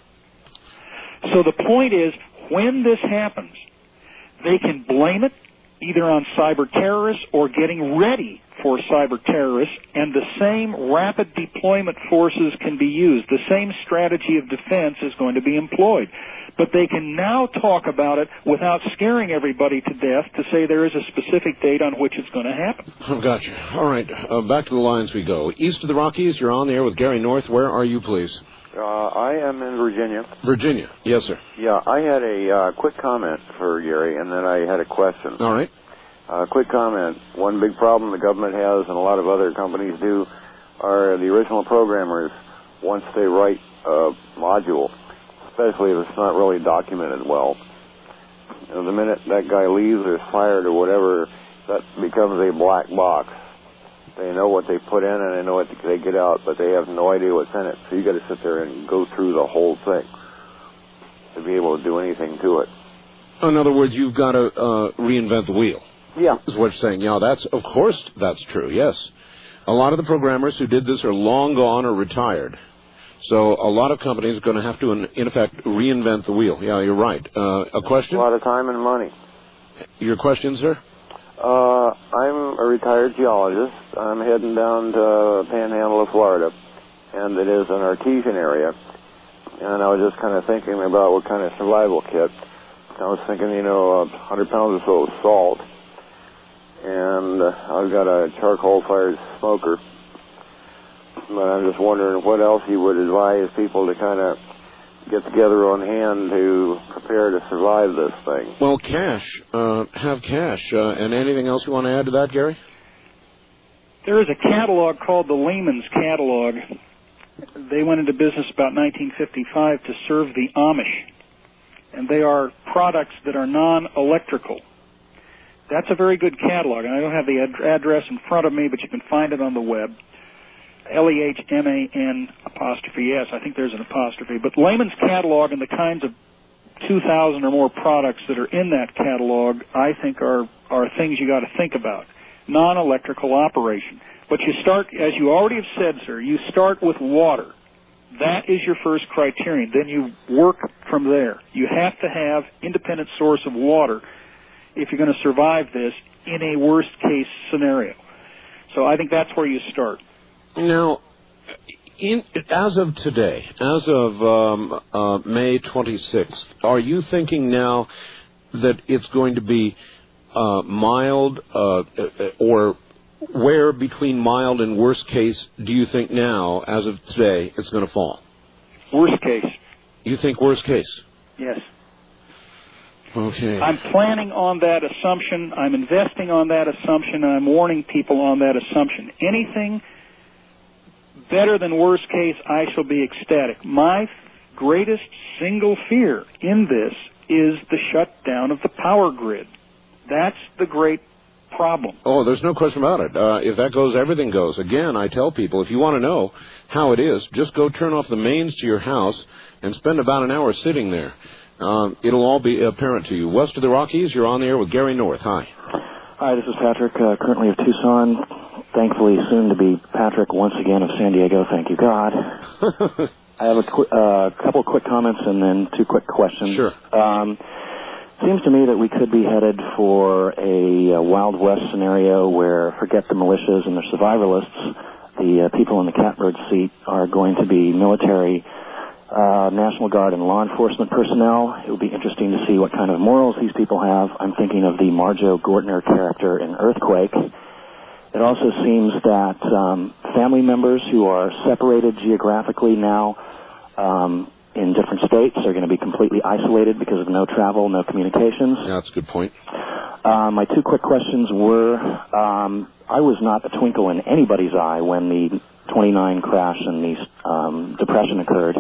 So the point is, when this happens, they can blame it either on cyber terrorists or getting ready for cyber terrorists, and the same rapid deployment forces can be used. The same strategy of defense is going to be employed. But they can now talk about it without scaring everybody to death to say there is a specific date on which it's going to happen. Oh, gotcha. All right, back to the lines we go. East of the Rockies, you're on the air with Gary North. Where are you, please? I am in Virginia. Virginia, yes, sir. Yeah, I had a quick comment for Gary, and then I had a question. All right. Quick comment. One big problem the government has, and a lot of other companies do, are the original programmers, once they write a module, especially if it's not really documented well. You know, the minute that guy leaves or is fired or whatever, that becomes a black box. They know what they put in and they know what they get out, but they have no idea what's in it. So you got to sit there and go through the whole thing to be able to do anything to it. In other words, you've got to reinvent the wheel. Yeah. Is what you're saying. Yeah, of course that's true, yes. A lot of the programmers who did this are long gone or retired. So a lot of companies are going to have to, in effect, reinvent the wheel. Yeah, you're right. A question? A lot of time and money. Your question, sir? I'm a retired geologist. I'm heading down to Panhandle of Florida, and it is an artesian area. And I was just kind of thinking about what kind of survival kit. I was thinking, 100 pounds or so of salt, and I've got a charcoal-fired smoker. But I'm just wondering what else you would advise people to kind of get together on hand to prepare to survive this thing. Well, cash. Have cash. And anything else you want to add to that, Gary? There is a catalog called the Lehman's Catalog. They went into business about 1955 to serve the Amish. And they are products that are non-electrical. That's a very good catalog. And I don't have the address in front of me, but you can find it on the web. LEHMAN''S. I think there's an apostrophe. But Lehman's Catalog and the kinds of 2,000 or more products that are in that catalog, I think are things you got to think about. Non-electrical operation. But you start, as you already have said, sir, you start with water. That is your first criterion. Then you work from there. You have to have independent source of water if you're going to survive this in a worst-case scenario. So I think that's where you start. Now, as of today, as of May 26th, are you thinking now that it's going to be mild, or where between mild and worst case do you think now, as of today, it's going to fall? Worst case. You think worst case? Yes. Okay. I'm planning on that assumption. I'm investing on that assumption. And I'm warning people on that assumption. Anything better than worst case, I shall be ecstatic. My greatest single fear in this is the shutdown of the power grid. That's the great problem. Oh, there's no question about it. If that goes, everything goes. Again, I tell people, if you want to know how it is, just go turn off the mains to your house and spend about an hour sitting there. It'll all be apparent to you. West of the Rockies, you're on the air with Gary North. Hi. Hi, this is Patrick, currently of Tucson. Thankfully, soon to be Patrick once again of San Diego. Thank you, God. I have a couple quick comments and then two quick questions. Sure. Seems to me that we could be headed for a Wild West scenario where, forget the militias and their survivalists, the people in the catbird seat are going to be military, National Guard, and law enforcement personnel. It would be interesting to see what kind of morals these people have. I'm thinking of the Marjo Gortner character in Earthquake. It also seems that family members who are separated geographically now in different states are going to be completely isolated because of no travel, no communications. Yeah, that's a good point. My two quick questions were, I was not a twinkle in anybody's eye when the 29 crash and the depression occurred.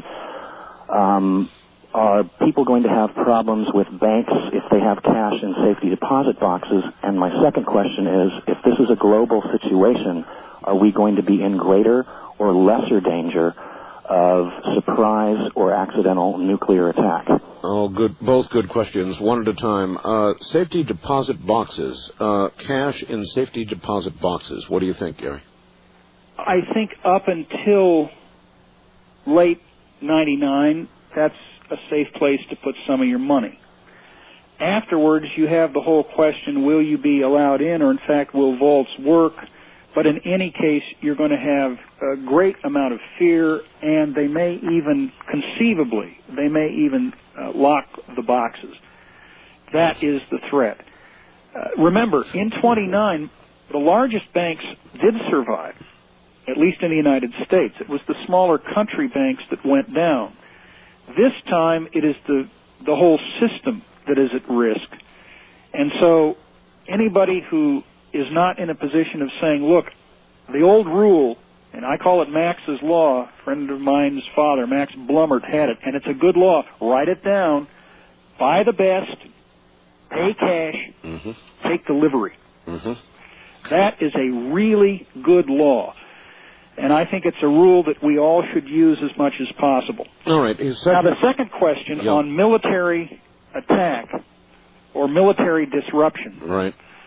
Are people going to have problems with banks if they have cash in safety deposit boxes? And my second question is, if this is a global situation, are we going to be in greater or lesser danger of surprise or accidental nuclear attack? Oh, good. Both good questions, one at a time. Safety deposit boxes, cash in safety deposit boxes. What do you think, Gary? I think up until late 99, that's a safe place to put some of your money. Afterwards, you have the whole question, will you be allowed in, or in fact, will vaults work? But in any case, you're going to have a great amount of fear, and they may even, conceivably, lock the boxes. That is the threat. Remember, in 29, the largest banks did survive, at least in the United States. It was the smaller country banks that went down. This time, it is the whole system that is at risk. And so anybody who is not in a position of saying, look, the old rule, and I call it Max's Law, a friend of mine's father, Max Blumert, had it, and it's a good law. Write it down. Buy the best. Pay cash. Take delivery. That is a really good law. And I think it's a rule that we all should use as much as possible. All right. Now, the second question on military attack or military disruption. Right.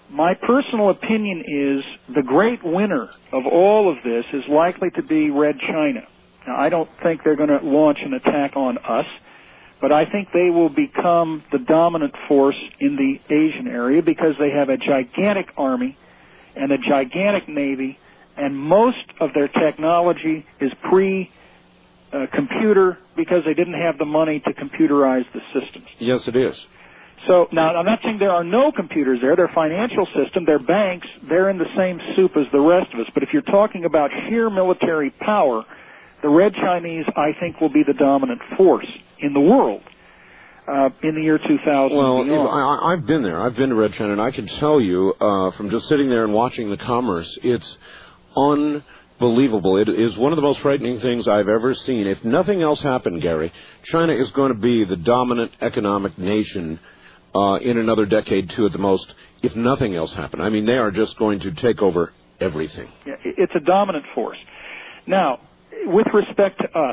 My personal opinion is the great winner of all of this is likely to be Red China. Now, I don't think they're going to launch an attack on us, but I think they will become the dominant force in the Asian area because they have a gigantic army and a gigantic navy, and most of their technology is pre-computer because they didn't have the money to computerize the systems. Yes, it is. So, now, I'm not saying there are no computers there. Their financial system, their banks, they're in the same soup as the rest of us. But if you're talking about sheer military power, the Red Chinese, I think, will be the dominant force in the world in the year 2000. Well, I've been there. I've been to Red China, and I can tell you from just sitting there and watching the commerce, it's unbelievable. It is one of the most frightening things I've ever seen. If nothing else happened, Gary, China is going to be the dominant economic nation in another decade, too, at the most, if nothing else happened. I mean, they are just going to take over everything. Yeah, it's a dominant force. Now, with respect to us,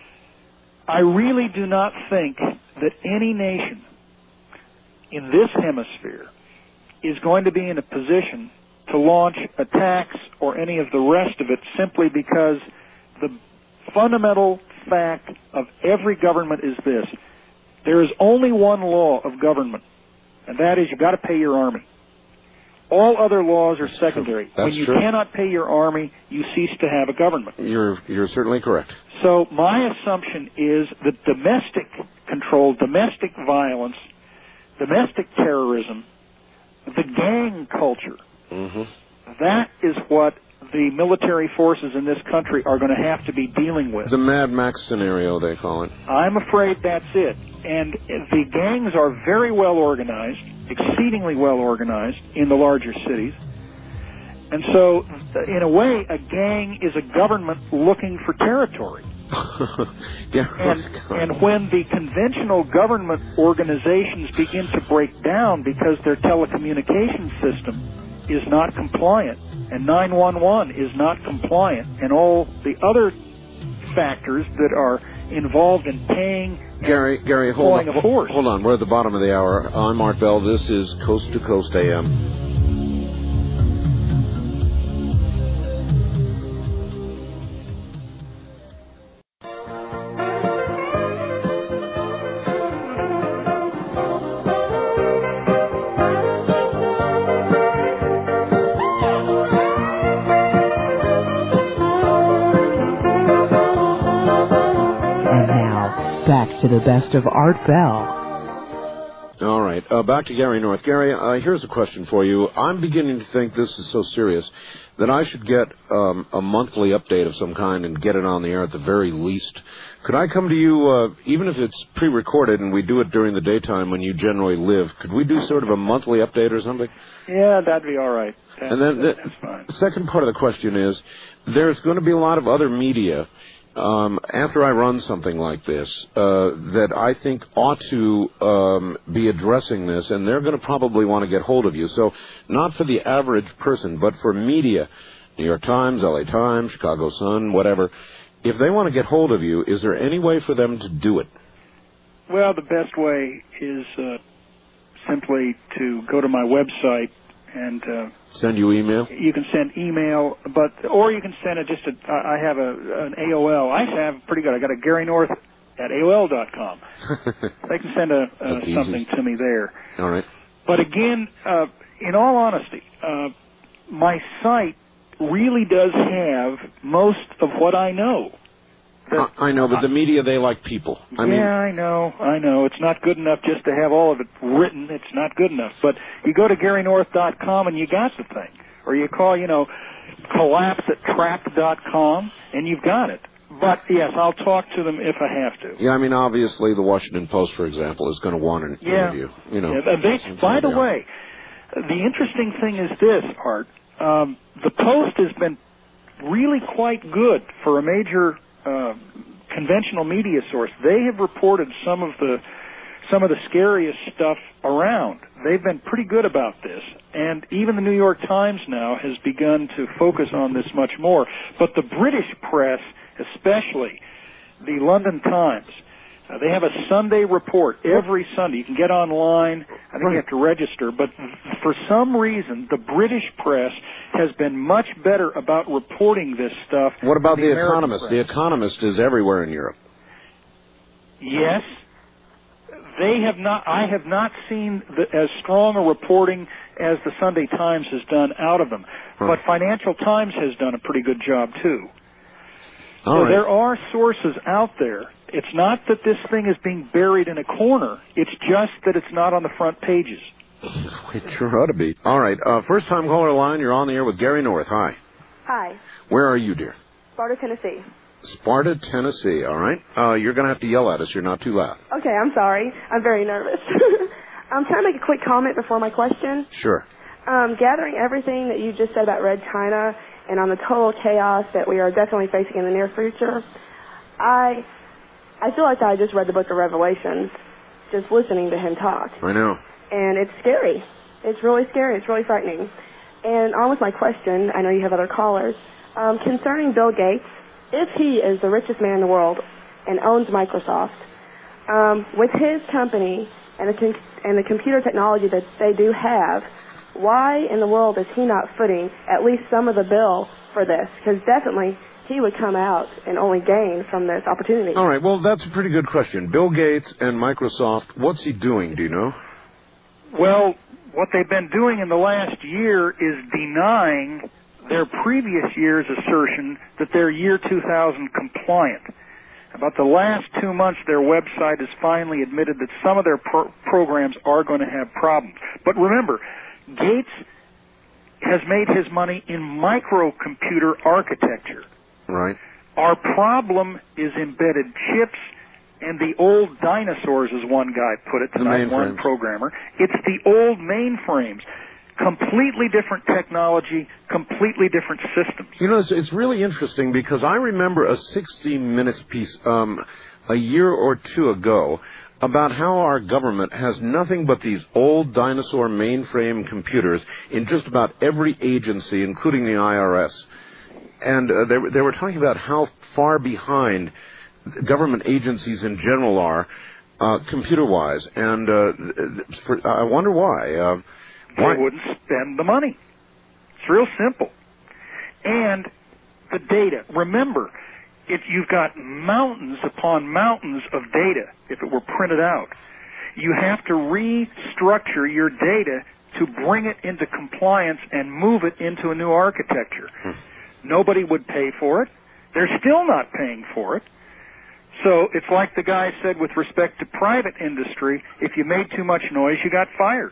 I really do not think that any nation in this hemisphere is going to be in a position to launch attacks or any of the rest of it simply because the fundamental fact of every government is this. There is only one law of government, and that is you've got to pay your army. All other laws are secondary. When you cannot pay your army, you cease to have a government. You're certainly correct. So my assumption is that domestic control, domestic violence, domestic terrorism, the gang culture, that is what the military forces in this country are going to have to be dealing with. The Mad Max scenario, they call it. I'm afraid that's it. And the gangs are very well organized, exceedingly well organized in the larger cities. And so, in a way, a gang is a government looking for territory. And when the conventional government organizations begin to break down because their telecommunications system is not compliant, and 911 is not compliant, and all the other factors that are involved in paying Gary, hold on. We're at the bottom of the hour. I'm Art Bell. This is Coast to Coast AM. To the best of Art Bell. All right, back to Gary North. Gary, here's a question for you. I'm beginning to think this is so serious that I should get a monthly update of some kind and get it on the air at the very least. Could I come to you, even if it's pre-recorded and we do it during the daytime when you generally live, could we do sort of a monthly update or something? Yeah, that'd be all right. And then that's fine. The second part of the question is, there's going to be a lot of other media after I run something like this, that I think ought to be addressing this, and they're going to probably want to get hold of you. So not for the average person, but for media, New York Times, LA Times, Chicago Sun, whatever, if they want to get hold of you, is there any way for them to do it? Well, the best way is simply to go to my website and send you email. You can send email, or you can send it I have an AOL. I have pretty good. I got a Gary North at AOL.com. They can send something to me there. All right. But again, in all honesty, my site really does have most of what I know. I know, but the media, they like people. I know. It's not good enough just to have all of it written. It's not good enough. But you go to GaryNorth.com and you got the thing. Or you call, collapse@track.com and you've got it. But, yes, I'll talk to them if I have to. Yeah, I mean, obviously the Washington Post, for example, is going to want an interview. By the way, the interesting thing is this, Art. The Post has been really quite good for a major conventional media source. They have reported some of the scariest stuff around. They've been pretty good about this, and even the New York Times now has begun to focus on this much more. But the British press, especially the London Times, They have a Sunday report every Sunday. You can get online. I think you have to register. But for some reason, the British press has been much better about reporting this stuff. What about than The American Economist? press. The Economist is everywhere in Europe. Yes. They have not. I have not seen as strong a reporting as the Sunday Times has done out of them. But Financial Times has done a pretty good job, too. So there are sources out there. It's not that this thing is being buried in a corner. It's just that it's not on the front pages. It sure ought to be. All right. First-time caller line, you're on the air with Gary North. Hi. Hi. Where are you, dear? Sparta, Tennessee. Sparta, Tennessee. All right. You're going to have to yell at us. You're not too loud. Okay, I'm sorry. I'm very nervous. I'm trying to make a quick comment before my question. Sure. Gathering everything that you just said about Red China and on the total chaos that we are definitely facing in the near future, I feel like I just read the book of Revelations just listening to him talk. I know. And it's scary. It's really scary. It's really frightening. And on with my question, I know you have other callers, concerning Bill Gates, if he is the richest man in the world and owns Microsoft, with his company and the computer technology that they do have, why in the world is he not footing at least some of the bill for this? Because definitely he would come out and only gain from this opportunity. All right. Well, that's a pretty good question. Bill Gates and Microsoft, what's he doing? Do you know? Well, what they've been doing in the last year is denying their previous year's assertion that they're year 2000 compliant. About the last 2 months, their website has finally admitted that some of their programs are going to have problems. But remember, Gates has made his money in microcomputer architecture. Right. Our problem is embedded chips and the old dinosaurs, as one guy put it tonight, one programmer. It's the old mainframes. Completely different technology, completely different systems. You know, it's really interesting because I remember a 60 Minutes piece a year or two ago about how our government has nothing but these old dinosaur mainframe computers in just about every agency, including the IRS. And they were talking about how far behind government agencies in general are computer-wise. And I wonder why. They wouldn't spend the money. It's real simple. And the data. Remember, if you've got mountains upon mountains of data, if it were printed out, you have to restructure your data to bring it into compliance and move it into a new architecture. Nobody would pay for it. They're still not paying for it. So it's like the guy said with respect to private industry, if you made too much noise, you got fired.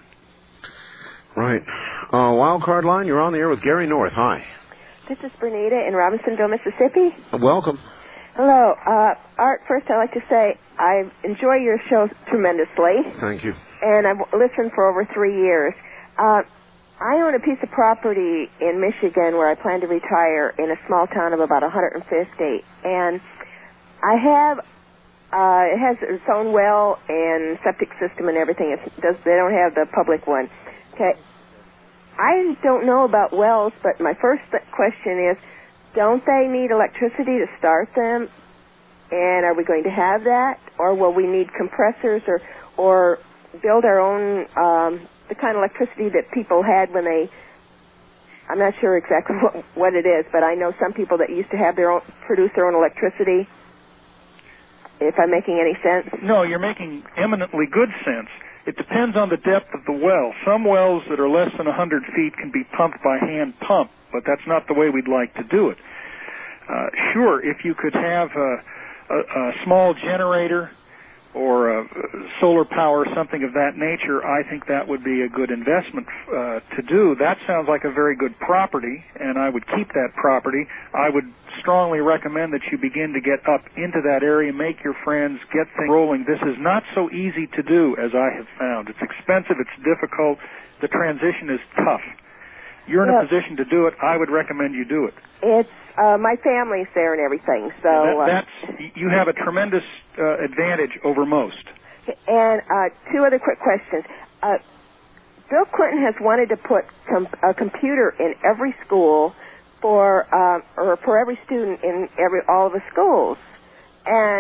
Right. Wild Card Line, you're on the air with Gary North. Hi. This is Bernita in Robinsonville, Mississippi. Welcome. Hello. Art, first I'd like to say I enjoy your show tremendously. Thank you. And I've listened for over 3 years. I own a piece of property in Michigan where I plan to retire in a small town of about 150. And I have, it has its own well and septic system and everything. They don't have the public one. Okay. I don't know about wells, but my first question is, don't they need electricity to start them? And are we going to have that? Or will we need compressors or build our own, the kind of electricity that people had when they, I'm not sure exactly what it is, but I know some people that used to have produce their own electricity. If I'm making any sense? No, you're making eminently good sense. It depends on the depth of the well. Some wells that are less than 100 feet can be pumped by hand pump, but that's not the way we'd like to do it. Sure, if you could have a small generator or solar power, something of that nature, I think that would be a good investment to do. That sounds like a very good property, and I would keep that property. I would strongly recommend that you begin to get up into that area, make your friends, get things rolling. This is not so easy to do, as I have found. It's expensive, it's difficult, the transition is tough. You're in a position to do it, I would recommend you do it. It's, my family's there and everything, so... You have a tremendous advantage over most. And two other quick questions. Bill Clinton has wanted to put a computer in every school or for every student in all of the schools. And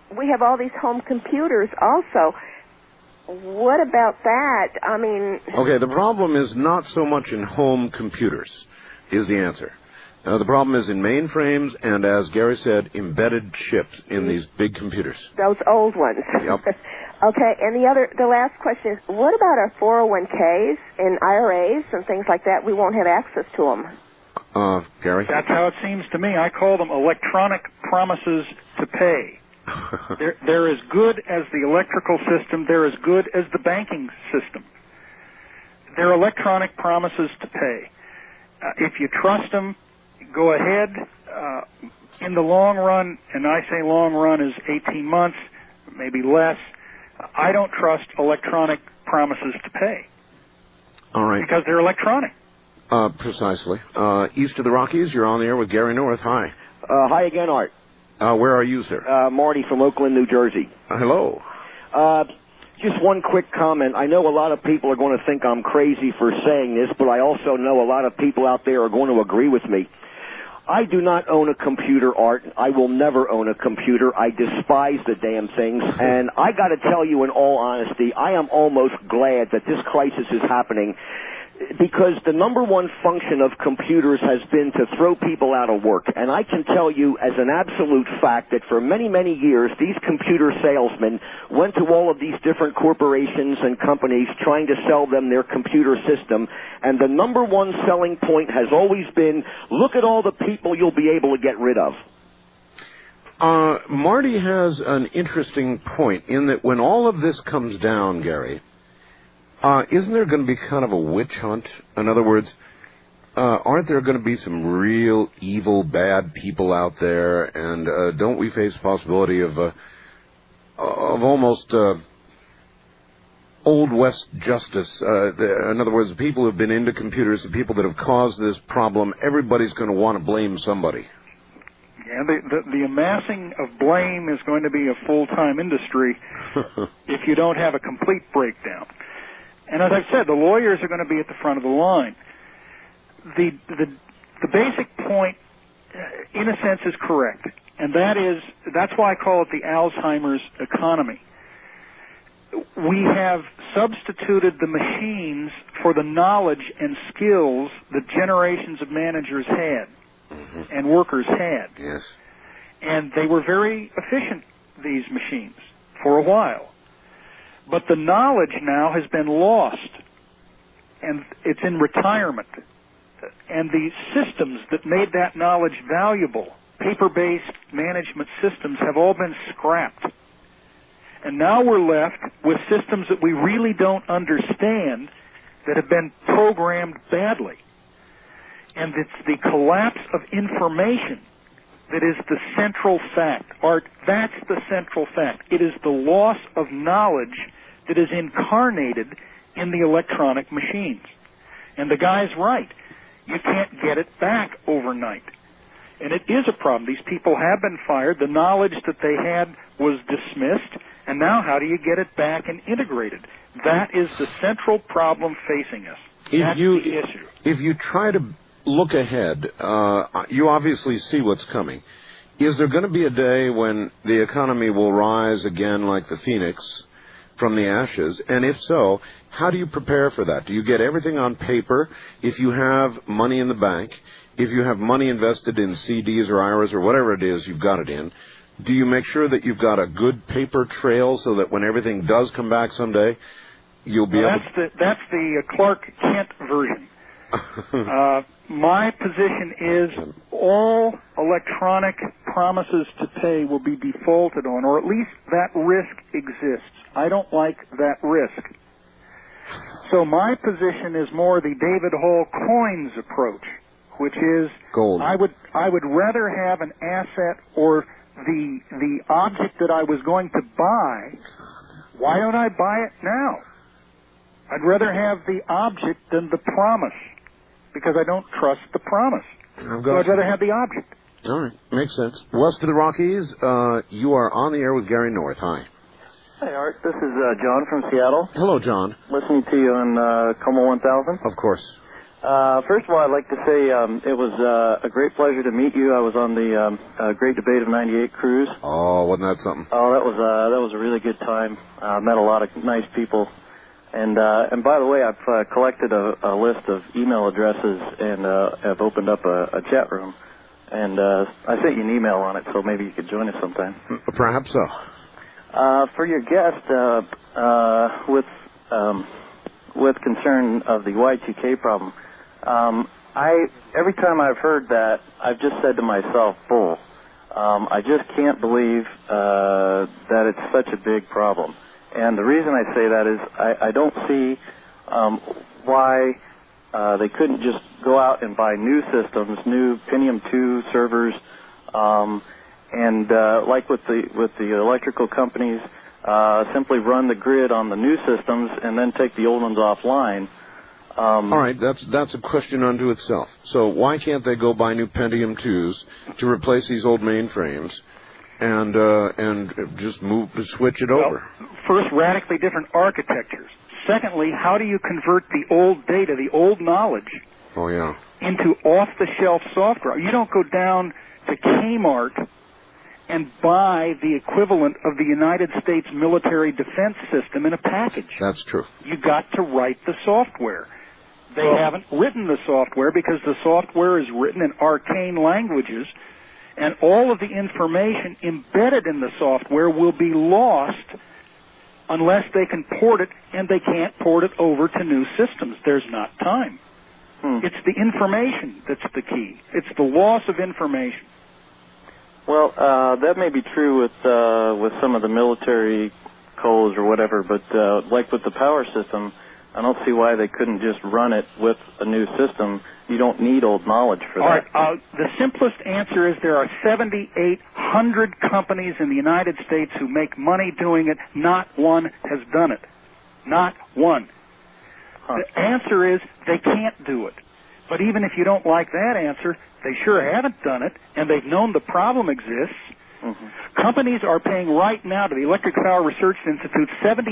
we have all these home computers also. What about that? I mean... Okay, the problem is not so much in home computers, is the answer. The problem is in mainframes and, as Gary said, embedded chips in these big computers. Those old ones. Yep. Okay, and the last question is, what about our 401ks and IRAs and things like that? We won't have access to them. Gary? That's how it seems to me. I call them electronic promises to pay. They're as good as the electrical system. They're as good as the banking system. They're electronic promises to pay. If you trust them, go ahead. In the long run, and I say long run is 18 months, maybe less, I don't trust electronic promises to pay. All right. Because they're electronic. Precisely. East of the Rockies, you're on the air with Gary North. Hi. Hi again, Art. Where are you, sir? Marty from Oakland, New Jersey. Hello. Just one quick comment. I know a lot of people are going to think I'm crazy for saying this, but I also know a lot of people out there are going to agree with me. I do not own a computer, Art. I will never own a computer. I despise the damn things. And I got to tell you in all honesty, I am almost glad that this crisis is happening, because the number one function of computers has been to throw people out of work. And I can tell you as an absolute fact that for many, many years, these computer salesmen went to all of these different corporations and companies trying to sell them their computer system. And the number one selling point has always been, look at all the people you'll be able to get rid of. Marty has an interesting point in that when all of this comes down, Gary, isn't there going to be kind of a witch hunt? In other words, aren't there going to be some real evil, bad people out there? And don't we face the possibility of almost Old West justice? In other words, the people who have been into computers, the people that have caused this problem, everybody's going to want to blame somebody. Yeah, the amassing of blame is going to be a full-time industry if you don't have a complete breakdown. And as I've said, the lawyers are going to be at the front of the line. The basic point, in a sense, is correct, and that's why I call it the Alzheimer's economy. We have substituted the machines for the knowledge and skills that generations of managers had and workers had. Yes. And they were very efficient, these machines, for a while. But the knowledge now has been lost, and it's in retirement. And the systems that made that knowledge valuable, paper-based management systems, have all been scrapped. And now we're left with systems that we really don't understand that have been programmed badly. And it's the collapse of information that is the central fact. Art, that's the central fact. It is the loss of knowledge that is incarnated in the electronic machines. And the guy's right. You can't get it back overnight. And it is a problem. These people have been fired. The knowledge that they had was dismissed. And now how do you get it back and integrated? That is the central problem facing us. That's the issue. If you try to look ahead, you obviously see what's coming. Is there going to be a day when the economy will rise again like the phoenix from the ashes? And if so, how do you prepare for that? Do you get everything on paper? If you have money in the bank, if you have money invested in CDs or IRAs or whatever it is you've got it in, do you make sure that you've got a good paper trail so that when everything does come back someday, you'll be able to... That's the Clark Kent version. My position is all electronic promises to pay will be defaulted on, or at least that risk exists. I don't like that risk. So my position is more the David Hall coins approach, which is gold. I would rather have an asset or the object that I was going to buy. Why don't I buy it now? I'd rather have the object than the promise, because I don't trust the promise. So I'd rather have the object. All right. Makes sense. West of the Rockies, you are on the air with Gary North. Hi. Hi, Art. This is John from Seattle. Hello, John. Listening to you on Como 1000. Of course. First of all, I'd like to say it was a great pleasure to meet you. I was on the Great Debate of '98 cruise. Oh, wasn't that something? Oh, that was a really good time. Met a lot of nice people. And by the way, I've collected a list of email addresses and have opened up a chat room. And I sent you an email on it, so maybe you could join us sometime. Perhaps so. For your guest, with concern of the Y2K problem, every time I've heard that, I've just said to myself, bull. I just can't believe that it's such a big problem. And the reason I say that is I don't see why they couldn't just go out and buy new systems, new Pentium 2 servers, and like with the electrical companies, simply run the grid on the new systems and then take the old ones offline. All right, that's a question unto itself. So why can't they go buy new Pentium 2s to replace these old mainframes and just switch it over? First, radically different architectures. Secondly, how do you convert the old data, the old knowledge, into off-the-shelf software? You don't go down to Kmart and buy the equivalent of the United States military defense system in a package. That's true. You got to write the software. They haven't written the software because the software is written in arcane languages, and all of the information embedded in the software will be lost unless they can port it, and they can't port it over to new systems. There's not time. It's the information that's the key. It's the loss of information. Well, that may be true with some of the military codes or whatever, but like with the power system, I don't see why they couldn't just run it with a new system. You don't need old knowledge for that. All right, the simplest answer is there are 7,800 companies in the United States who make money doing it. Not one has done it. Not one. The answer is they can't do it. But even if you don't like that answer, they sure haven't done it, and they've known the problem exists. Companies are paying right now to the Electric Power Research Institute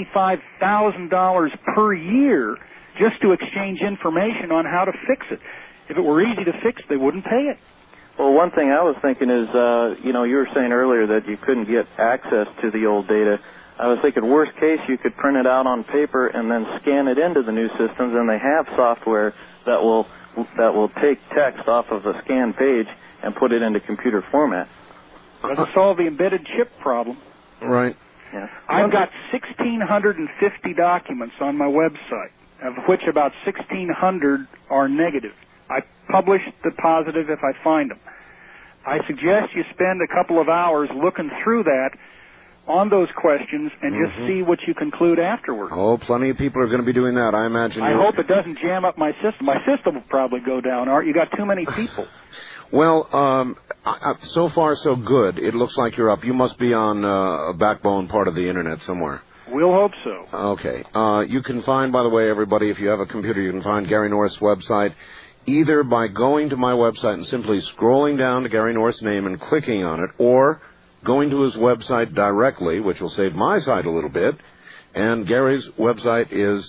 $75,000 per year just to exchange information on how to fix it. If it were easy to fix, they wouldn't pay it. Well, one thing I was thinking is, you were saying earlier that you couldn't get access to the old data. I was thinking, worst case, you could print it out on paper and then scan it into the new systems, and they have software that will take text off of a scanned page and put it into computer format. Doesn't solve the embedded chip problem. Right. Yeah. I've got 1,650 documents on my website, of which about 1,600 are negative. I publish the positive if I find them. I suggest you spend a couple of hours looking through that on those questions and just see what you conclude afterward. Oh, plenty of people are going to be doing that, I imagine. I hope it doesn't jam up my system. My system will probably go down, Art. You got too many people. Well, so far so good. It looks like you're up. You must be on a backbone part of the Internet somewhere. We'll hope so. Okay. You can find, by the way, everybody, if you have a computer, you can find Gary North's website either by going to my website and simply scrolling down to Gary North's name and clicking on it, or going to his website directly, which will save my site a little bit. And Gary's website is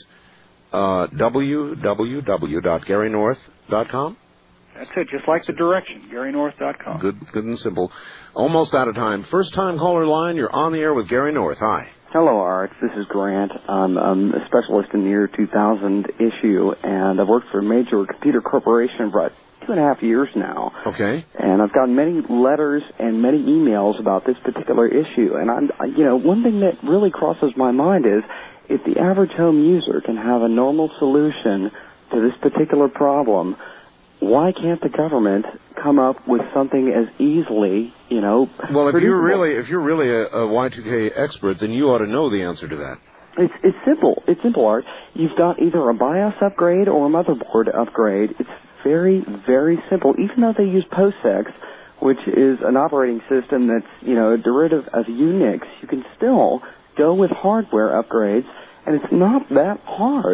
www.garynorth.com. That's it, just like the direction, GaryNorth.com. Good and simple. Almost out of time. First-time caller line, you're on the air with Gary North. Hi. Hello, Art. This is Grant. I'm a specialist in the year 2000 issue, and I've worked for a major computer corporation for about 2.5 years now. Okay. And I've gotten many letters and many emails about this particular issue. And one thing that really crosses my mind is if the average home user can have a normal solution to this particular problem, why can't the government come up with something as easily, Well, if you're really a Y2K expert, then you ought to know the answer to that. It's simple. It's simple, Art. You've got either a BIOS upgrade or a motherboard upgrade. It's very, very simple. Even though they use POSIX, which is an operating system that's, a derivative of Unix, you can still go with hardware upgrades, and it's not that hard.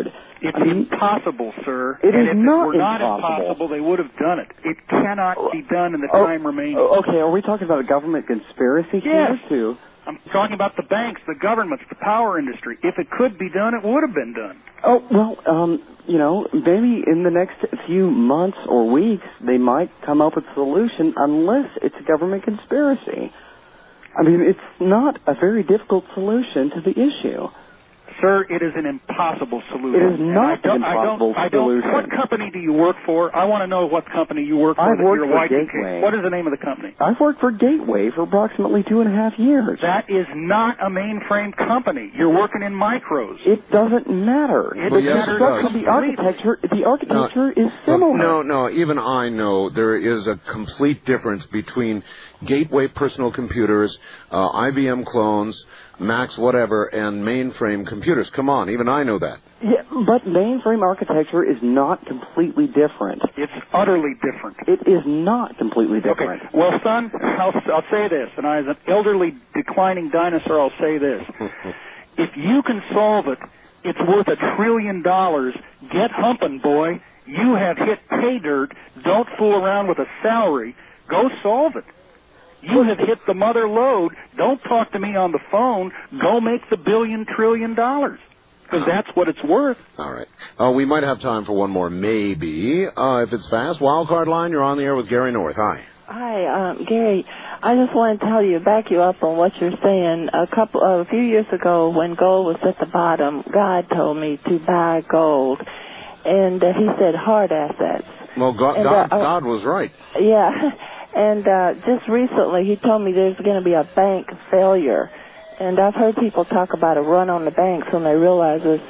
It's impossible, sir. It and is if not it were not impossible. impossible, they would have done it. It cannot be done in the time remaining. Okay, are we talking about a government conspiracy here, too? I'm talking about the banks, the governments, the power industry. If it could be done, it would have been done. Oh, well, maybe in the next few months or weeks, they might come up with a solution unless it's a government conspiracy. I mean, it's not a very difficult solution to the issue. Sir, it is an impossible solution. It is not an impossible solution. What company do you work for? I want to know what company you work for. I've worked for Y2K. Gateway. What is the name of the company? I've worked for Gateway for approximately 2.5 years. That is not a mainframe company. You're working in micros. It doesn't matter. The architecture is similar. No, even I know there is a complete difference between Gateway personal computers, IBM clones, Macs, whatever, and mainframe computers. Come on, even I know that. Yeah, but mainframe architecture is not completely different. It's utterly different. It is not completely different. Okay. Well, son, I'll say this, and as an elderly declining dinosaur, I'll say this. If you can solve it, it's worth $1 trillion. Get humping, boy. You have hit pay dirt. Don't fool around with a salary. Go solve it. You have hit the mother lode. Don't talk to me on the phone. Go make the $1 trillion. Because that's what it's worth. All right. We might have time for one more, maybe, if it's fast. Wildcard line, you're on the air with Gary North. Hi. Hi, Gary. I just want to tell you, back you up on what you're saying. A few years ago, when gold was at the bottom, God told me to buy gold, and he said hard assets. Well, God was right. Yeah. And just recently, he told me there's going to be a bank failure. And I've heard people talk about a run on the banks when they realize this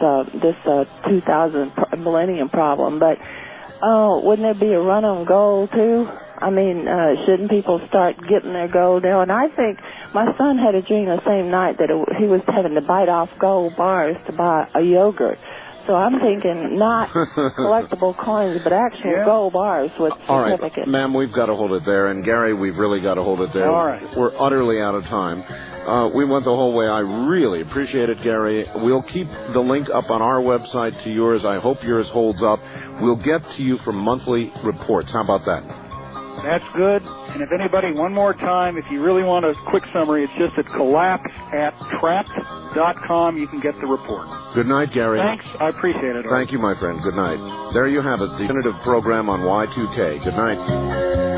2000 millennium problem. But wouldn't there be a run on gold, too? I mean, shouldn't people start getting their gold now? And I think my son had a dream the same night that he was having to bite off gold bars to buy a yogurt. So I'm thinking not collectible coins, but actual gold bars with certificates. All right, ma'am, we've got to hold it there. And, Gary, we've really got to hold it there. All right. We're utterly out of time. We went the whole way. I really appreciate it, Gary. We'll keep the link up on our website to yours. I hope yours holds up. We'll get to you for monthly reports. How about that? That's good. And if anybody, one more time, if you really want a quick summary, it's just at collapse@trapped.com. You can get the report. Good night, Gary. Thanks. I appreciate it. Thank you, my friend. Good night. There you have it, the definitive program on Y2K. Good night.